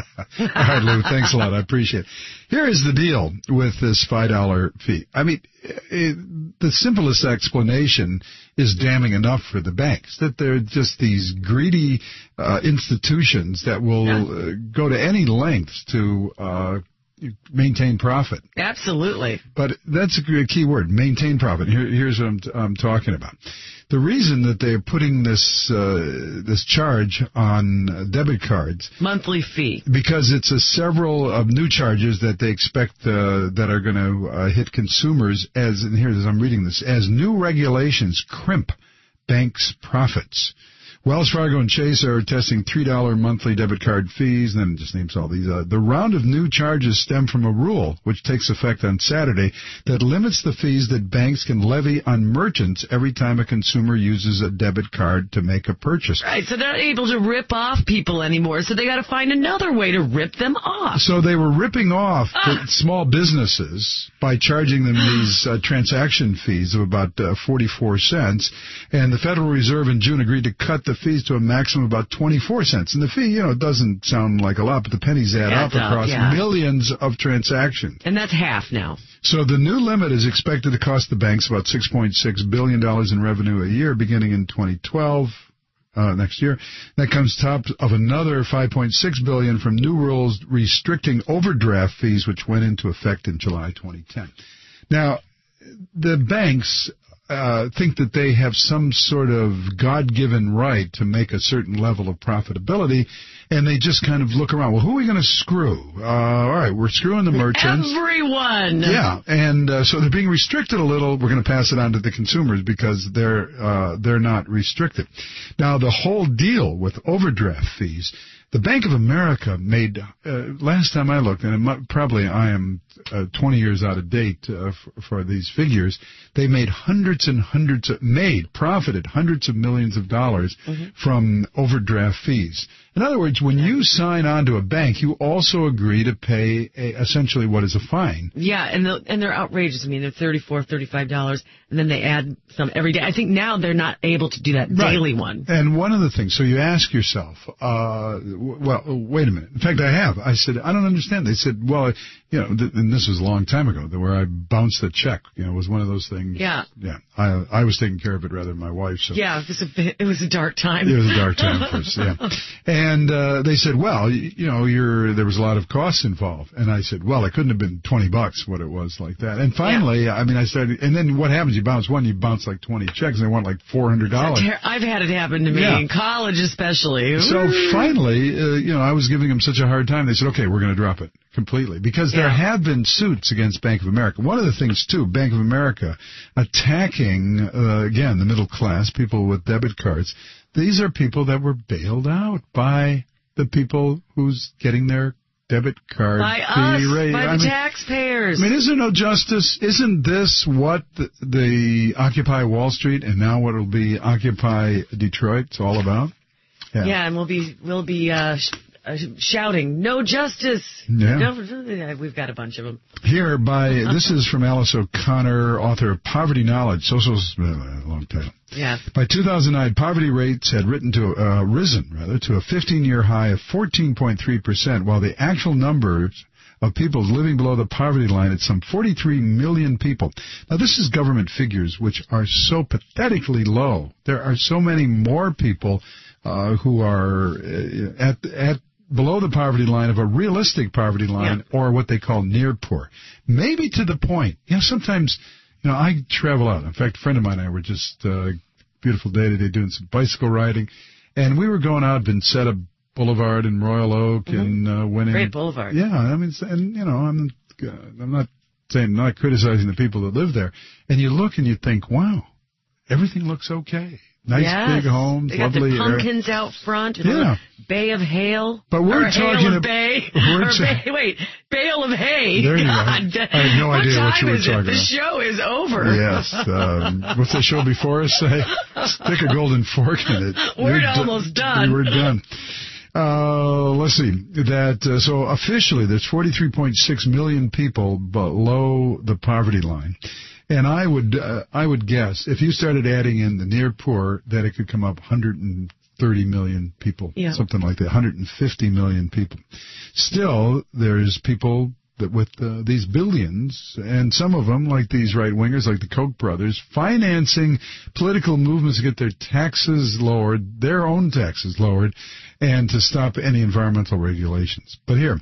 right, Lou. Thanks a lot. I appreciate it. Here is the deal with this five dollar fee. I mean, it, the simplest explanation is damning enough for the banks, that they're just these greedy uh, institutions that will Yeah. uh, go to any lengths to uh, maintain profit. Absolutely. But that's a g- key word, maintain profit. Here, here's what I'm, t- I'm talking about. The reason that they're putting this uh, this charge on uh, debit cards, Monthly fee. because it's a several of new charges that they expect uh, that are going to uh, hit consumers as, and here as I'm reading this, as new regulations crimp banks' profits. Wells Fargo and Chase are testing three dollar monthly debit card fees, and then it just names all these. Uh, the round of new charges stem from a rule, which takes effect on Saturday, that limits the fees that banks can levy on merchants every time a consumer uses a debit card to make a purchase. Right, so they're not able to rip off people anymore, so they got to find another way to rip them off. So they were ripping off Ah. the small businesses by charging them these uh, transaction fees of about uh, forty-four cents, and the Federal Reserve in June agreed to cut the fees to a maximum of about twenty-four cents. And the fee, you know, it doesn't sound like a lot, but the pennies add Adds up up, across yeah. millions of transactions. And that's half now. So the new limit is expected to cost the banks about six point six billion dollars in revenue a year beginning in twenty twelve. Uh, next year. That comes top of another five point six billion dollars from new rules restricting overdraft fees, which went into effect in July twenty ten. Now, the banks uh, think that they have some sort of God-given right to make a certain level of profitability, and they just kind of look around. Well, who are we going to screw? Uh, all right, we're screwing the merchants. Everyone. Yeah, and uh, so they're being restricted a little. We're going to pass it on to the consumers because they're uh, they're not restricted. Now, the whole deal with overdraft fees, the Bank of America made, uh, last time I looked, and it might, probably I am uh, twenty years out of date uh, for, for these figures, they made hundreds and hundreds of, made, profited hundreds of millions of dollars Mhm. from overdraft fees. In other words, when you sign on to a bank, you also agree to pay a, essentially what is a fine. Yeah, and the, and they're outrageous. I mean, they're thirty-four dollars, thirty-five dollars, and then they add some every day. I think now they're not able to do that Right. daily one. And one of the things, so you ask yourself, uh, w- well, wait a minute. In fact, I have. I said, I don't understand. They said, well, you know, th- and this was a long time ago, where I bounced a check. You know, it was one of those things. Yeah. Yeah. I I was taking care of it rather than my wife. So Yeah, it was a bit, it was a dark time. it was a dark time for us. Yeah. And uh, they said, well, you, you know, you're, there was a lot of costs involved. And I said, well, it couldn't have been twenty bucks what it was like that. And finally, yeah. I mean, I started, and then what happens? You bounce one, you bounce like twenty checks, and they want like four hundred dollars. I've had it happen to me, yeah. in college especially. So finally, uh, you know, I was giving them such a hard time, they said, okay, we're going to drop it completely. Because there yeah. have been suits against Bank of America. One of the things, too, Bank of America attacking, uh, again, the middle class, people with debit cards. These are people that were bailed out by the people who's getting their debit card by fee us, rate. by I the mean, taxpayers. I mean, is there no justice? Isn't this what the, the Occupy Wall Street and now what will be Occupy Detroit's all about? Yeah, yeah and we'll be we'll be uh, sh- uh, shouting, "No justice!" Yeah. No, we've got a bunch of them. Here, by this is from Alice O'Connor, author of Poverty Knowledge. Social, uh, long title. Yeah. By two thousand nine, poverty rates had written to uh, risen rather to a fifteen-year high of fourteen point three percent, while the actual numbers of people living below the poverty line at some forty-three million people. Now, this is government figures which are so pathetically low. There are so many more people uh, who are uh, at at below the poverty line of a realistic poverty line, yeah. or what they call near poor. Maybe to the point. You know, sometimes, you know, I travel out. In fact, a friend of mine and I were just, uh, beautiful day today doing some bicycle riding, and we were going out Vincetta Boulevard in Royal Oak, mm-hmm. and uh, went in. Great boulevard. Yeah, I mean, and, you know, I'm, uh, I'm not saying, I'm not criticizing the people that live there. And you look and you think, wow, everything looks okay. Nice yes. big homes, they got lovely the pumpkins air. out front. And yeah. Bay of Hail. But we're or talking Hail of about Bay. We're or ta- bay, wait, Bale of Hay. There you God. go. I have no what idea what you were is talking it? about. The show is over. Yes. Um, what's the show before us say? Stick a golden fork in it. We're You're almost d- done. We're done. Uh, let's see. That uh, so officially, there's forty-three point six million people below the poverty line. And I would uh, I would guess if you started adding in the near poor that it could come up one hundred thirty million people, yeah. something like that, one hundred fifty million people. Still, there's people that with uh, these billions, and some of them, like these right-wingers, like the Koch brothers, financing political movements to get their taxes lowered, their own taxes lowered, and to stop any environmental regulations. But here,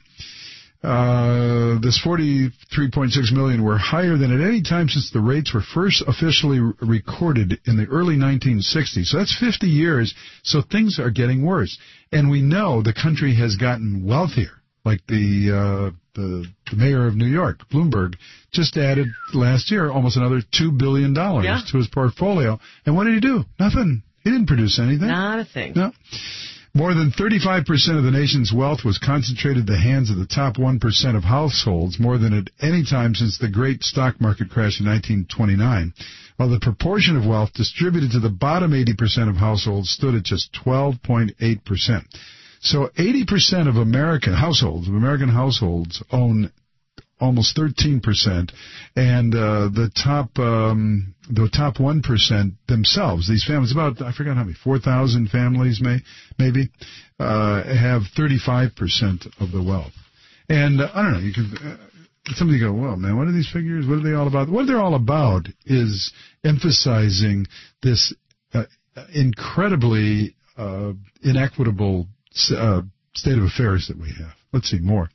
Uh, this forty-three point six million were higher than at any time since the rates were first officially r- recorded in the early nineteen sixties. So that's fifty years. So things are getting worse. And we know the country has gotten wealthier. Like the, uh, the, the mayor of New York, Bloomberg, just added last year almost another two billion dollars yeah. to his portfolio. And what did he do? Nothing. He didn't produce anything. Not a thing. No. More than thirty-five percent of the nation's wealth was concentrated in the hands of the top one percent of households, more than at any time since the great stock market crash in nineteen twenty-nine, while the proportion of wealth distributed to the bottom eighty percent of households stood at just twelve point eight percent. So eighty percent of American households, of American households, own almost thirteen percent, and uh, the top um, the top one percent themselves, these families, about, I forgot how many, four thousand families may, maybe, uh, have thirty-five percent of the wealth. And uh, I don't know, you can, uh, somebody go, well, man, what are these figures? What are they all about? What they're all about is emphasizing this uh, incredibly uh, inequitable uh, state of affairs that we have. Let's see, more.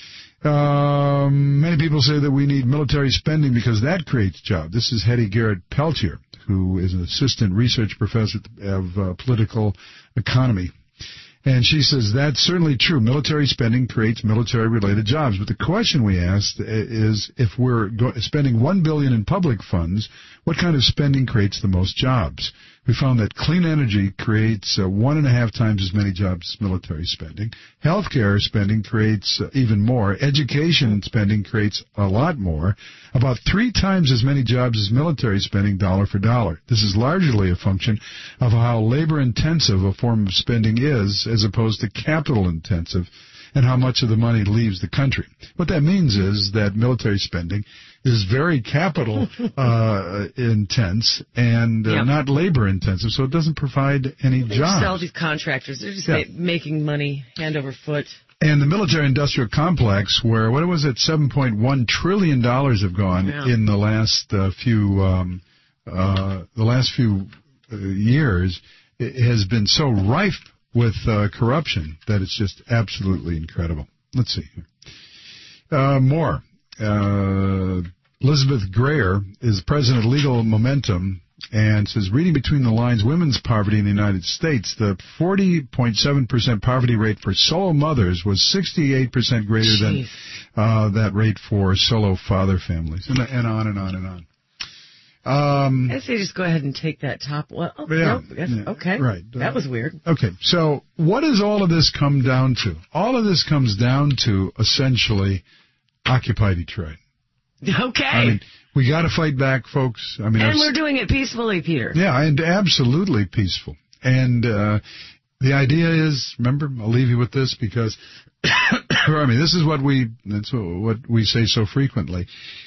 Um, many people say that we need military spending because that creates jobs. This is Hetty Garrett Peltier, who is an assistant research professor of uh, political economy. And she says that's certainly true. Military spending creates military-related jobs. But the question we asked is, if we're go- spending one billion dollars in public funds, what kind of spending creates the most jobs? We found that clean energy creates uh, one and a half times as many jobs as military spending. Healthcare spending creates uh, even more. Education spending creates a lot more. About three times as many jobs as military spending, dollar for dollar. This is largely a function of how labor-intensive a form of spending is as opposed to capital-intensive, and how much of the money leaves the country. What that means is that military spending is very capital uh, intense and uh, yep. not labor intensive, so it doesn't provide any they jobs. Sell these contractors. They're just yeah. ma- making money hand over foot. And the military-industrial complex, where, what was it, seven point one trillion dollars have gone yeah. in the last uh, few um, uh, the last few uh, years, it has been so rife with uh, corruption that it's just absolutely incredible. Let's see here. Uh, more. Uh, Elizabeth Grayer is president of Legal Momentum and says, reading between the lines, women's poverty in the United States, the forty point seven percent poverty rate for solo mothers was sixty-eight percent greater Jeez. than uh, that rate for solo father families, and, and on and on and on. Um, I say just go ahead and take that top one. Oh, yeah, nope, yeah, okay. Right. That was weird. Okay, so what does all of this come down to? All of this comes down to, essentially, Occupy Detroit. Okay. I mean, we got to fight back, folks. I mean, and we're doing it peacefully, Peter. Yeah, and absolutely peaceful. And uh, the idea is, remember, I'll leave you with this because, I mean, this is what we that's what we say so frequently.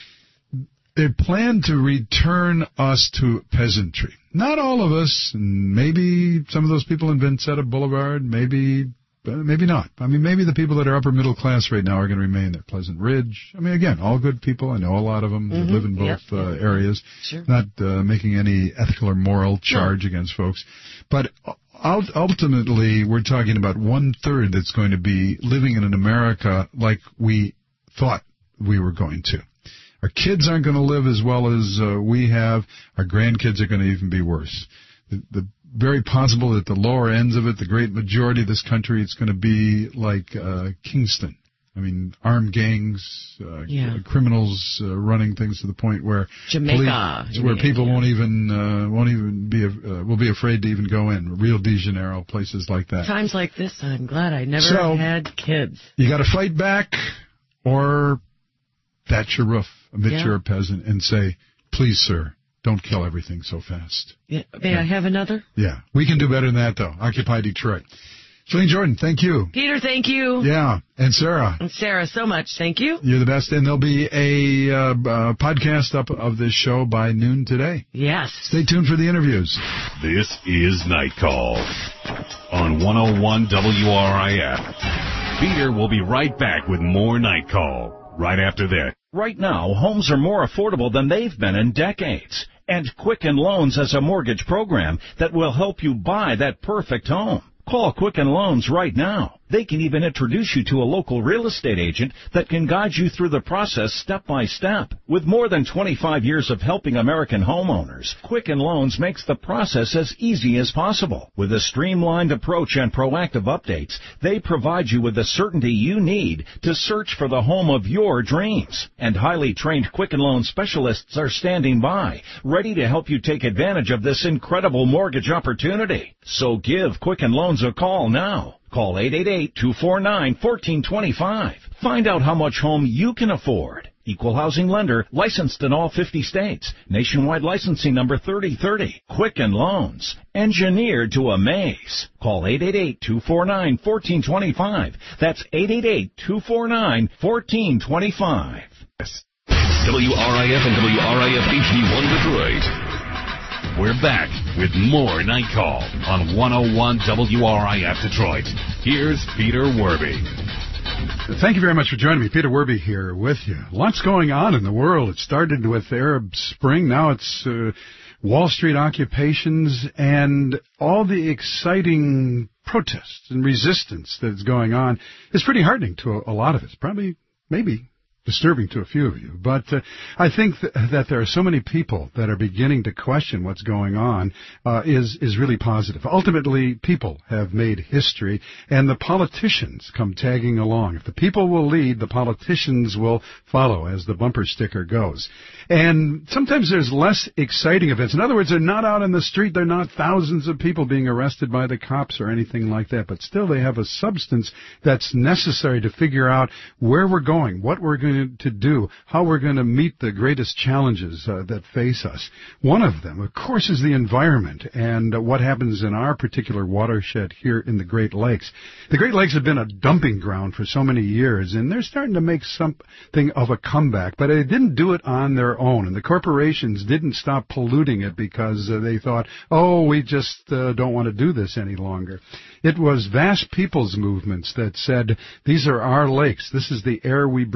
They plan to return us to peasantry. Not all of us, and maybe some of those people in Vincetta Boulevard, maybe maybe not. I mean, maybe the people that are upper middle class right now are going to remain at Pleasant Ridge. I mean, again, all good people. I know a lot of them mm-hmm. that live in both yep, uh, yep. areas. Sure. Not uh, making any ethical or moral charge no. against folks. But ultimately, we're talking about one-third that's going to be living in an America like we thought we were going to. Our kids aren't going to live as well as uh, we have. Our grandkids are going to even be worse. The, the very possible that the lower ends of it, the great majority of this country, it's going to be like uh, Kingston. I mean, armed gangs, uh, yeah. criminals uh, running things to the point where Jamaica, police, where people yeah. won't even uh, won't even be uh, will be afraid to even go in. Rio de Janeiro, places like that. Times like this, I'm glad I never so, had kids. You got to fight back, or thatch your roof, admit yeah. you're a peasant, and say, "Please, sir, don't kill everything so fast." Yeah. May yeah. I have another? Yeah, we can do better than that, though. Occupy Detroit. Jolene Jordan, thank you. Peter, thank you. Yeah, and Sarah. And Sarah, so much. Thank you. You're the best. And there'll be a uh, uh, podcast up of this show by noon today. Yes. Stay tuned for the interviews. This is Night Call on one oh one W R I F. Peter will be right back with more Night Call right after this. Right now, homes are more affordable than they've been in decades. And Quicken Loans has a mortgage program that will help you buy that perfect home. Call Quicken Loans right now. They can even introduce you to a local real estate agent that can guide you through the process step by step. With more than twenty-five years of helping American homeowners, Quicken Loans makes the process as easy as possible. With a streamlined approach and proactive updates, they provide you with the certainty you need to search for the home of your dreams. And highly trained Quicken Loan specialists are standing by, ready to help you take advantage of this incredible mortgage opportunity. So give Quicken Loans a call now. Call eight eight eight, two four nine, one four two five. Find out how much home you can afford. Equal housing lender, licensed in all fifty states. Nationwide licensing number thirty thirty. Quicken Loans, engineered to amaze. Call eight eight eight, two four nine, one four two five. That's eight eight eight, two four nine, one four two five. W R I F and W R I F H D one Detroit. We're back with more Night Call on one oh one W R I F Detroit. Here's Peter Werby. Thank you very much for joining me. Peter Werby here with you. Lots going on in the world. It started with Arab Spring. Now it's uh, Wall Street occupations and all the exciting protests and resistance that is going on. It's pretty heartening to a, a lot of us. Probably, maybe disturbing to a few of you. But uh, I think th- that there are so many people that are beginning to question what's going on uh, is is really positive. Ultimately, people have made history, and the politicians come tagging along. If the people will lead, the politicians will follow, as the bumper sticker goes. And sometimes there's less exciting events. In other words, they're not out in the street. They're not thousands of people being arrested by the cops or anything like that. But still, they have a substance that's necessary to figure out where we're going, what we're going to do, how we're going to meet the greatest challenges uh, that face us. One of them, of course, is the environment and uh, what happens in our particular watershed here in the Great Lakes. The Great Lakes have been a dumping ground for so many years, and they're starting to make something of a comeback, but they didn't do it on their own, and the corporations didn't stop polluting it because uh, they thought, oh, we just uh, don't want to do this any longer. It was vast people's movements that said, these are our lakes, this is the air we breathe, this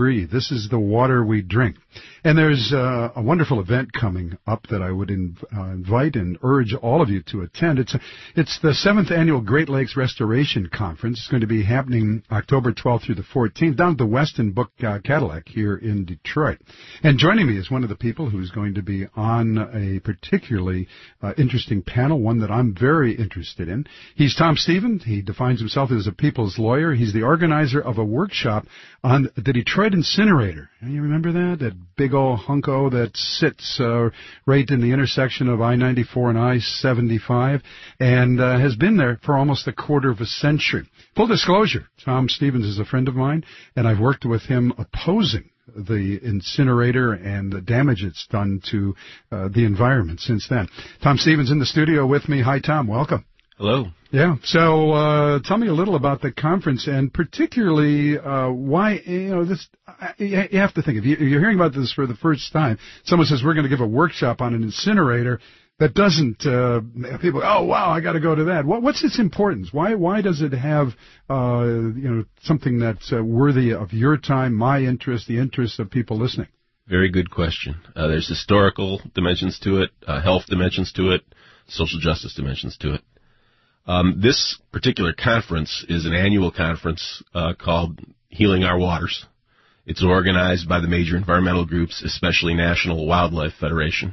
This is the water we drink. And there's uh, a wonderful event coming up that I would inv- uh, invite and urge all of you to attend. It's a, it's the seventh Annual Great Lakes Restoration Conference. It's going to be happening October twelfth through the fourteenth down at the Westin Book uh, Cadillac here in Detroit. And joining me is one of the people who's going to be on a particularly uh, interesting panel, one that I'm very interested in. He's Tom Stevens. He defines himself as a people's lawyer. He's the organizer of a workshop on the Detroit incinerator. You remember that? That big old hunko that sits uh, right in the intersection of I ninety-four and I seventy-five and uh, has been there for almost a quarter of a century. Full disclosure, Tom Stevens is a friend of mine, and I've worked with him opposing the incinerator and the damage it's done to uh, the environment since then. Tom Stevens in the studio with me. Hi, Tom. Welcome. Hello. Yeah. So uh, tell me a little about the conference, and particularly uh, why, you know, this. Uh, you have to think, if you're hearing about this for the first time, someone says we're going to give a workshop on an incinerator. That doesn't, uh, people, oh, wow, I got to go to that. What, what's its importance? Why, why does it have, uh, you know, something that's uh, worthy of your time, my interest, the interest of people listening? Very good question. Uh, there's historical dimensions to it, uh, health dimensions to it, social justice dimensions to it. Um, this particular conference is an annual conference uh, called Healing Our Waters. It's organized by the major environmental groups, especially National Wildlife Federation.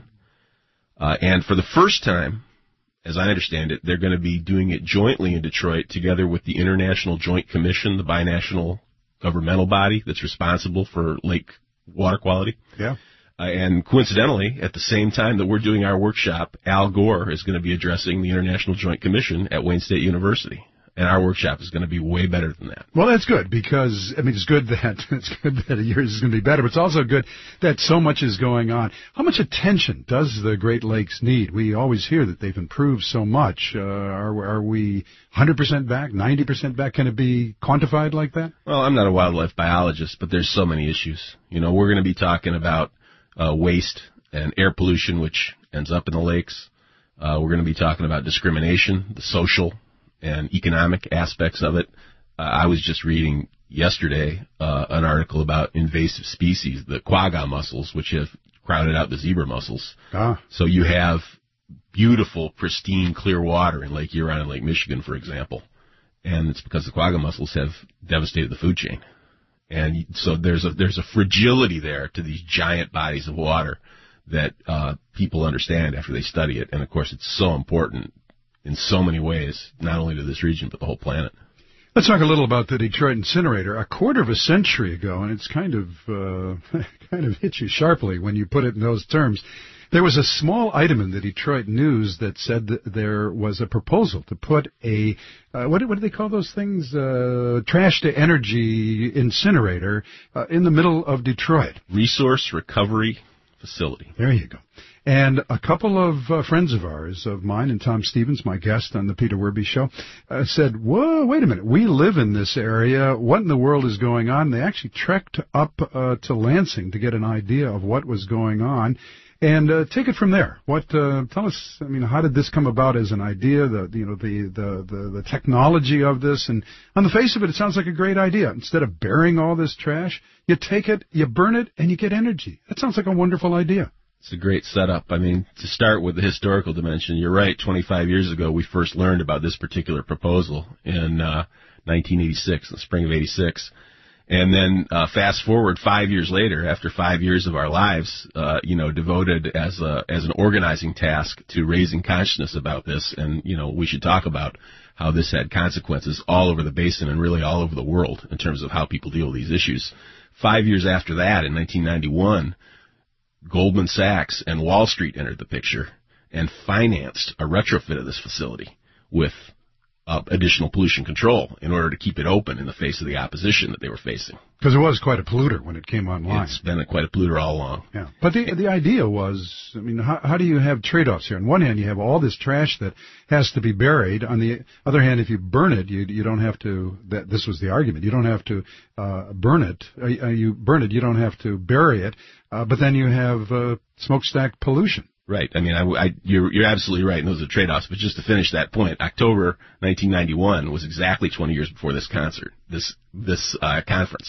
Uh, and for the first time, as I understand it, they're going to be doing it jointly in Detroit together with the International Joint Commission, the binational governmental body that's responsible for lake water quality. Yeah. Uh, and coincidentally, at the same time that we're doing our workshop, Al Gore is going to be addressing the International Joint Commission at Wayne State University. And our workshop is going to be way better than that. Well, that's good because, I mean, it's good that it's good that yours is going to be better, but it's also good that so much is going on. How much attention does the Great Lakes need? We always hear that they've improved so much. Uh, are, are we one hundred percent back, ninety percent back? Can it be quantified like that? Well, I'm not a wildlife biologist, but there's so many issues. You know, we're going to be talking about uh, waste and air pollution, which ends up in the lakes. Uh, we're going to be talking about discrimination, the social and economic aspects of it. Uh, I was just reading yesterday uh, an article about invasive species, the quagga mussels, which have crowded out the zebra mussels. Ah. So you have beautiful, pristine, clear water in Lake Huron and Lake Michigan, for example. And it's because the quagga mussels have devastated the food chain. And so there's a there's a fragility there to these giant bodies of water that uh, people understand after they study it. And, of course, it's so important in so many ways, not only to this region, but the whole planet. Let's talk a little about the Detroit incinerator. A quarter of a century ago, and it's kind of uh, kind of hits you sharply when you put it in those terms, there was a small item in the Detroit News that said that there was a proposal to put a, uh, what, what do they call those things, uh, trash-to-energy incinerator uh, in the middle of Detroit. Resource recovery facility. There you go. And a couple of uh, friends of ours, of mine and Tom Stevens, my guest on the Peter Werby Show, uh, said, whoa, wait a minute, we live in this area. What in the world is going on? They actually trekked up uh, to Lansing to get an idea of what was going on. And uh, take it from there. What? Uh, tell us. I mean, how did this come about as an idea? The you know the, the the the technology of this, and on the face of it, it sounds like a great idea. Instead of burying all this trash, you take it, you burn it, and you get energy. That sounds like a wonderful idea. It's a great setup. I mean, to start with the historical dimension, you're right. twenty-five years ago, we first learned about this particular proposal in uh, nineteen eighty-six, in the spring of eighty-six. And then uh, fast forward five years later, after five years of our lives, uh, you know, devoted as a as an organizing task to raising consciousness about this, and you know, we should talk about how this had consequences all over the basin and really all over the world in terms of how people deal with these issues. Five years after that, in nineteen ninety-one, Goldman Sachs and Wall Street entered the picture and financed a retrofit of this facility with Uh, additional pollution control in order to keep it open in the face of the opposition that they were facing. Because it was quite a polluter when it came online. It's been a, quite a polluter all along. Yeah, but the the idea was, I mean, how, how do you have trade-offs here? On one hand, you have all this trash that has to be buried. On the other hand, if you burn it, you you don't have to. That this was the argument. You don't have to uh, burn it. Uh, you burn it. You don't have to bury it. Uh, but then you have uh, smokestack pollution. Right. I mean, I, I, you're, you're absolutely right, and those are trade-offs. But just to finish that point, October nineteen ninety-one was exactly twenty years before this concert, this this uh, conference.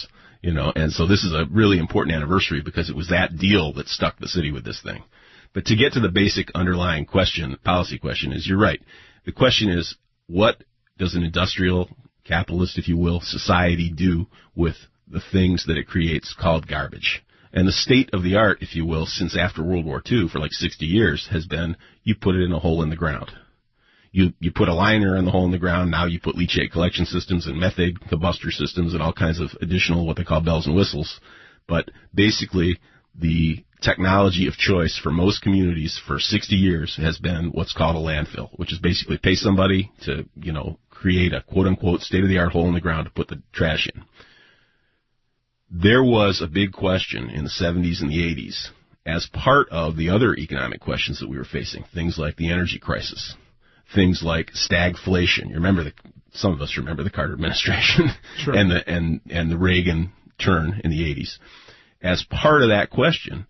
You know, and so this is a really important anniversary because it was that deal that stuck the city with this thing. But to get to the basic underlying question, policy question, is you're right. The question is, what does an industrial, capitalist, if you will, society do with the things that it creates called garbage? And the state of the art, if you will, since after World War Two for like sixty years has been you put it in a hole in the ground. You you put a liner in the hole in the ground, now you put leachate collection systems and methane combustor systems and all kinds of additional what they call bells and whistles. But basically, the technology of choice for most communities for sixty years has been what's called a landfill, which is basically pay somebody to, you know, create a quote-unquote state-of-the-art hole in the ground to put the trash in. There was a big question in the seventies and the eighties as part of the other economic questions that we were facing, things like the energy crisis, things like stagflation. You remember the, some of us remember the Carter administration sure. and the and and the Reagan turn in the eighties. As part of that question,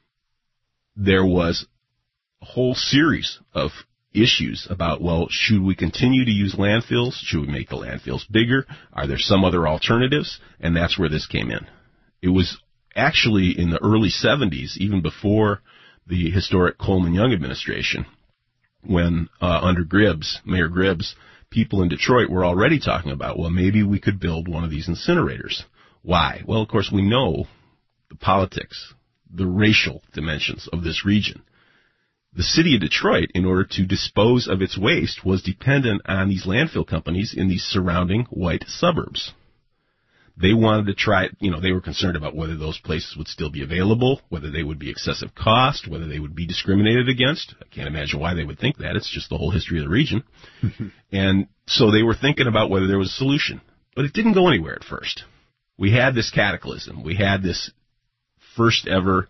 there was a whole series of issues about, well, should we continue to use landfills? Should we make the landfills bigger? Are there some other alternatives? And that's where this came in. It was actually in the early seventies, even before the historic Coleman Young administration, when uh, under Gribbs, Mayor Gribbs, people in Detroit were already talking about, well, maybe we could build one of these incinerators. Why? Well, of course, we know the politics, the racial dimensions of this region. The city of Detroit, in order to dispose of its waste, was dependent on these landfill companies in these surrounding white suburbs. They wanted to try, you know, they were concerned about whether those places would still be available, whether they would be excessive cost, whether they would be discriminated against. I can't imagine why they would think that. It's just the whole history of the region. And so they were thinking about whether there was a solution. But it didn't go anywhere at first. We had this cataclysm. We had this first ever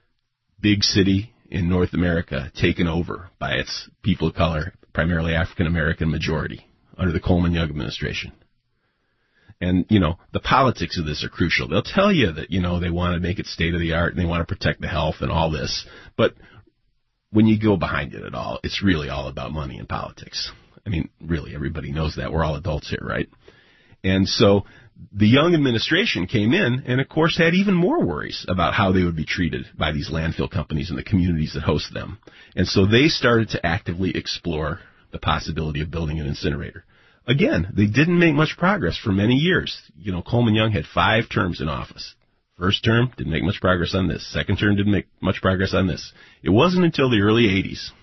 big city in North America taken over by its people of color, primarily African-American majority, under the Coleman Young administration. And, you know, the politics of this are crucial. They'll tell you that, you know, they want to make it state-of-the-art and they want to protect the health and all this. But when you go behind it at all, it's really all about money and politics. I mean, really, everybody knows that. We're all adults here, right? And so the Young administration came in and, of course, had even more worries about how they would be treated by these landfill companies and the communities that host them. And so they started to actively explore the possibility of building an incinerator. Again, they didn't make much progress for many years. You know, Coleman Young had five terms in office. First term, didn't make much progress on this. Second term, didn't make much progress on this. It wasn't until the early eighties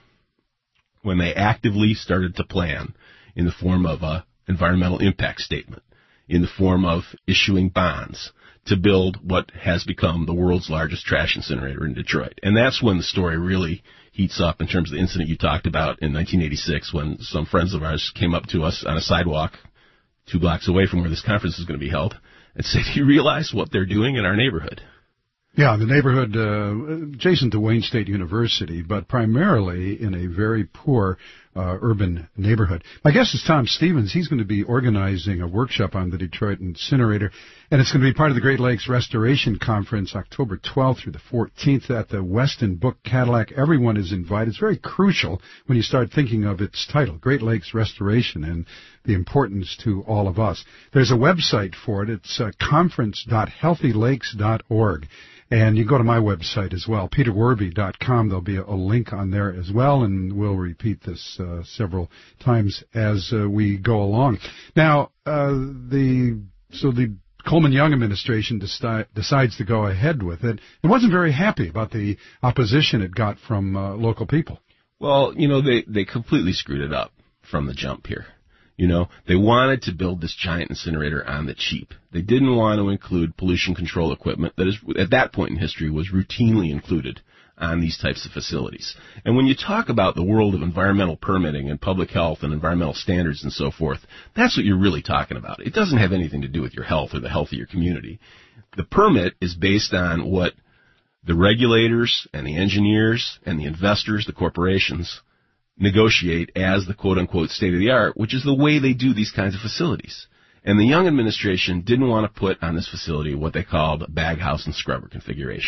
when they actively started to plan in the form of a environmental impact statement, in the form of issuing bonds to build what has become the world's largest trash incinerator in Detroit. And that's when the story really heats up in terms of the incident you talked about in nineteen eighty-six when some friends of ours came up to us on a sidewalk two blocks away from where this conference is going to be held and said, do you realize what they're doing in our neighborhood? Yeah, the neighborhood uh, adjacent to Wayne State University, but primarily in a very poor uh, urban neighborhood. My guest is Tom Stevens. He's going to be organizing a workshop on the Detroit incinerator, and it's going to be part of the Great Lakes Restoration Conference, October twelfth through the fourteenth at the Weston Book Cadillac. Everyone is invited. It's very crucial when you start thinking of its title, Great Lakes Restoration, and the importance to all of us. There's a website for it. It's uh, conference dot healthy lakes dot org. And you go to my website as well, peter werby dot com. There'll be a, a link on there as well, and we'll repeat this uh, several times as uh, we go along. Now, uh, the so the Coleman Young administration deci- decides to go ahead with it. It wasn't very happy about the opposition it got from uh, local people. Well, you know, they, they completely screwed it up from the jump here. You know, they wanted to build this giant incinerator on the cheap. They didn't want to include pollution control equipment that is, at that point in history, was routinely included on these types of facilities. And when you talk about the world of environmental permitting and public health and environmental standards and so forth, that's what you're really talking about. It doesn't have anything to do with your health or the health of your community. The permit is based on what the regulators and the engineers and the investors, the corporations, negotiate as the quote-unquote state-of-the-art, which is the way they do these kinds of facilities. And the Young administration didn't want to put on this facility what they called a bag house and scrubber configuration.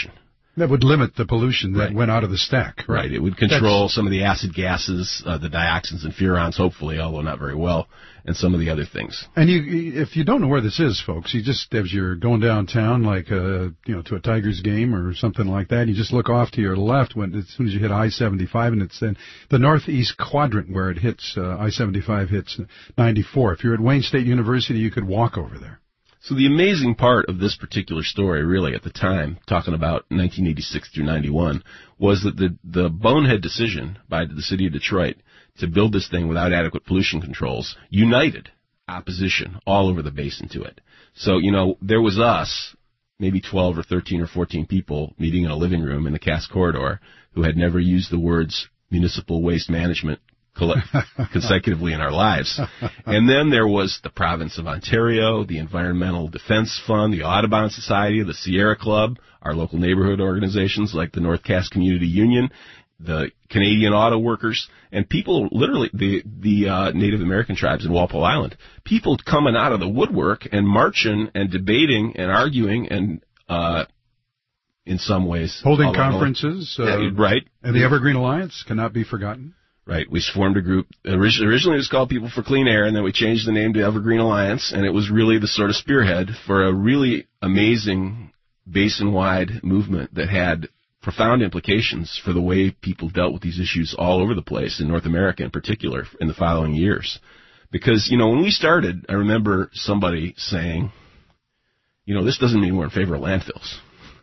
That would limit the pollution that Right. went out of the stack. Right. Right. It would control That's- some of the acid gases, uh, the dioxins and furans, hopefully, although not very well, and some of the other things. And you, if you don't know where this is, folks, you just, as you're going downtown, like, uh, you know, to a Tigers game or something like that, you just look off to your left when, as soon as you hit I seventy-five, and it's in the northeast quadrant where it hits, uh, I seventy-five hits ninety-four. If you're at Wayne State University, you could walk over there. So the amazing part of this particular story, really, at the time, talking about nineteen eighty-six through ninety-one, was that the, the bonehead decision by the city of Detroit to build this thing without adequate pollution controls united opposition all over the basin to it. So, you know, there was us, maybe twelve or thirteen or fourteen people meeting in a living room in the Cass Corridor who had never used the words municipal waste management consecutively in our lives. And then there was the province of Ontario, the Environmental Defense Fund, the Audubon Society, the Sierra Club, our local neighborhood organizations like the North Cass Community Union, the Canadian Auto Workers, and people literally, the, the uh, Native American tribes in Walpole Island, people coming out of the woodwork and marching and debating and arguing and uh, in some ways Holding conferences. Uh, yeah, right. And the Evergreen Alliance cannot be forgotten. Right. We formed a group. Originally it was called People for Clean Air, and then we changed the name to Evergreen Alliance, and it was really the sort of spearhead for a really amazing basin-wide movement that had profound implications for the way people dealt with these issues all over the place, in North America in particular, in the following years. Because, you know, when we started, I remember somebody saying, you know, this doesn't mean we're in favor of landfills.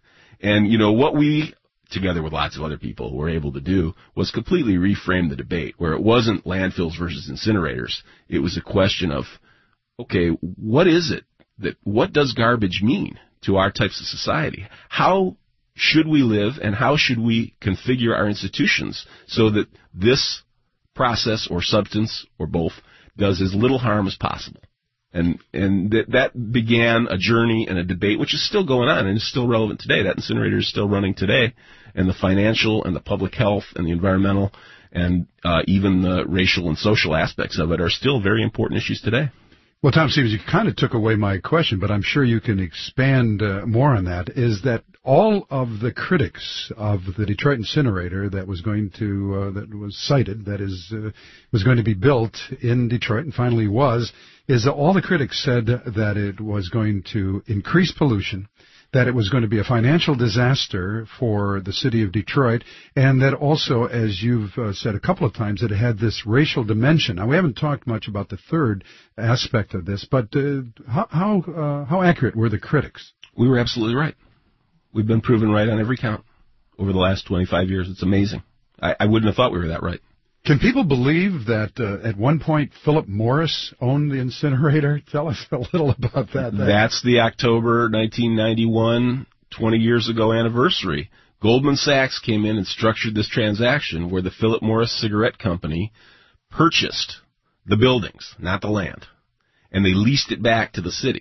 And, you know, what we, together with lots of other people, were able to do was completely reframe the debate, where it wasn't landfills versus incinerators. It was a question of, okay, what is it that, what does garbage mean to our types of society? How should we live, and how should we configure our institutions so that this process or substance or both does as little harm as possible? And and that, that began a journey and a debate which is still going on and is still relevant today. That incinerator is still running today, and the financial and the public health and the environmental and uh, even the racial and social aspects of it are still very important issues today. Well, Tom Stevens, you kind of took away my question, but I'm sure you can expand uh, more on that, is that all of the critics of the Detroit incinerator that was going to, uh, that was cited, that is, uh, was going to be built in Detroit and finally was, is that all the critics said that it was going to increase pollution, that it was going to be a financial disaster for the city of Detroit, and that also, as you've uh, said a couple of times, that it had this racial dimension. Now, we haven't talked much about the third aspect of this, but uh, how how, uh, how accurate were the critics? We were absolutely right. We've been proven right on every count over the last twenty-five years. It's amazing. I, I wouldn't have thought we were that right. Can people believe that uh, at one point Philip Morris owned the incinerator? Tell us a little about that. That's the October nineteen ninety-one, twenty years ago anniversary. Goldman Sachs came in and structured this transaction where the Philip Morris Cigarette Company purchased the buildings, not the land, and they leased it back to the city.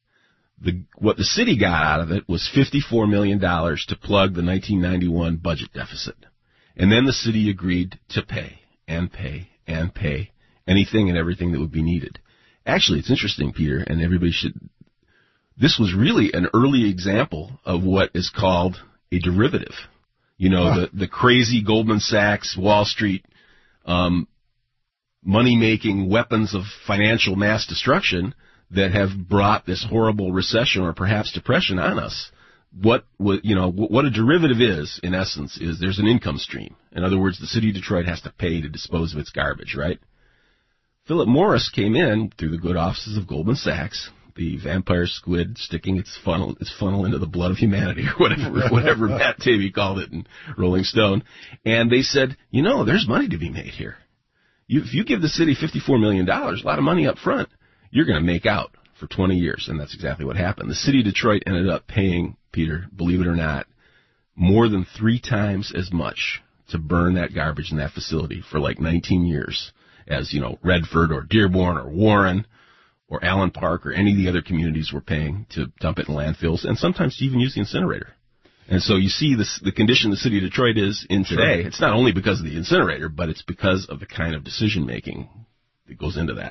The, what the city got out of it was fifty-four million dollars to plug the nineteen ninety-one budget deficit. And then the city agreed to pay and pay and pay anything and everything that would be needed. Actually, it's interesting, Peter, and everybody should, this was really an early example of what is called a derivative. You know, huh. the, the crazy Goldman Sachs, Wall Street, um, money-making weapons of financial mass destruction that have brought this horrible recession or perhaps depression on us. What, you know, what a derivative is, in essence, is there's an income stream. In other words, the city of Detroit has to pay to dispose of its garbage, right? Philip Morris came in through the good offices of Goldman Sachs, the vampire squid sticking its funnel, its funnel into the blood of humanity, or whatever, whatever Matt Taibbi called it in Rolling Stone. And they said, you know, there's money to be made here. You, if you give the city fifty-four million dollars, a lot of money up front, you're going to make out for twenty years. And that's exactly what happened. The city of Detroit ended up paying, Peter, believe it or not, more than three times as much to burn that garbage in that facility for like nineteen years as, you know, Redford or Dearborn or Warren or Allen Park or any of the other communities were paying to dump it in landfills and sometimes to even use the incinerator. And so you see this, the condition the city of Detroit is in today. Sure. It's not only because of the incinerator, but it's because of the kind of decision-making that goes into that.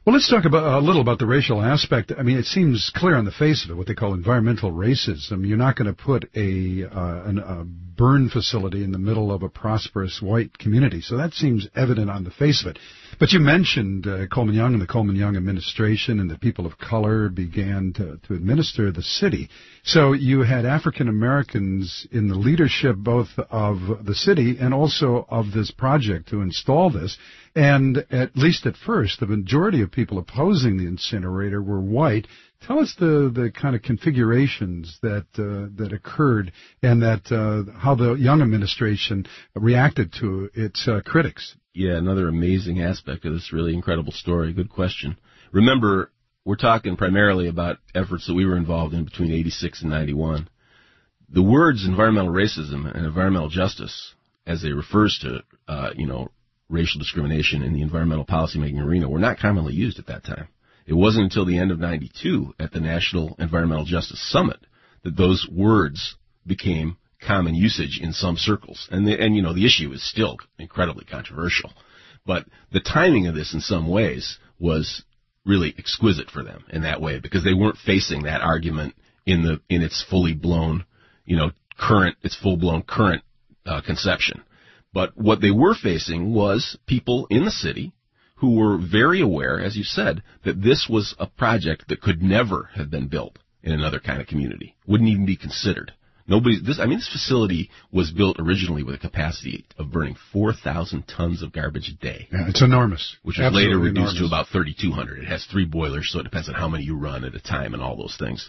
Well, let's talk about a little about the racial aspect. I mean, it seems clear on the face of it, what they call environmental racism. You're not going to put a, uh, an, a burn facility in the middle of a prosperous white community. So that seems evident on the face of it. But you mentioned uh, Coleman Young and the Coleman Young administration, and the people of color began to, to administer the city. So you had African Americans in the leadership both of the city and also of this project to install this. And at least at first, the majority of people opposing the incinerator were white. Tell us the, the kind of configurations that uh, that occurred, and that uh, how the Young administration reacted to its uh, critics. Yeah, another amazing aspect of this really incredible story. Good question. Remember, we're talking primarily about efforts that we were involved in between eighty-six and ninety-one. The words environmental racism and environmental justice, as it refers to, uh, you know, racial discrimination in the environmental policymaking arena, were not commonly used at that time. It wasn't until the end of ninety-two at the National Environmental Justice Summit that those words became common usage in some circles. And, the, and you know, the issue is still incredibly controversial. But the timing of this in some ways was really exquisite for them in that way, because they weren't facing that argument in the in its fully blown, you know, current, its full-blown current uh, conception. But what they were facing was people in the city who were very aware, as you said, that this was a project that could never have been built in another kind of community, wouldn't even be considered. Nobody, this, I mean, this facility was built originally with a capacity of burning four thousand tons of garbage a day. Yeah, it's enormous. Which was Absolutely later reduced enormous. to about thirty-two hundred. It has three boilers, so it depends on how many you run at a time and all those things.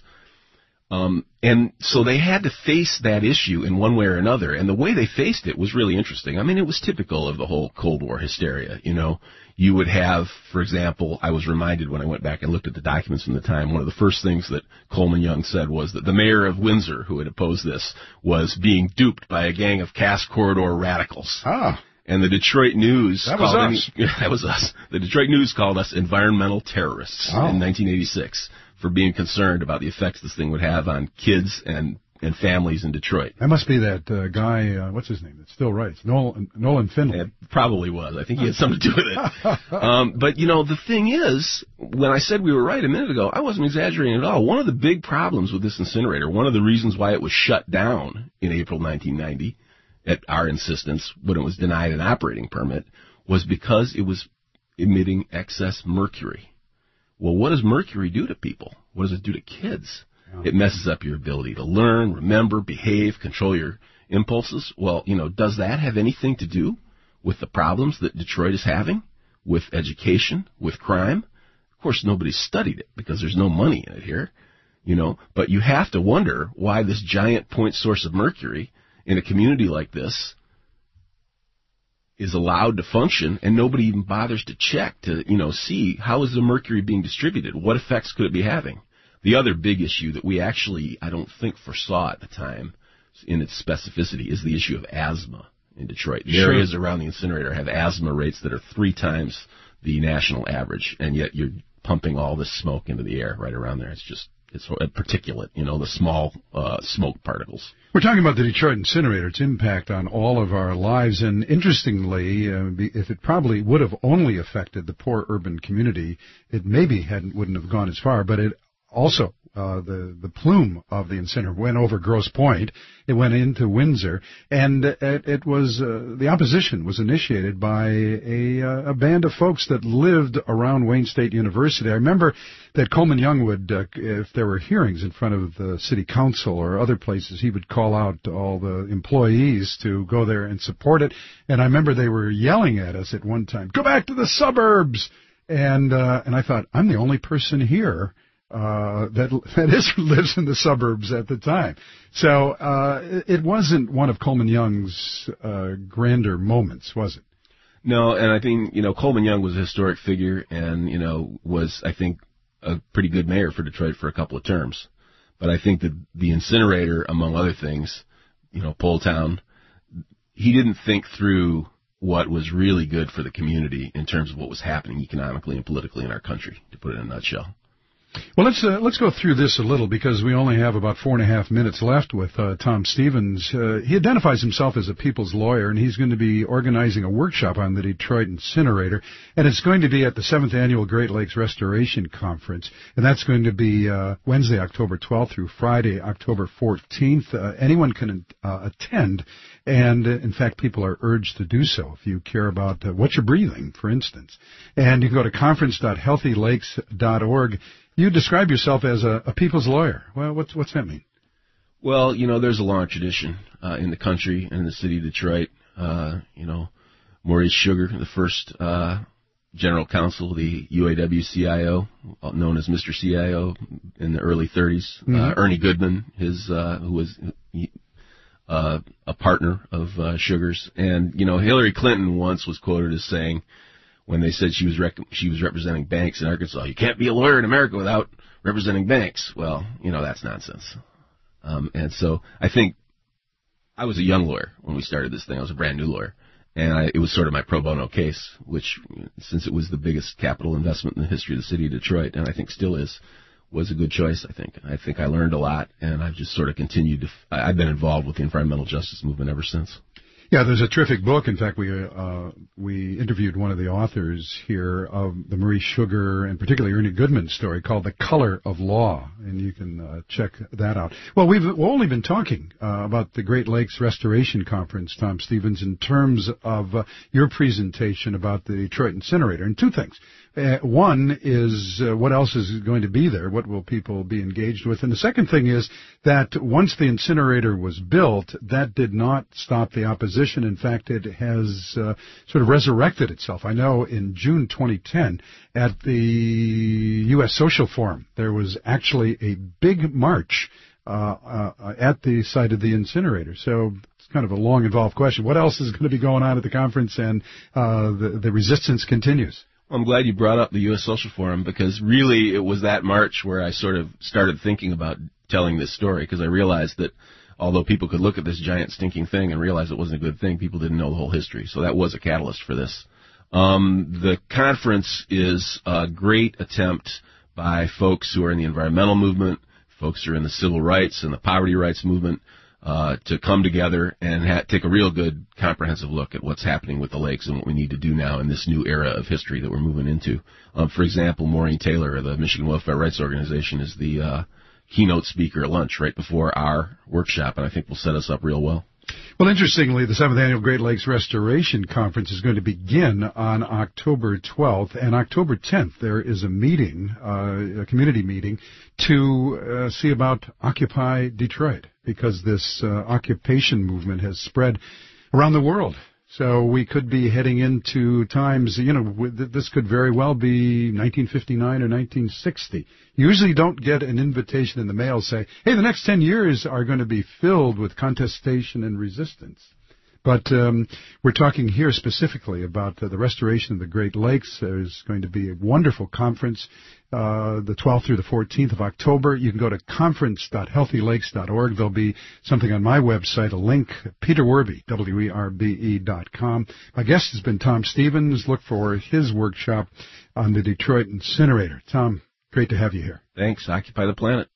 Um, and so they had to face that issue in one way or another, and the way they faced it was really interesting. I mean, it was typical of the whole Cold War hysteria, you know. You would have, for example, I was reminded when I went back and looked at the documents from the time, one of the first things that Coleman Young said was that the mayor of Windsor, who had opposed this, was being duped by a gang of Cass Corridor radicals. Ah. And the Detroit News That was called us. Any, yeah, that was us. The Detroit News called us environmental terrorists Oh. in nineteen eighty-six for being concerned about the effects this thing would have on kids and, and families in Detroit. That must be that uh, guy, uh, what's his name, that still writes, Nolan, Nolan Finley. It probably was. I think he had something to do with it. um, but, you know, the thing is, when I said we were right a minute ago, I wasn't exaggerating at all. One of the big problems with this incinerator, one of the reasons why it was shut down in April nineteen ninety, at our insistence, when it was denied an operating permit, was because it was emitting excess mercury. Well, what does mercury do to people? What does it do to kids? It messes up your ability to learn, remember, behave, control your impulses. Well, you know, does that have anything to do with the problems that Detroit is having with education, with crime? Of course, nobody's studied it because there's no money in it here, you know, but you have to wonder why this giant point source of mercury in a community like this is allowed to function, and nobody even bothers to check to, you know, see how is the mercury being distributed? What effects could it be having? The other big issue that we actually, I don't think, foresaw at the time in its specificity is the issue of asthma in Detroit. The Sure. areas around the incinerator have asthma rates that are three times the national average, and yet you're pumping all this smoke into the air right around there. It's just, it's a particulate, you know, the small uh, smoke particles. We're talking about the Detroit incinerator, its impact on all of our lives, and interestingly, uh, if it probably would have only affected the poor urban community, it maybe hadn't wouldn't have gone as far, but it also, uh, the, the plume of the incinerator went over Grosse Pointe. It went into Windsor, and it, it was, uh, the opposition was initiated by a, uh, a band of folks that lived around Wayne State University. I remember that Coleman Young would, uh, if there were hearings in front of the city council or other places, he would call out to all the employees to go there and support it. And I remember they were yelling at us at one time, "Go back to the suburbs!" And, uh, and I thought, I'm the only person here Uh, that that is lives in the suburbs at the time. So uh, it, it wasn't one of Coleman Young's uh, grander moments, was it? No, and I think, you know, Coleman Young was a historic figure and, you know, was, I think, a pretty good mayor for Detroit for a couple of terms. But I think that the incinerator, among other things, you know, Poletown, he didn't think through what was really good for the community in terms of what was happening economically and politically in our country, to put it in a nutshell. Well, let's uh, let's go through this a little because we only have about four and a half minutes left with uh, Tom Stevens. Uh, he identifies himself as a people's lawyer, and he's going to be organizing a workshop on the Detroit incinerator, and it's going to be at the seventh Annual Great Lakes Restoration Conference, and that's going to be uh, Wednesday, October twelfth through Friday, October fourteenth. Uh, anyone can uh, attend, and uh, in fact, people are urged to do so if you care about uh, what you're breathing, for instance. And you can go to conference dot healthy lakes dot org. You describe yourself as a, a people's lawyer. Well, what's what's that mean? Well, you know, there's a long tradition uh, in the country and in the city of Detroit. Uh, you know, Maurice Sugar, the first uh, general counsel of the U A W C I O, known as Mister C I O, in the early thirties. Mm-hmm. Uh, Ernie Goodman, his uh, who was uh, a partner of uh, Sugar's, and you know, Hillary Clinton once was quoted as saying, when they said she was rec- she was representing banks in Arkansas, you can't be a lawyer in America without representing banks. Well, you know, that's nonsense. Um, and so I think I was a young lawyer when we started this thing. I was a brand new lawyer. And I, it was sort of my pro bono case, which, since it was the biggest capital investment in the history of the city of Detroit, and I think still is, was a good choice, I think. I think I learned a lot, and I've just sort of continued to, f- I've been involved with the environmental justice movement ever since. Yeah, there's a terrific book. In fact, we uh, we interviewed one of the authors here of the Maurice Sugar and particularly Ernie Goodman story called The Color of Law, and you can uh, check that out. Well, we've only been talking uh, about the Great Lakes Restoration Conference, Tom Stevens, in terms of uh, your presentation about the Detroit incinerator, and two things. Uh, one is uh, what else is going to be there? What will people be engaged with? And the second thing is that once the incinerator was built, that did not stop the opposition. In fact, it has uh, sort of resurrected itself. I know in June twenty ten at the U S Social Forum, there was actually a big march uh, uh, at the site of the incinerator. So it's kind of a long, involved question. What else is going to be going on at the conference? And uh, the, the resistance continues. I'm glad you brought up the U S Social Forum, because really it was that march where I sort of started thinking about telling this story, because I realized that although people could look at this giant stinking thing and realize it wasn't a good thing, people didn't know the whole history. So that was a catalyst for this. Um, the conference is a great attempt by folks who are in the environmental movement, folks who are in the civil rights and the poverty rights movement, Uh, to come together and ha- take a real good comprehensive look at what's happening with the lakes and what we need to do now in this new era of history that we're moving into. Um, for example, Maureen Taylor of the Michigan Welfare Rights Organization is the uh, keynote speaker at lunch right before our workshop, and I think will set us up real well. Well, interestingly, the seventh Annual Great Lakes Restoration Conference is going to begin on October twelfth, and October tenth there is a meeting, uh, a community meeting, to uh, see about Occupy Detroit, because this uh, occupation movement has spread around the world. So we could be heading into times, you know, this could very well be nineteen fifty-nine or nineteen sixty. You usually don't get an invitation in the mail say, hey, the next ten years are going to be filled with contestation and resistance. But um, we're talking here specifically about uh, the restoration of the Great Lakes. There's going to be a wonderful conference uh, the twelfth through the fourteenth of October. You can go to conference dot healthy lakes dot org. There'll be something on my website, a link, Peter Werbe, W E R B E dot com. My guest has been Tom Stevens. Look for his workshop on the Detroit incinerator. Tom, great to have you here. Thanks. Occupy the planet.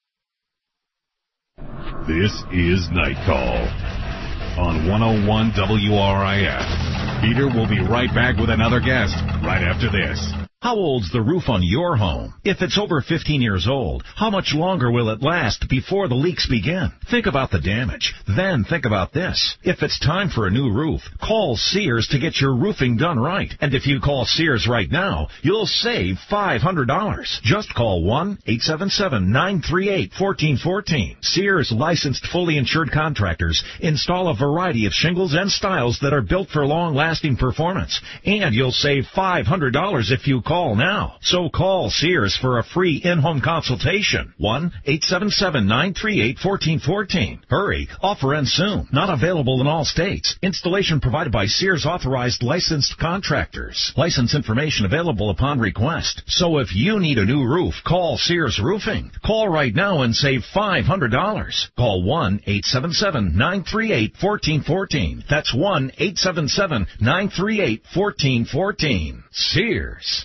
This is Night Call on one oh one W R I F. Peter will be right back with another guest right after this. How old's the roof on your home? If it's over fifteen years old, how much longer will it last before the leaks begin? Think about the damage. Then think about this. If it's time for a new roof, call Sears to get your roofing done right. And if you call Sears right now, you'll save five hundred dollars. Just call one eight seven seven, nine three eight, one four one four. Sears licensed fully insured contractors install a variety of shingles and styles that are built for long-lasting performance. And you'll save five hundred dollars if you call now. So call Sears for a free in-home consultation. one eight seven seven, nine three eight, one four one four. Hurry. Offer ends soon. Not available in all states. Installation provided by Sears authorized licensed contractors. License information available upon request. So if you need a new roof, call Sears Roofing. Call right now and save five hundred dollars. Call one eight seven seven, nine three eight, one four one four. That's one eight seven seven, nine three eight, one four one four. Sears.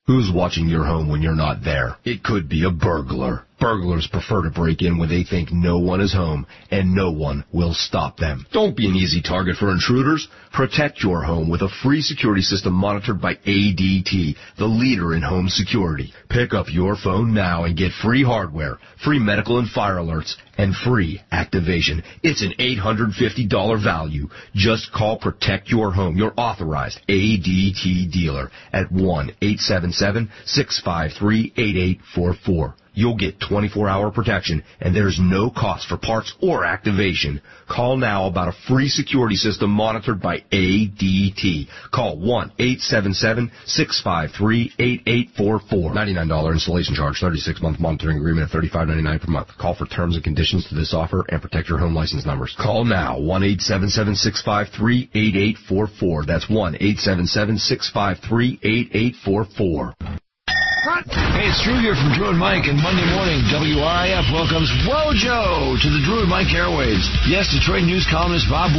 Who's watching your home when you're not there? It could be a burglar. Burglars prefer to break in when they think no one is home, and no one will stop them. Don't be an easy target for intruders. Protect your home with a free security system monitored by A D T, the leader in home security. Pick up your phone now and get free hardware, free medical and fire alerts, and free activation. It's an eight hundred fifty dollars value. Just call Protect Your Home, your authorized A D T dealer, at one eight seven seven, six five three, eight eight four four. You'll get twenty-four hour protection, and there's no cost for parts or activation. Call now about a free security system monitored by A D T. Call one eight seven seven, six five three, eight eight four four. ninety-nine dollars installation charge, thirty-six month monitoring agreement at thirty-five ninety-nine per month. Call for terms and conditions to this offer and protect your home license numbers. Call now, one eight seven seven, six five three, eight eight four four. That's one eight seven seven, six five three, eight eight four four. Hey, it's Drew here from Drew and Mike, and Monday morning, W R I F welcomes Wojo to the Drew and Mike airwaves. Yes, Detroit news columnist Bob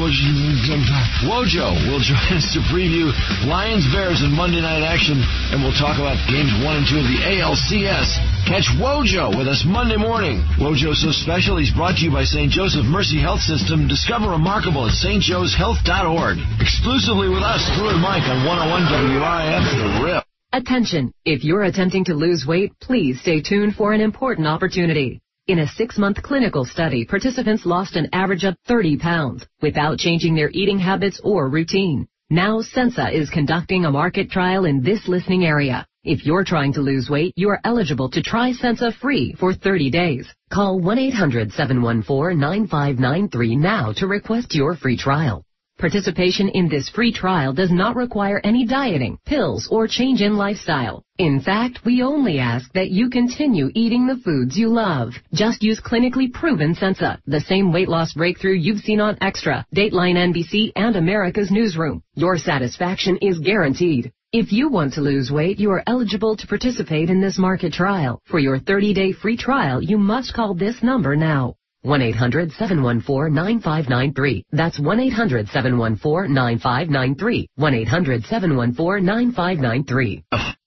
Wojo will join us to preview Lions-Bears in Monday night action, and we'll talk about games one and two of the A L C S. Catch Wojo with us Monday morning. Wojo's so special, he's brought to you by Saint Joseph Mercy Health System. Discover Remarkable at S T Joes Health dot org. Exclusively with us, Drew and Mike on one oh one W R I F, The Rip. Attention! If you're attempting to lose weight, please stay tuned for an important opportunity. In a six-month clinical study, participants lost an average of thirty pounds without changing their eating habits or routine. Now Sensa is conducting a market trial in this listening area. If you're trying to lose weight, you are eligible to try Sensa free for thirty days. Call one eight hundred, seven one four, nine five nine three now to request your free trial. Participation in this free trial does not require any dieting, pills, or change in lifestyle. In fact, we only ask that you continue eating the foods you love. Just use clinically proven Sensa, the same weight loss breakthrough you've seen on Extra, Dateline N B C, and America's Newsroom. Your satisfaction is guaranteed. If you want to lose weight, you are eligible to participate in this market trial. For your thirty day free trial, you must call this number now. one eight hundred, seven one four, nine five nine three. That's one eight hundred, seven one four, nine five nine three. one eight hundred, seven one four, nine five nine three.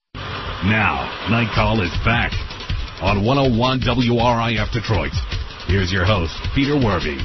Now, Night Call is back on one oh one W R I F Detroit. Here's your host, Peter Werby.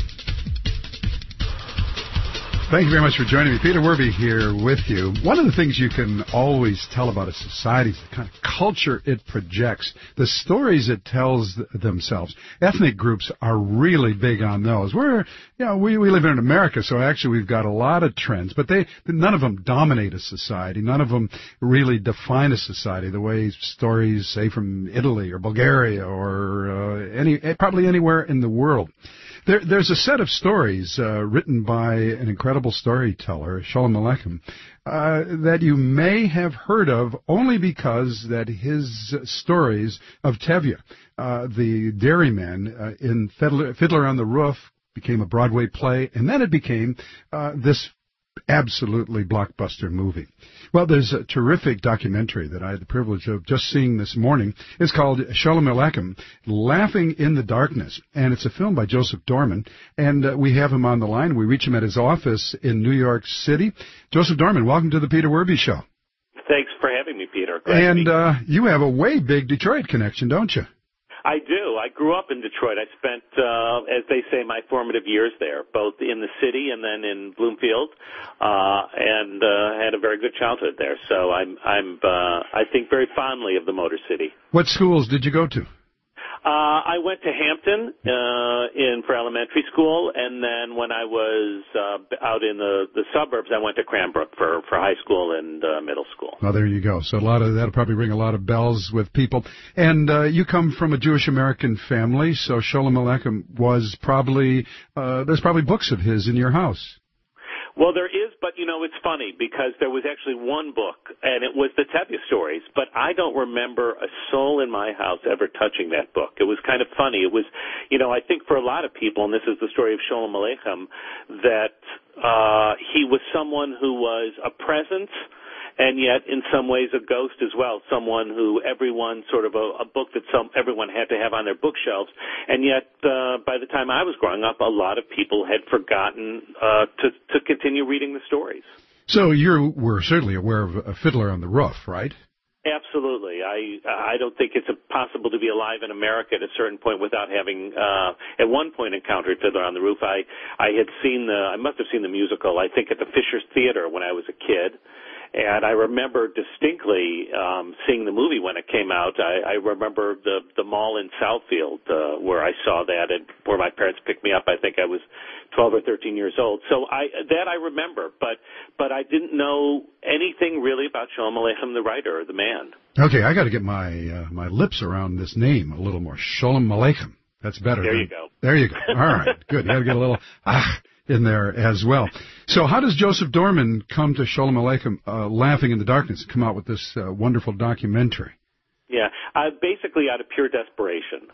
Thank you very much for joining me. Peter Werby here with you. One of the things you can always tell about a society is the kind of culture it projects, the stories it tells themselves. Ethnic groups are really big on those. We're, you know, we, we live in America, so actually we've got a lot of trends, but they, none of them dominate a society. None of them really define a society the way stories, say, from Italy or Bulgaria or uh, any, probably anywhere in the world. There, there's a set of stories uh, written by an incredible storyteller, Sholem Aleichem, uh, that you may have heard of only because that his stories of Tevye, uh, the dairyman uh, in Fiddler, Fiddler on the Roof, became a Broadway play, and then it became uh, this absolutely blockbuster movie. Well, there's a terrific documentary that I had the privilege of just seeing this morning. It's called Sholem Aleichem, Laughing in the Darkness, and it's a film by Joseph Dorman, and uh, we have him on the line. We reach him at his office in New York City. Joseph Dorman, welcome to the Peter Werby Show. Thanks for having me, Peter. Glad and uh, you have a way big Detroit connection, don't you? I do. I grew up in Detroit. I spent, uh, as they say, my formative years there, both in the city and then in Bloomfield, uh, and uh, had a very good childhood there. So I'm, I'm, uh, I think very fondly of the Motor City. What schools did you go to? Uh, I went to Hampton uh, in for elementary school, and then when I was uh, out in the, the suburbs, I went to Cranbrook for, for high school and uh, middle school. Well, there you go. So a lot of that'll probably ring a lot of bells with people. And uh, you come from a Jewish American family, so Sholem Aleichem was probably uh, there's probably books of his in your house. Well, there is, but, you know, it's funny because there was actually one book, and it was the Tevye stories, but I don't remember a soul in my house ever touching that book. It was kind of funny. It was, you know, I think for a lot of people, and this is the story of Sholem Aleichem, that uh, he was someone who was a presence, and yet in some ways a ghost as well, someone who everyone sort of a, a book that some everyone had to have on their bookshelves, and yet uh, by the time I was growing up, a lot of people had forgotten uh, to, to continue reading the stories. So you were certainly aware of a Fiddler on the Roof, right? Absolutely. I I don't think it's possible to be alive in America at a certain point without having, uh, at one point, encountered Fiddler on the Roof. I, I had seen the, I must have seen the musical, I think, at the Fisher Theater when I was a kid. And I remember distinctly um, seeing the movie when it came out. I, I remember the the mall in Southfield uh, where I saw that, and where my parents picked me up. I think I was twelve or thirteen years old. So I that I remember, but but I didn't know anything really about Sholem Aleichem, the writer or the man. Okay, I got to get my uh, my lips around this name a little more. Sholem Aleichem. That's better. There than, you go. There you go. All right, good. You got to get a little ah in there as well. So how does Joseph Dorman come to Sholem Aleichem, uh, Laughing in the Darkness, come out with this uh, wonderful documentary? Yeah, uh, basically out of pure desperation.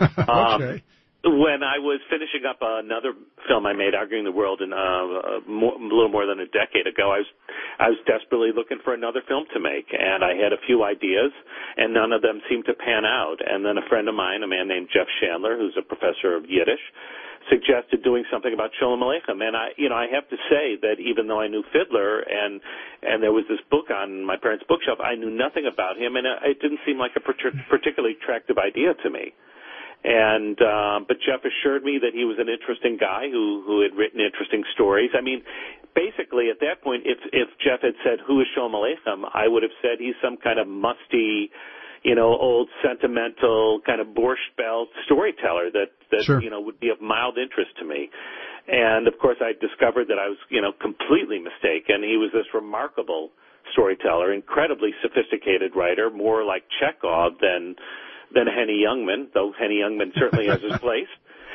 Okay. Um, when I was finishing up another film I made, Arguing the World, in, uh, a, more, a little more than a decade ago, I was I was desperately looking for another film to make, and I had a few ideas, and none of them seemed to pan out. And then a friend of mine, a man named Jeff Chandler, who's a professor of Yiddish, suggested doing something about Sholem Aleichem. And I, you know, I have to say that even though I knew Fiddler and and there was this book on my parents' bookshelf, I knew nothing about him, and it didn't seem like a particularly attractive idea to me. And uh, but Jeff assured me that he was an interesting guy who who had written interesting stories. I mean, basically at that point, if if Jeff had said, "Who is Sholem Aleichem?" I would have said he's some kind of musty, you know, old sentimental kind of Borscht Belt storyteller that, that sure. you know, would be of mild interest to me. And, of course, I discovered that I was, you know, completely mistaken. He was this remarkable storyteller, incredibly sophisticated writer, more like Chekhov than than Henny Youngman, though Henny Youngman certainly has his place.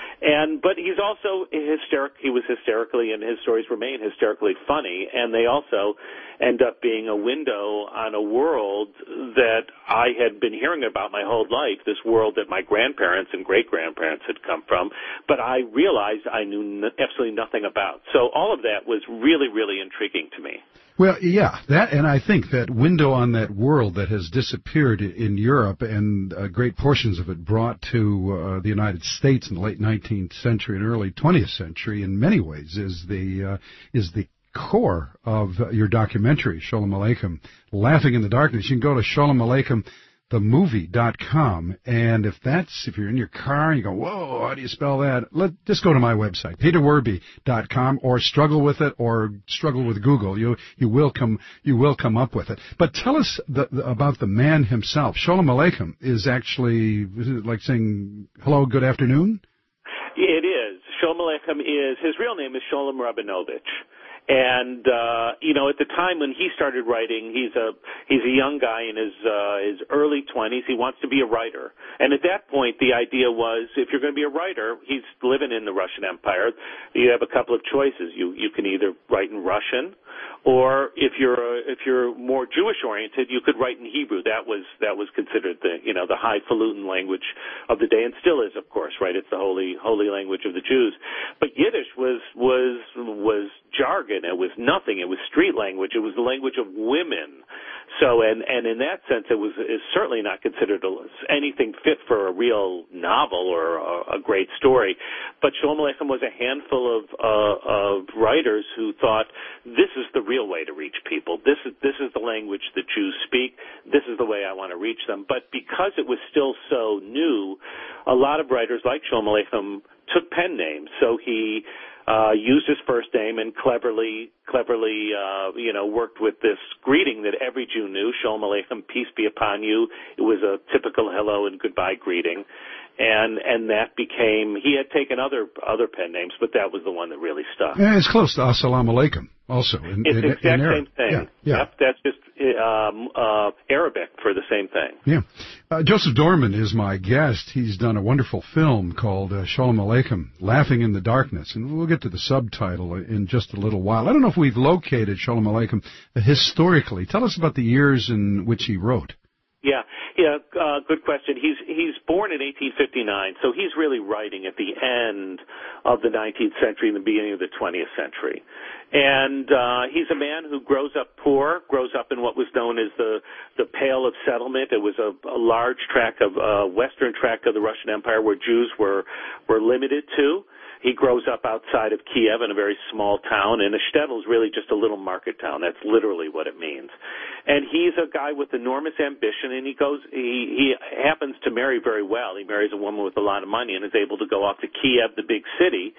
And but he's also hysteric. He was hysterically, and his stories remain hysterically funny. And they also end up being a window on a world that I had been hearing about my whole life. This world that my grandparents and great grandparents had come from, but I realized I knew n- absolutely nothing about. So all of that was really, really intriguing to me. Well, yeah, that, and I think that window on that world that has disappeared in Europe and uh, great portions of it brought to uh, the United States in the late nineteenth century and early twentieth century, in many ways, is the uh, is the core of uh, your documentary, Sholem Aleichem, Laughing in the Darkness. You can go to sholem aleichem the movie dot com, and if that's if you're in your car and you go, whoa, how do you spell that? Let just go to my website, peter werby dot com, or struggle with it, or struggle with Google. You you will come you will come up with it. But tell us the, the, about the man himself. Sholem Aleichem is actually is it like saying hello, good afternoon. It is. Sholem Aleichem is his real name is Sholem Rabinovich. And uh, you know, at the time when he started writing, he's a he's a young guy in his uh, his early twenties. He wants to be a writer, and at that point, the idea was, if you're going to be a writer, he's living in the Russian Empire. You have a couple of choices. You you can either write in Russian, or if you're uh, if you're more Jewish oriented, you could write in Hebrew. That was that was considered the you know the highfalutin language of the day, and still is, of course, right? It's the holy holy language of the Jews. But Yiddish was was was jargon. It was nothing. It was street language. It was the language of women. So, and, and in that sense, it was is certainly not considered a, anything fit for a real novel or a, a great story. But Sholem Aleichem was a handful of uh, of writers who thought, this is the real way to reach people. This is this is the language that Jews speak. This is the way I want to reach them. But because it was still so new, a lot of writers like Sholem Aleichem took pen names. So he Uh, used his first name and cleverly, cleverly, uh, you know, worked with this greeting that every Jew knew, Sholem Aleichem, peace be upon you. It was a typical hello and goodbye greeting. And and that became, he had taken other other pen names, but that was the one that really stuck. Yeah, it's close to Assalamu Alaikum also. In, it's in, the exact in same thing. Yeah, yeah. Yep, that's just um, uh, Arabic for the same thing. Yeah. Uh, Joseph Dorman is my guest. He's done a wonderful film called uh, Sholem Aleichem, Laughing in the Darkness, and we'll get to the subtitle in just a little while. I don't know if we've located Sholem Aleichem historically. Tell us about the years in which he wrote. Yeah, yeah, uh, good question. He's he's born in eighteen fifty-nine, so he's really writing at the end of the nineteenth century and the beginning of the twentieth century. And uh, he's a man who grows up poor, grows up in what was known as the the Pale of Settlement. It was a, a large tract of uh, western tract of the Russian Empire where Jews were were limited to. He grows up outside of Kiev in a very small town, and a shtetl is really just a little market town. That's literally what it means. And he's a guy with enormous ambition, and he goes, he, he happens to marry very well. He marries a woman with a lot of money and is able to go off to Kiev, the big city,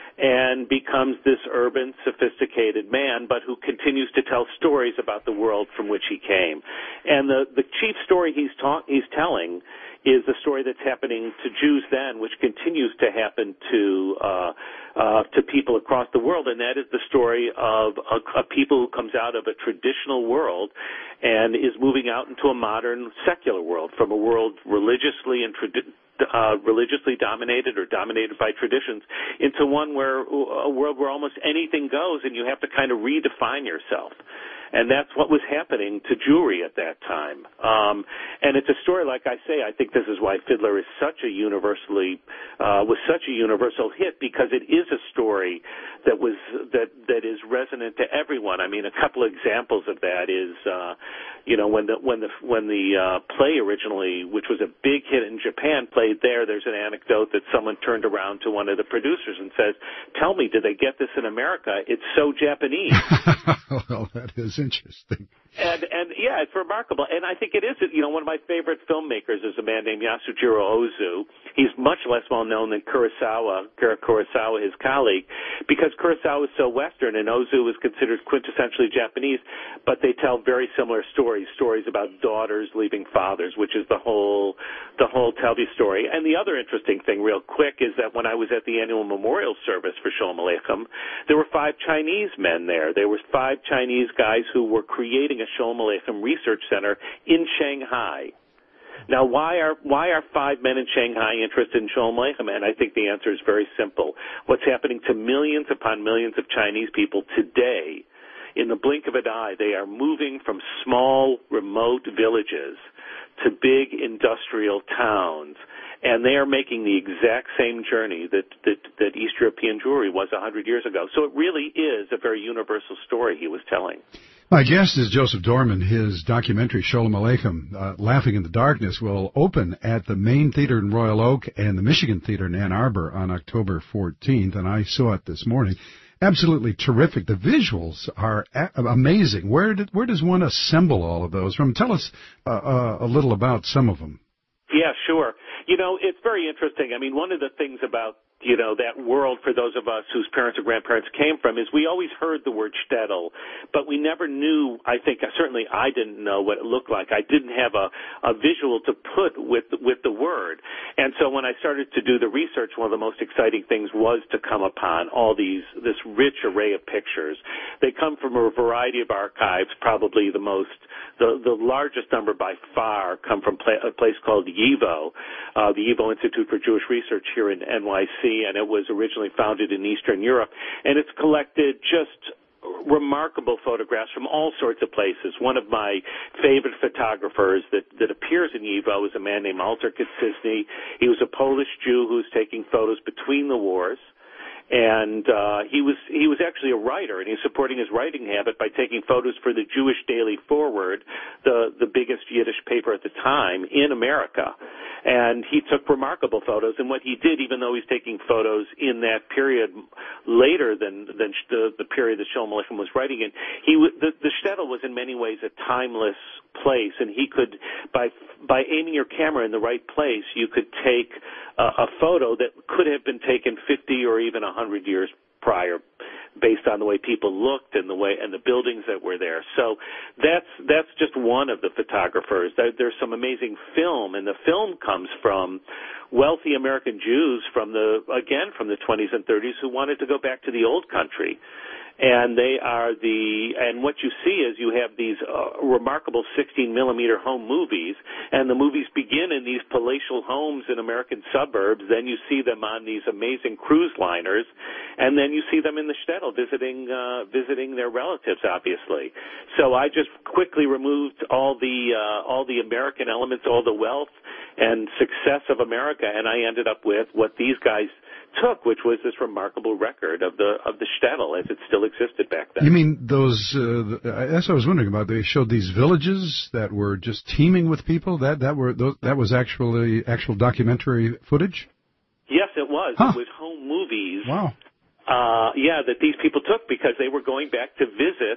and becomes this urban, sophisticated man, but who continues to tell stories about the world from which he came. And the, the chief story he's, ta- he's telling is the story that's happening to Jews then, which continues to happen to uh, uh, to people across the world, and that is the story of a, a people who comes out of a traditional world and is moving out into a modern secular world, from a world religiously and tradi- uh, religiously dominated or dominated by traditions into one where a world where almost anything goes, and you have to kind of redefine yourself. And that's what was happening to Jewry at that time. Um, and it's a story, like I say, I think this is why Fiddler is such a universally, uh, was such a universal hit, because it is a story that was, that, that is resonant to everyone. I mean, a couple examples of that is, uh, you know, when the, when the, when the, uh, play originally, which was a big hit in Japan, played there, there's an anecdote that someone turned around to one of the producers and says, "Tell me, did they get this in America? It's so Japanese." Well, that is interesting. And, and yeah, it's remarkable. And I think it is, you know, one of my favorite filmmakers is a man named Yasujiro Ozu. He's much less well known than Kurosawa, Kira Kurosawa, his colleague, because Kurosawa is so Western and Ozu is considered quintessentially Japanese, but they tell very similar stories, stories about daughters leaving fathers, which is the whole, the whole Telvi story. And the other interesting thing, real quick, is that when I was at the annual memorial service for Sholem Aleichem, there were five Chinese men there. There were five Chinese guys who were creating a Sholem Aleichem research center in Shanghai. Now, why are why are five men in Shanghai interested in Sholem Aleichem? And I think the answer is very simple. What's happening to millions upon millions of Chinese people today, in the blink of an eye, they are moving from small, remote villages to big industrial towns. And they are making the exact same journey that, that, that East European Jewry was one hundred years ago. So it really is a very universal story he was telling. My guest is Joseph Dorman. His documentary, Sholem Aleichem, uh, Laughing in the Darkness, will open at the Main Theater in Royal Oak and the Michigan Theater in Ann Arbor on October fourteenth, and I saw it this morning. Absolutely terrific. The visuals are a- amazing. Where did, where does one assemble all of those from? Tell us uh, uh, a little about some of them. Yeah, sure. You know, it's very interesting. I mean, one of the things about, you know, that world for those of us whose parents or grandparents came from is we always heard the word shtetl, but we never knew, I think, certainly I didn't know what it looked like. I didn't have a, a visual to put with, with the word. And so when I started to do the research, one of the most exciting things was to come upon all these, this rich array of pictures. They come from a variety of archives, probably the most, the, the largest number by far come from a place called YIVO, uh, the YIVO Institute for Jewish Research here in N Y C, and it was originally founded in Eastern Europe, and it's collected just remarkable photographs from all sorts of places. One of my favorite photographers that, that appears in YIVO is a man named Alter Koscisny. He was a Polish Jew who was taking photos between the wars. And uh, he was he was actually a writer, and he's supporting his writing habit by taking photos for the Jewish Daily Forward, the the biggest Yiddish paper at the time in America. And he took remarkable photos. And what he did, even though he's taking photos in that period later than than the, the period that Sholem Aleichem was writing in, he the, the shtetl was in many ways a timeless place, and he could, by by aiming your camera in the right place, you could take a, a photo that could have been taken fifty or even one hundred years prior, based on the way people looked and the way and the buildings that were there. So that's that's just one of the photographers. There, there's some amazing film, and the film comes from wealthy American Jews from the again from the twenties and thirties who wanted to go back to the old country. And they are the, and what you see is you have these uh, remarkable sixteen millimeter home movies, and the movies begin in these palatial homes in American suburbs. Then you see them on these amazing cruise liners, and then you see them in the shtetl visiting, uh, visiting their relatives, obviously. So I just quickly removed all the, uh, all the American elements, all the wealth and success of America, and I ended up with what these guys took, which was this remarkable record of the of the shtetl as it still existed back then. You mean those? Uh, that's what I was wondering about. They showed these villages that were just teeming with people. That that were those, that was actually actual documentary footage. Yes, it was. Huh. It was home movies. Wow. Uh, yeah, that these people took because they were going back to visit.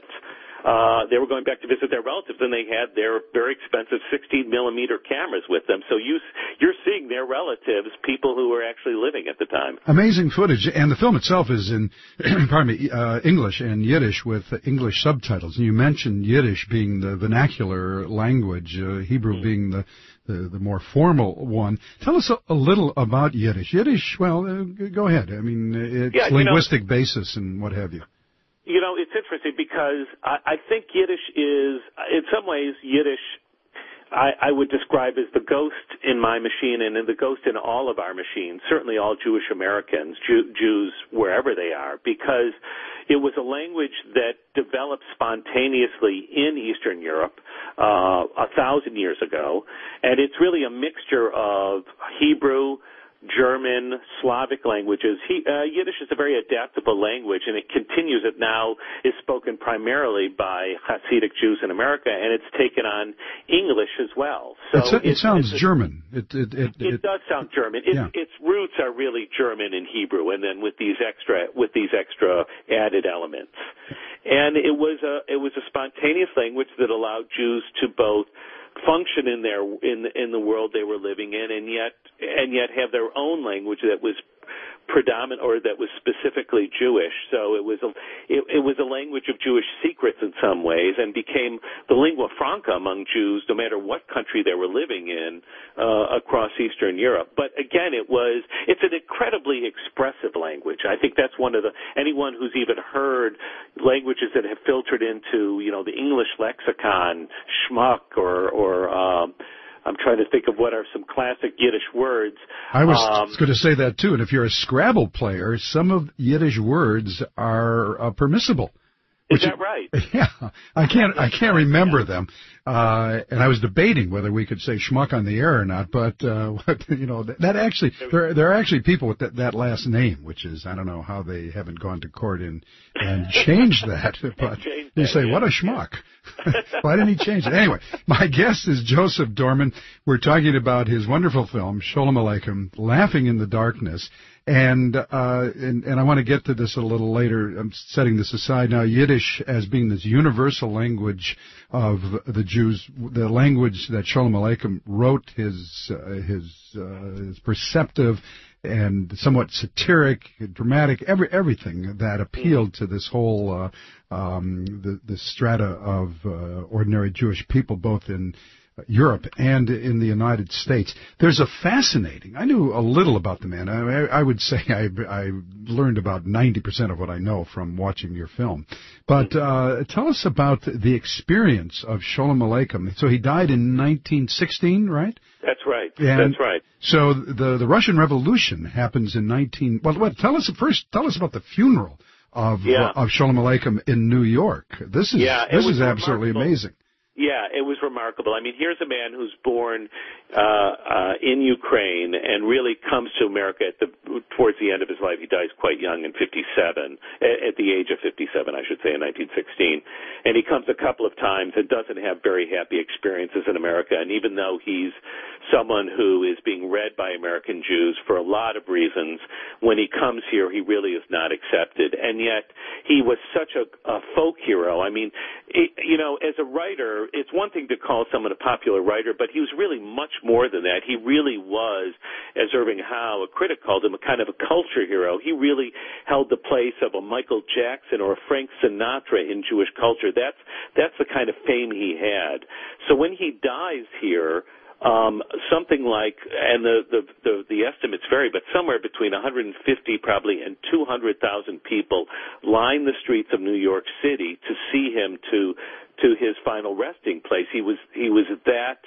Uh, they were going back to visit their relatives, and they had their very expensive sixteen millimeter cameras with them. So you, you're seeing their relatives, people who were actually living at the time. Amazing footage, and the film itself is in, pardon me, uh, English and Yiddish with English subtitles. And you mentioned Yiddish being the vernacular language, uh, Hebrew mm-hmm. being the, the the more formal one. Tell us a, a little about Yiddish. Yiddish, well, uh, go ahead. I mean, it's yeah, linguistic know, basis and what have you. You know, it's interesting because I, I think Yiddish is, in some ways, Yiddish I, I would describe as the ghost in my machine and the ghost in all of our machines, certainly all Jewish Americans, Jew, Jews wherever they are, because it was a language that developed spontaneously in Eastern Europe uh, a thousand years ago, and it's really a mixture of Hebrew, German, Slavic languages. He, uh, Yiddish is a very adaptable language, and it continues. It now is spoken primarily by Hasidic Jews in America, and it's taken on English as well. So it's, it, it sounds it's, German. It it it, it, it does sound German. It, yeah. Its roots are really German and Hebrew, and then with these extra with these extra added elements. And it was a it was a spontaneous language that allowed Jews to both function in their in the, in the world they were living in, and yet and yet have their own language that was predominant or that was specifically Jewish. So it was a it, it was a language of Jewish secrets in some ways, and became the lingua franca among Jews, no matter what country they were living in uh, across Eastern Europe. But again, it was it's an incredibly expressive language. I think that's one of the anyone who's even heard languages that have filtered into you know the English lexicon, schmuck or or um, I'm trying to think of what are some classic Yiddish words. I was um, going to say that too. And if you're a Scrabble player, some of Yiddish words are uh, permissible. Is that right? Yeah, I can't. I can't remember them, uh, and I was debating whether we could say schmuck on the air or not. But uh, what, you know, that, that actually there there are actually people with that, that last name, which is I don't know how they haven't gone to court and and changed that. But you say, what a schmuck! Why didn't he change it? Anyway, my guest is Joseph Dorman. We're talking about his wonderful film Sholem Aleichem, Laughing in the Darkness. And, uh, and, and I want to get to this a little later. I'm setting this aside now. Yiddish as being this universal language of the Jews, the language that Sholem Aleichem wrote his, uh, his, uh, his perceptive and somewhat satiric, dramatic, every, everything that appealed to this whole, uh, um, the, the strata of, uh, ordinary Jewish people, both in Europe and in the United States. There's a fascinating, I knew a little about the man. I, I would say I, I learned about ninety percent of what I know from watching your film. But uh, tell us about the experience of Sholem Aleichem. So he died in nineteen sixteen, right? That's right. And That's right. So the the Russian Revolution happens in nineteen. Well, what? Tell us first. Tell us about the funeral of yeah. uh, of Sholem Aleichem in New York. This is yeah, this is absolutely remarkable. amazing. Yeah, it was remarkable. I mean, here's a man who's born uh, uh, in Ukraine and really comes to America at the towards the end of his life. He dies quite young in fifty-seven, at the age of fifty-seven, I should say, in nineteen sixteen. And he comes a couple of times and doesn't have very happy experiences in America. And even though he's someone who is being read by American Jews for a lot of reasons, when he comes here, he really is not accepted. And yet, he was such a, a folk hero. I mean, it, you know, as a writer, it's one thing to call someone a popular writer, but he was really much more than that. He really was, as Irving Howe, a critic, called him, a kind of a culture hero. He really held the place of a Michael Jackson or a Frank Sinatra in Jewish culture. That's that's the kind of fame he had. So when he dies here, Um, something like, and the, the, the, the estimates vary, but somewhere between one hundred fifty probably and two hundred thousand people line the streets of New York City to see him to, to his final resting place. He was, he was that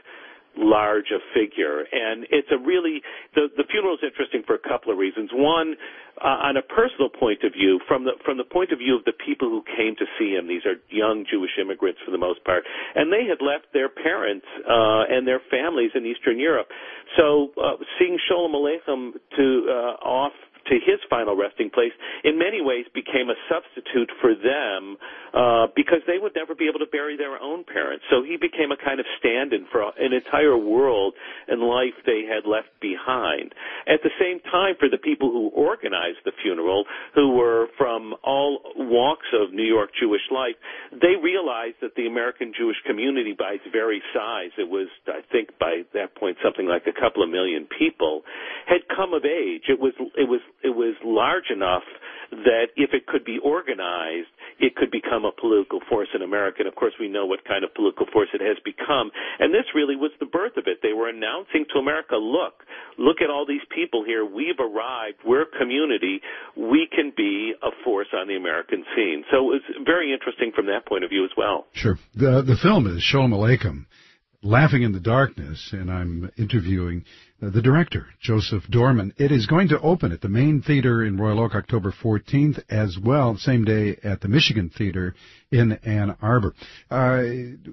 large a figure. And it's a really, the, the funeral is interesting for a couple of reasons. One, uh, on a personal point of view, from the, from the point of view of the people who came to see him, these are young Jewish immigrants for the most part, and they had left their parents, uh, and their families in Eastern Europe. So, uh, seeing Sholem Aleichem to, uh, off to his final resting place, in many ways became a substitute for them uh, because they would never be able to bury their own parents. So he became a kind of stand-in for an entire world and life they had left behind. At the same time, for the people who organized the funeral, who were from all walks of New York Jewish life, they realized that the American Jewish community, by its very size, it was, I think, by that point, something like a couple of million people, had come of age. It was, it was, it was large enough that if it could be organized, it could become a political force in America. And, of course, we know what kind of political force it has become. And this really was the birth of it. They were announcing to America, look, look at all these people here. We've arrived. We're a community. We can be a force on the American scene. So it was very interesting from that point of view as well. Sure. The, the film is Sholem Aleichem, Laughing in the Darkness, and I'm interviewing uh, the director, Joseph Dorman. It is going to open at the Main Theater in Royal Oak October fourteenth, as well, same day at the Michigan Theater in Ann Arbor. Uh,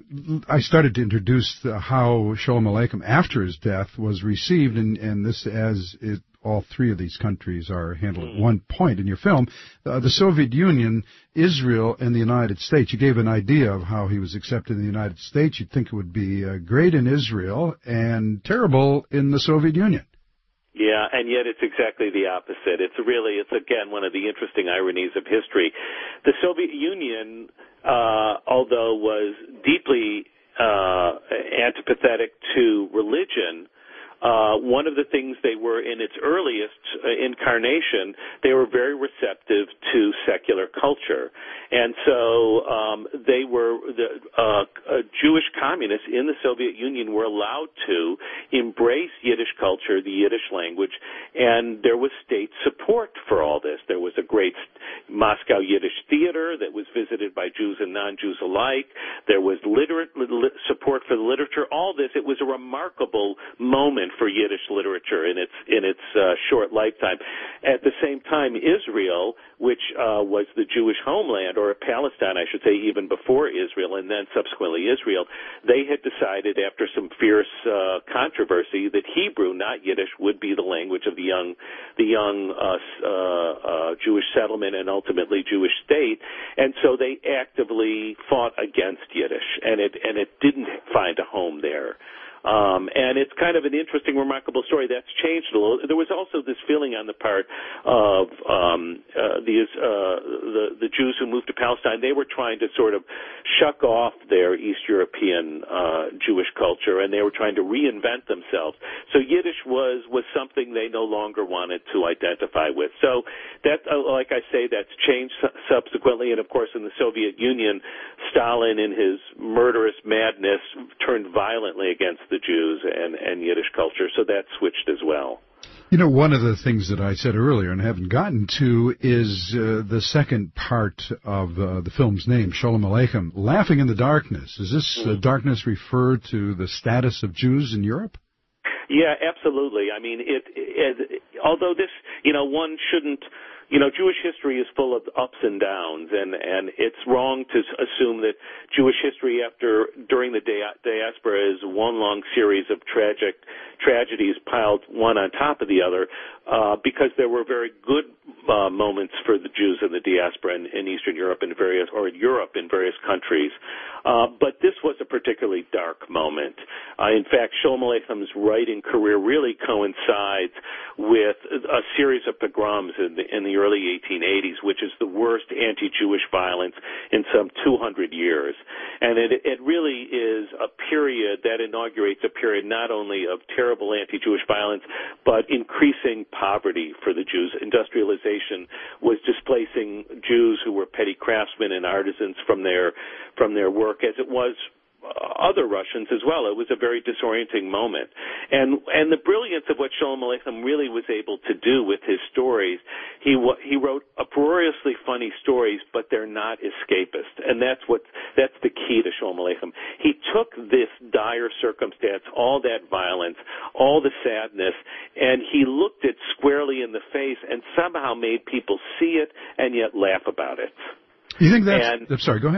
I started to introduce the, how Sholem Aleichem, after his death, was received, and, and this as it all three of these countries are handled at one point in your film. Uh, the Soviet Union, Israel, and the United States. You gave an idea of how he was accepted in the United States. You'd think it would be uh, great in Israel and terrible in the Soviet Union. Yeah, and yet it's exactly the opposite. It's really, it's again one of the interesting ironies of history. The Soviet Union, uh, although was deeply uh, antipathetic to religion, Uh, one of the things they were in its earliest uh, incarnation, they were very receptive to secular culture. And so um, they were, the uh, uh, Jewish communists in the Soviet Union were allowed to embrace Yiddish culture, the Yiddish language, and there was state support for all this. There was a great Moscow Yiddish theater that was visited by Jews and non-Jews alike. There was literate, li- support for the literature. All this, it was a remarkable moment for Yiddish literature in its in its uh, short lifetime. At the same time, Israel, which uh, was the Jewish homeland, or Palestine, I should say, even before Israel, and then subsequently Israel, they had decided after some fierce uh, controversy that Hebrew, not Yiddish, would be the language of the young the young uh, uh, uh, Jewish settlement and ultimately Jewish state, and so they actively fought against Yiddish, and it and it didn't find a home there. Um, and it's kind of an interesting, remarkable story that's changed a little. There was also this feeling on the part of um, uh, these uh, the the Jews who moved to Palestine. They were trying to sort of shuck off their East European uh, Jewish culture, and they were trying to reinvent themselves. So Yiddish was was something they no longer wanted to identify with. So that, uh, like I say, that's changed su- subsequently. And of course, in the Soviet Union, Stalin, in his murderous madness, turned violently against the Jews and, and Yiddish culture, so that switched as well. You know, one of the things that I said earlier and haven't gotten to is uh, the second part of uh, the film's name, Sholem Aleichem, Laughing in the Darkness. Does this uh, darkness refer to the status of Jews in Europe? Yeah, absolutely. I mean, it, it, although this, you know, one shouldn't, you know, Jewish history is full of ups and downs, and, and it's wrong to assume that Jewish history after, during the diaspora is one long series of tragic tragedies piled one on top of the other, uh, because there were very good uh, moments for the Jews in the diaspora in, in Eastern Europe and various, or in Europe in various countries. Uh, but this was a particularly dark moment. Uh, in fact, Sholem Aleichem's writing career really coincides with a series of pogroms in the, in the early eighteen eighties, which is the worst anti-Jewish violence in some two hundred years. And it, it really is a period that inaugurates a period not only of terrible anti-Jewish violence, but increasing poverty for the Jews. Industrialization was displacing Jews who were petty craftsmen and artisans from their from their work, as it was other Russians as well. It was a very disorienting moment. And and the brilliance of what Sholem Aleichem really was able to do with his stories, he he wrote uproariously funny stories, but they're not escapist. And that's what that's the key to Sholem Aleichem. He took this dire circumstance, all that violence, all the sadness, and he looked it squarely in the face and somehow made people see it and yet laugh about it. You think that's... And, I'm sorry, go ahead.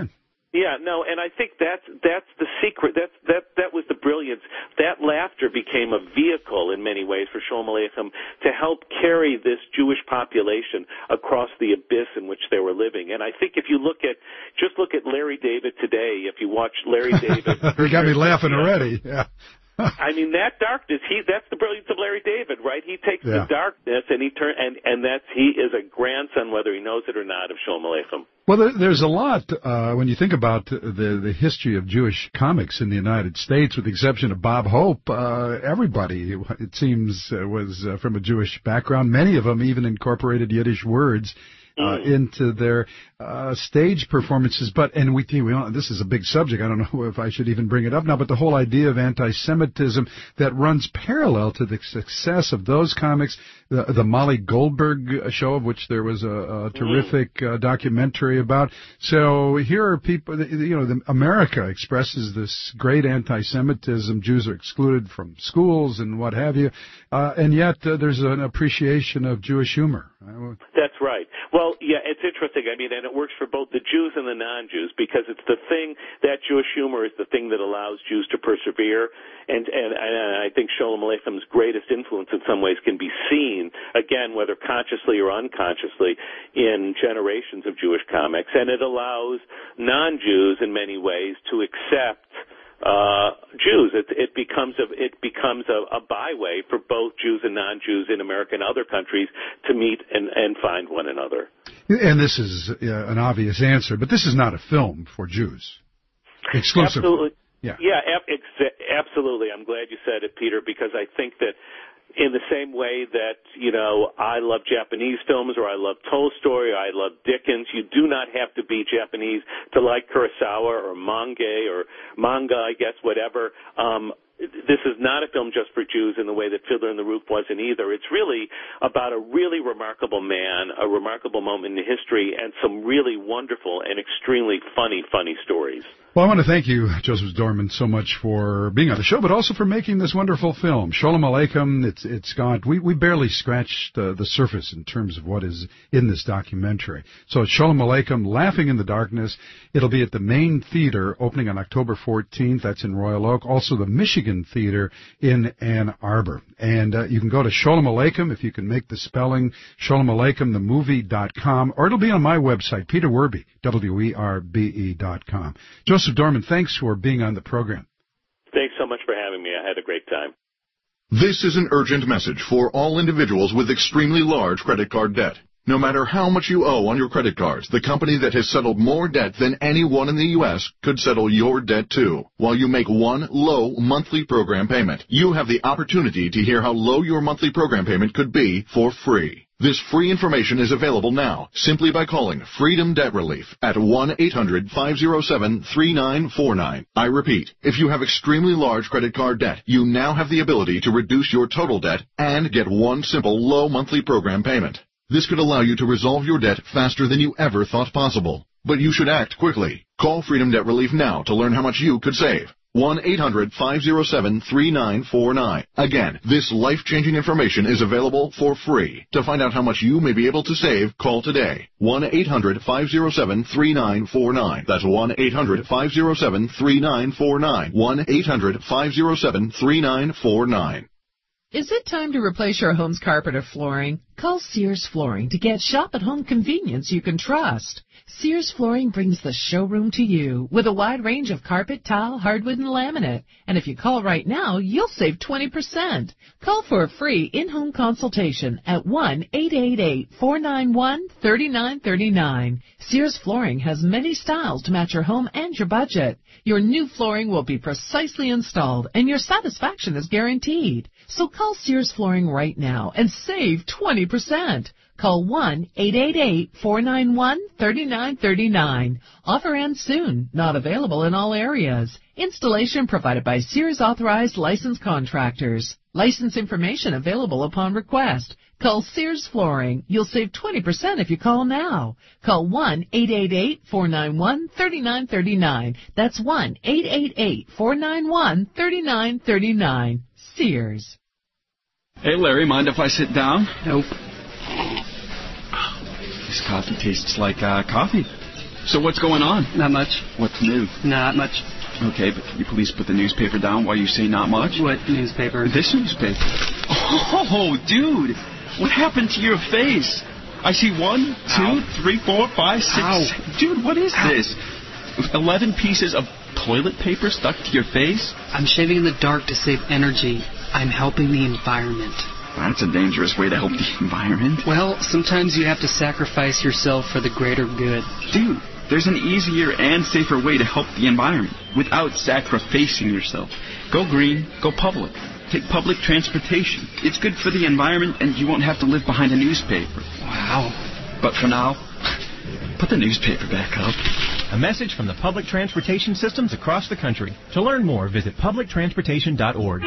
Yeah, no, and I think that's that's the secret. That's that that was the brilliance. That laughter became a vehicle in many ways for Sholem Aleichem to help carry this Jewish population across the abyss in which they were living. And I think if you look at just look at Larry David today, if you watch Larry David, you got me laughing already. Yeah. I mean, that darkness, he, that's the brilliance of Larry David, right? He takes yeah. the darkness and he turn, and, and that's, he is a grandson, whether he knows it or not, of Sholem Aleichem. Well, there, there's a lot, uh, when you think about the, the history of Jewish comics in the United States, with the exception of Bob Hope, uh, everybody, it seems, uh, was uh, from a Jewish background. Many of them even incorporated Yiddish words Uh, into their uh, stage performances. But, and we, we all, this is a big subject. I don't know if I should even bring it up now, but the whole idea of anti-Semitism that runs parallel to the success of those comics, the, the Molly Goldberg show, of which there was a, a terrific uh, documentary about. So here are people, you know, the, America expresses this great anti-Semitism. Jews are excluded from schools and what have you. Uh, and yet uh, there's an appreciation of Jewish humor. That's right. Well, yeah, it's interesting. I mean, and it works for both the Jews and the non-Jews, because it's the thing, that Jewish humor is the thing that allows Jews to persevere. And, and, and I think Sholem Aleicham's greatest influence in some ways can be seen, again, whether consciously or unconsciously, in generations of Jewish comics. And it allows non-Jews in many ways to accept Uh, Jews. It, it becomes a it becomes a, a byway for both Jews and non-Jews in America and other countries to meet and, and find one another. And this is uh, an obvious answer, but this is not a film for Jews. Exclusively. Absolutely. Yeah. Yeah. Ab- ex- absolutely. I'm glad you said it, Peter, because I think that in the same way that, you know, I love Japanese films, or I love Tolstoy, or I love Dickens, you do not have to be Japanese to like Kurosawa or manga or manga, I guess, whatever. Um, this is not a film just for Jews in the way that Fiddler on the Roof wasn't either. It's really about a really remarkable man, a remarkable moment in history, and some really wonderful and extremely funny, funny stories. Well, I want to thank you, Joseph Dorman, so much for being on the show, but also for making this wonderful film. Sholem Aleichem, it's, it's gone. We, we barely scratched uh, the surface in terms of what is in this documentary. So it's Sholem Aleichem, Laughing in the Darkness. It'll be at the Main Theater, opening on October fourteenth. That's in Royal Oak. Also the Michigan Theater in Ann Arbor. And uh, you can go to Sholem Aleichem, if you can make the spelling, sholem aleichem the movie dot com, or it'll be on my website, Peter Werbe, W E R B E dot com. Joseph Dorman, thanks for being on the program. Thanks so much for having me. I had a great time. This is an urgent message for all individuals with extremely large credit card debt. No matter how much you owe on your credit cards, the company that has settled more debt than anyone in the U S could settle your debt too, while you make one low monthly program payment. You have the opportunity to hear how low your monthly program payment could be for free. This free information is available now simply by calling Freedom Debt Relief at one eight hundred five oh seven three nine four nine. I repeat, if you have extremely large credit card debt, you now have the ability to reduce your total debt and get one simple low monthly program payment. This could allow you to resolve your debt faster than you ever thought possible. But you should act quickly. Call Freedom Debt Relief now to learn how much you could save. one eight hundred five oh seven three nine four nine. Again, this life-changing information is available for free. To find out how much you may be able to save, call today. one eight hundred five oh seven three nine four nine. That's one eight hundred five oh seven three nine four nine. one eight hundred five oh seven three nine four nine. Is it time to replace your home's carpet or flooring? Call Sears Flooring to get shop-at-home convenience you can trust. Sears Flooring brings the showroom to you with a wide range of carpet, tile, hardwood, and laminate. And if you call right now, you'll save twenty percent. Call for a free in-home consultation at one eight eight eight four nine one three nine three nine. Sears Flooring has many styles to match your home and your budget. Your new flooring will be precisely installed, and your satisfaction is guaranteed. So call Sears Flooring right now and save twenty percent. Call one eight eight eight four nine one three nine three nine. Offer ends soon. Not available in all areas. Installation provided by Sears authorized licensed contractors. License information available upon request. Call Sears Flooring. You'll save twenty percent if you call now. Call one eight eight eight four nine one three nine three nine. That's one eight eight eight four nine one three nine three nine. Sears. Hey, Larry, mind if I sit down? Nope. This coffee tastes like uh, coffee. So what's going on? Not much. What's new? Not much. Okay, but can you please put the newspaper down while you say not much? What newspaper? This newspaper. Oh, dude. What happened to your face? I see one, two, Ow. three, four, five, six. Ow. Dude, what is Ow. this? Eleven pieces of toilet paper stuck to your face? I'm shaving in the dark to save energy. I'm helping the environment. That's a dangerous way to help the environment. Well, sometimes you have to sacrifice yourself for the greater good. Dude, there's an easier and safer way to help the environment without sacrificing yourself. Go green, go public. Take public transportation. It's good for the environment, and you won't have to live behind a newspaper. Wow. But for now, put the newspaper back up. A message from the public transportation systems across the country. To learn more, visit public transportation dot org.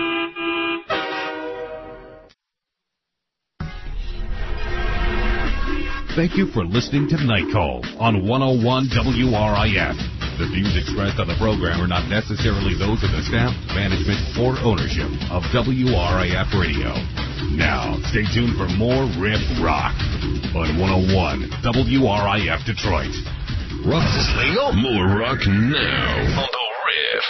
Thank you for listening to Night Call on one oh one W R I F. The views expressed on the program are not necessarily those of the staff, management, or ownership of W R I F Radio. Now, stay tuned for more Riff Rock on one oh one W R I F Detroit. Rock is legal? More rock now on the Riff.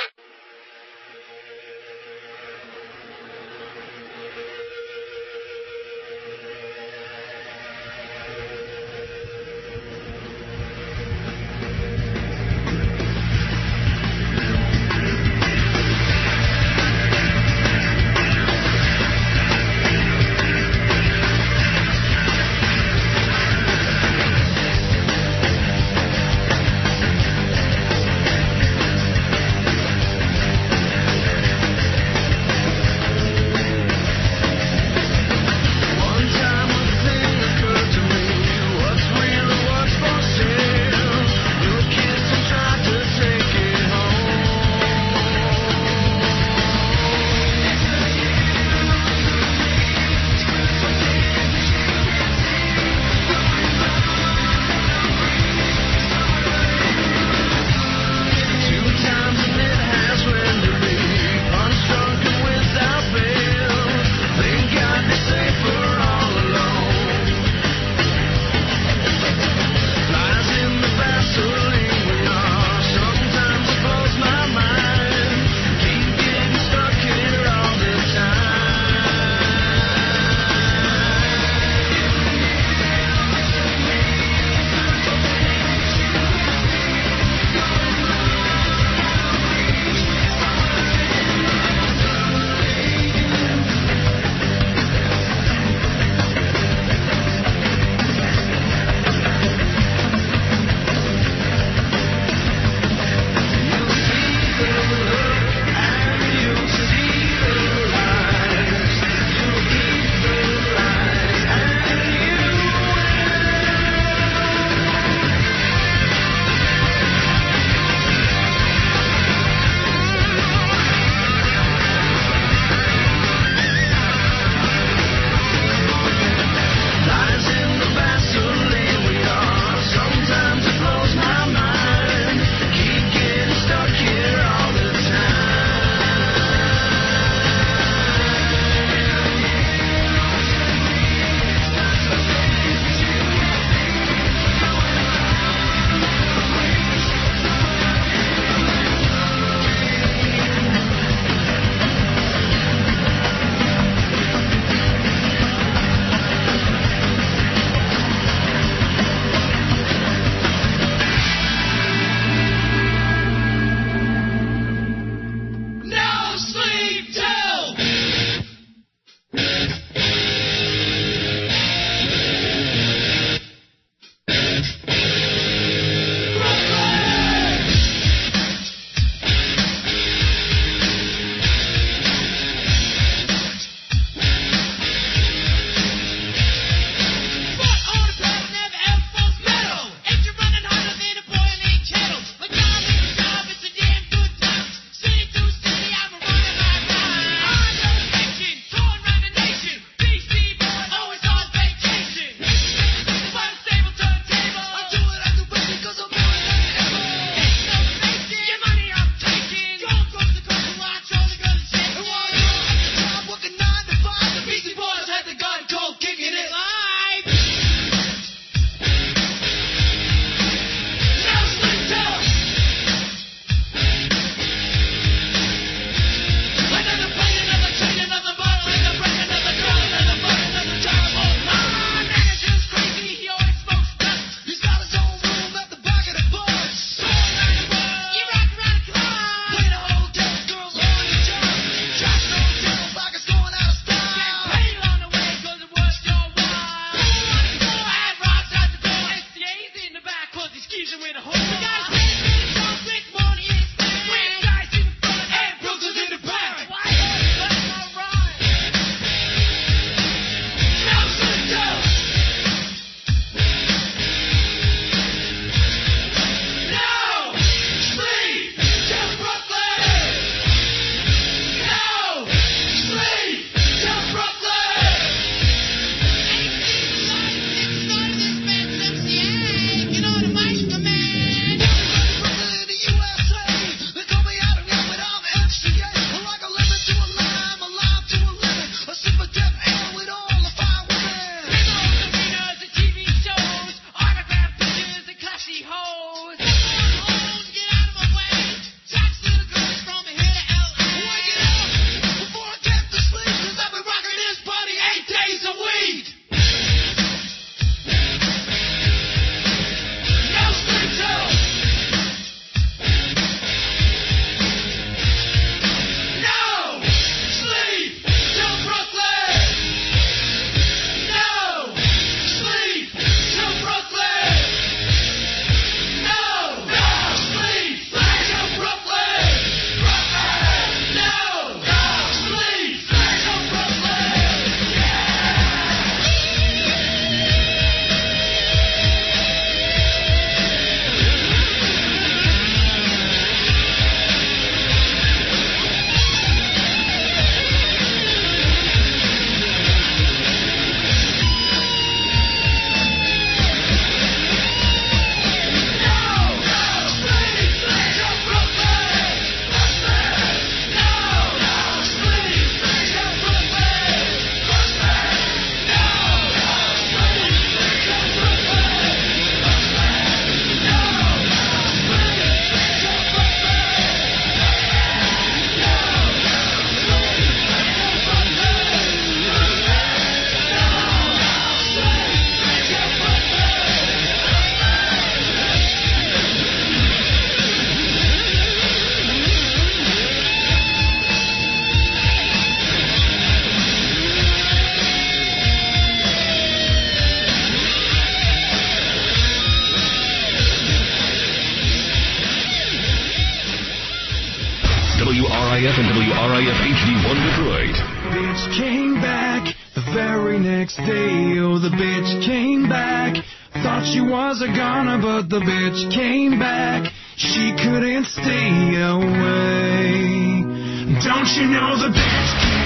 W R I F and W R I F H D one Detroit. Bitch came back the very next day. Oh, the bitch came back. Thought she was a goner, but the bitch came back. She couldn't stay away. Don't you know the bitch came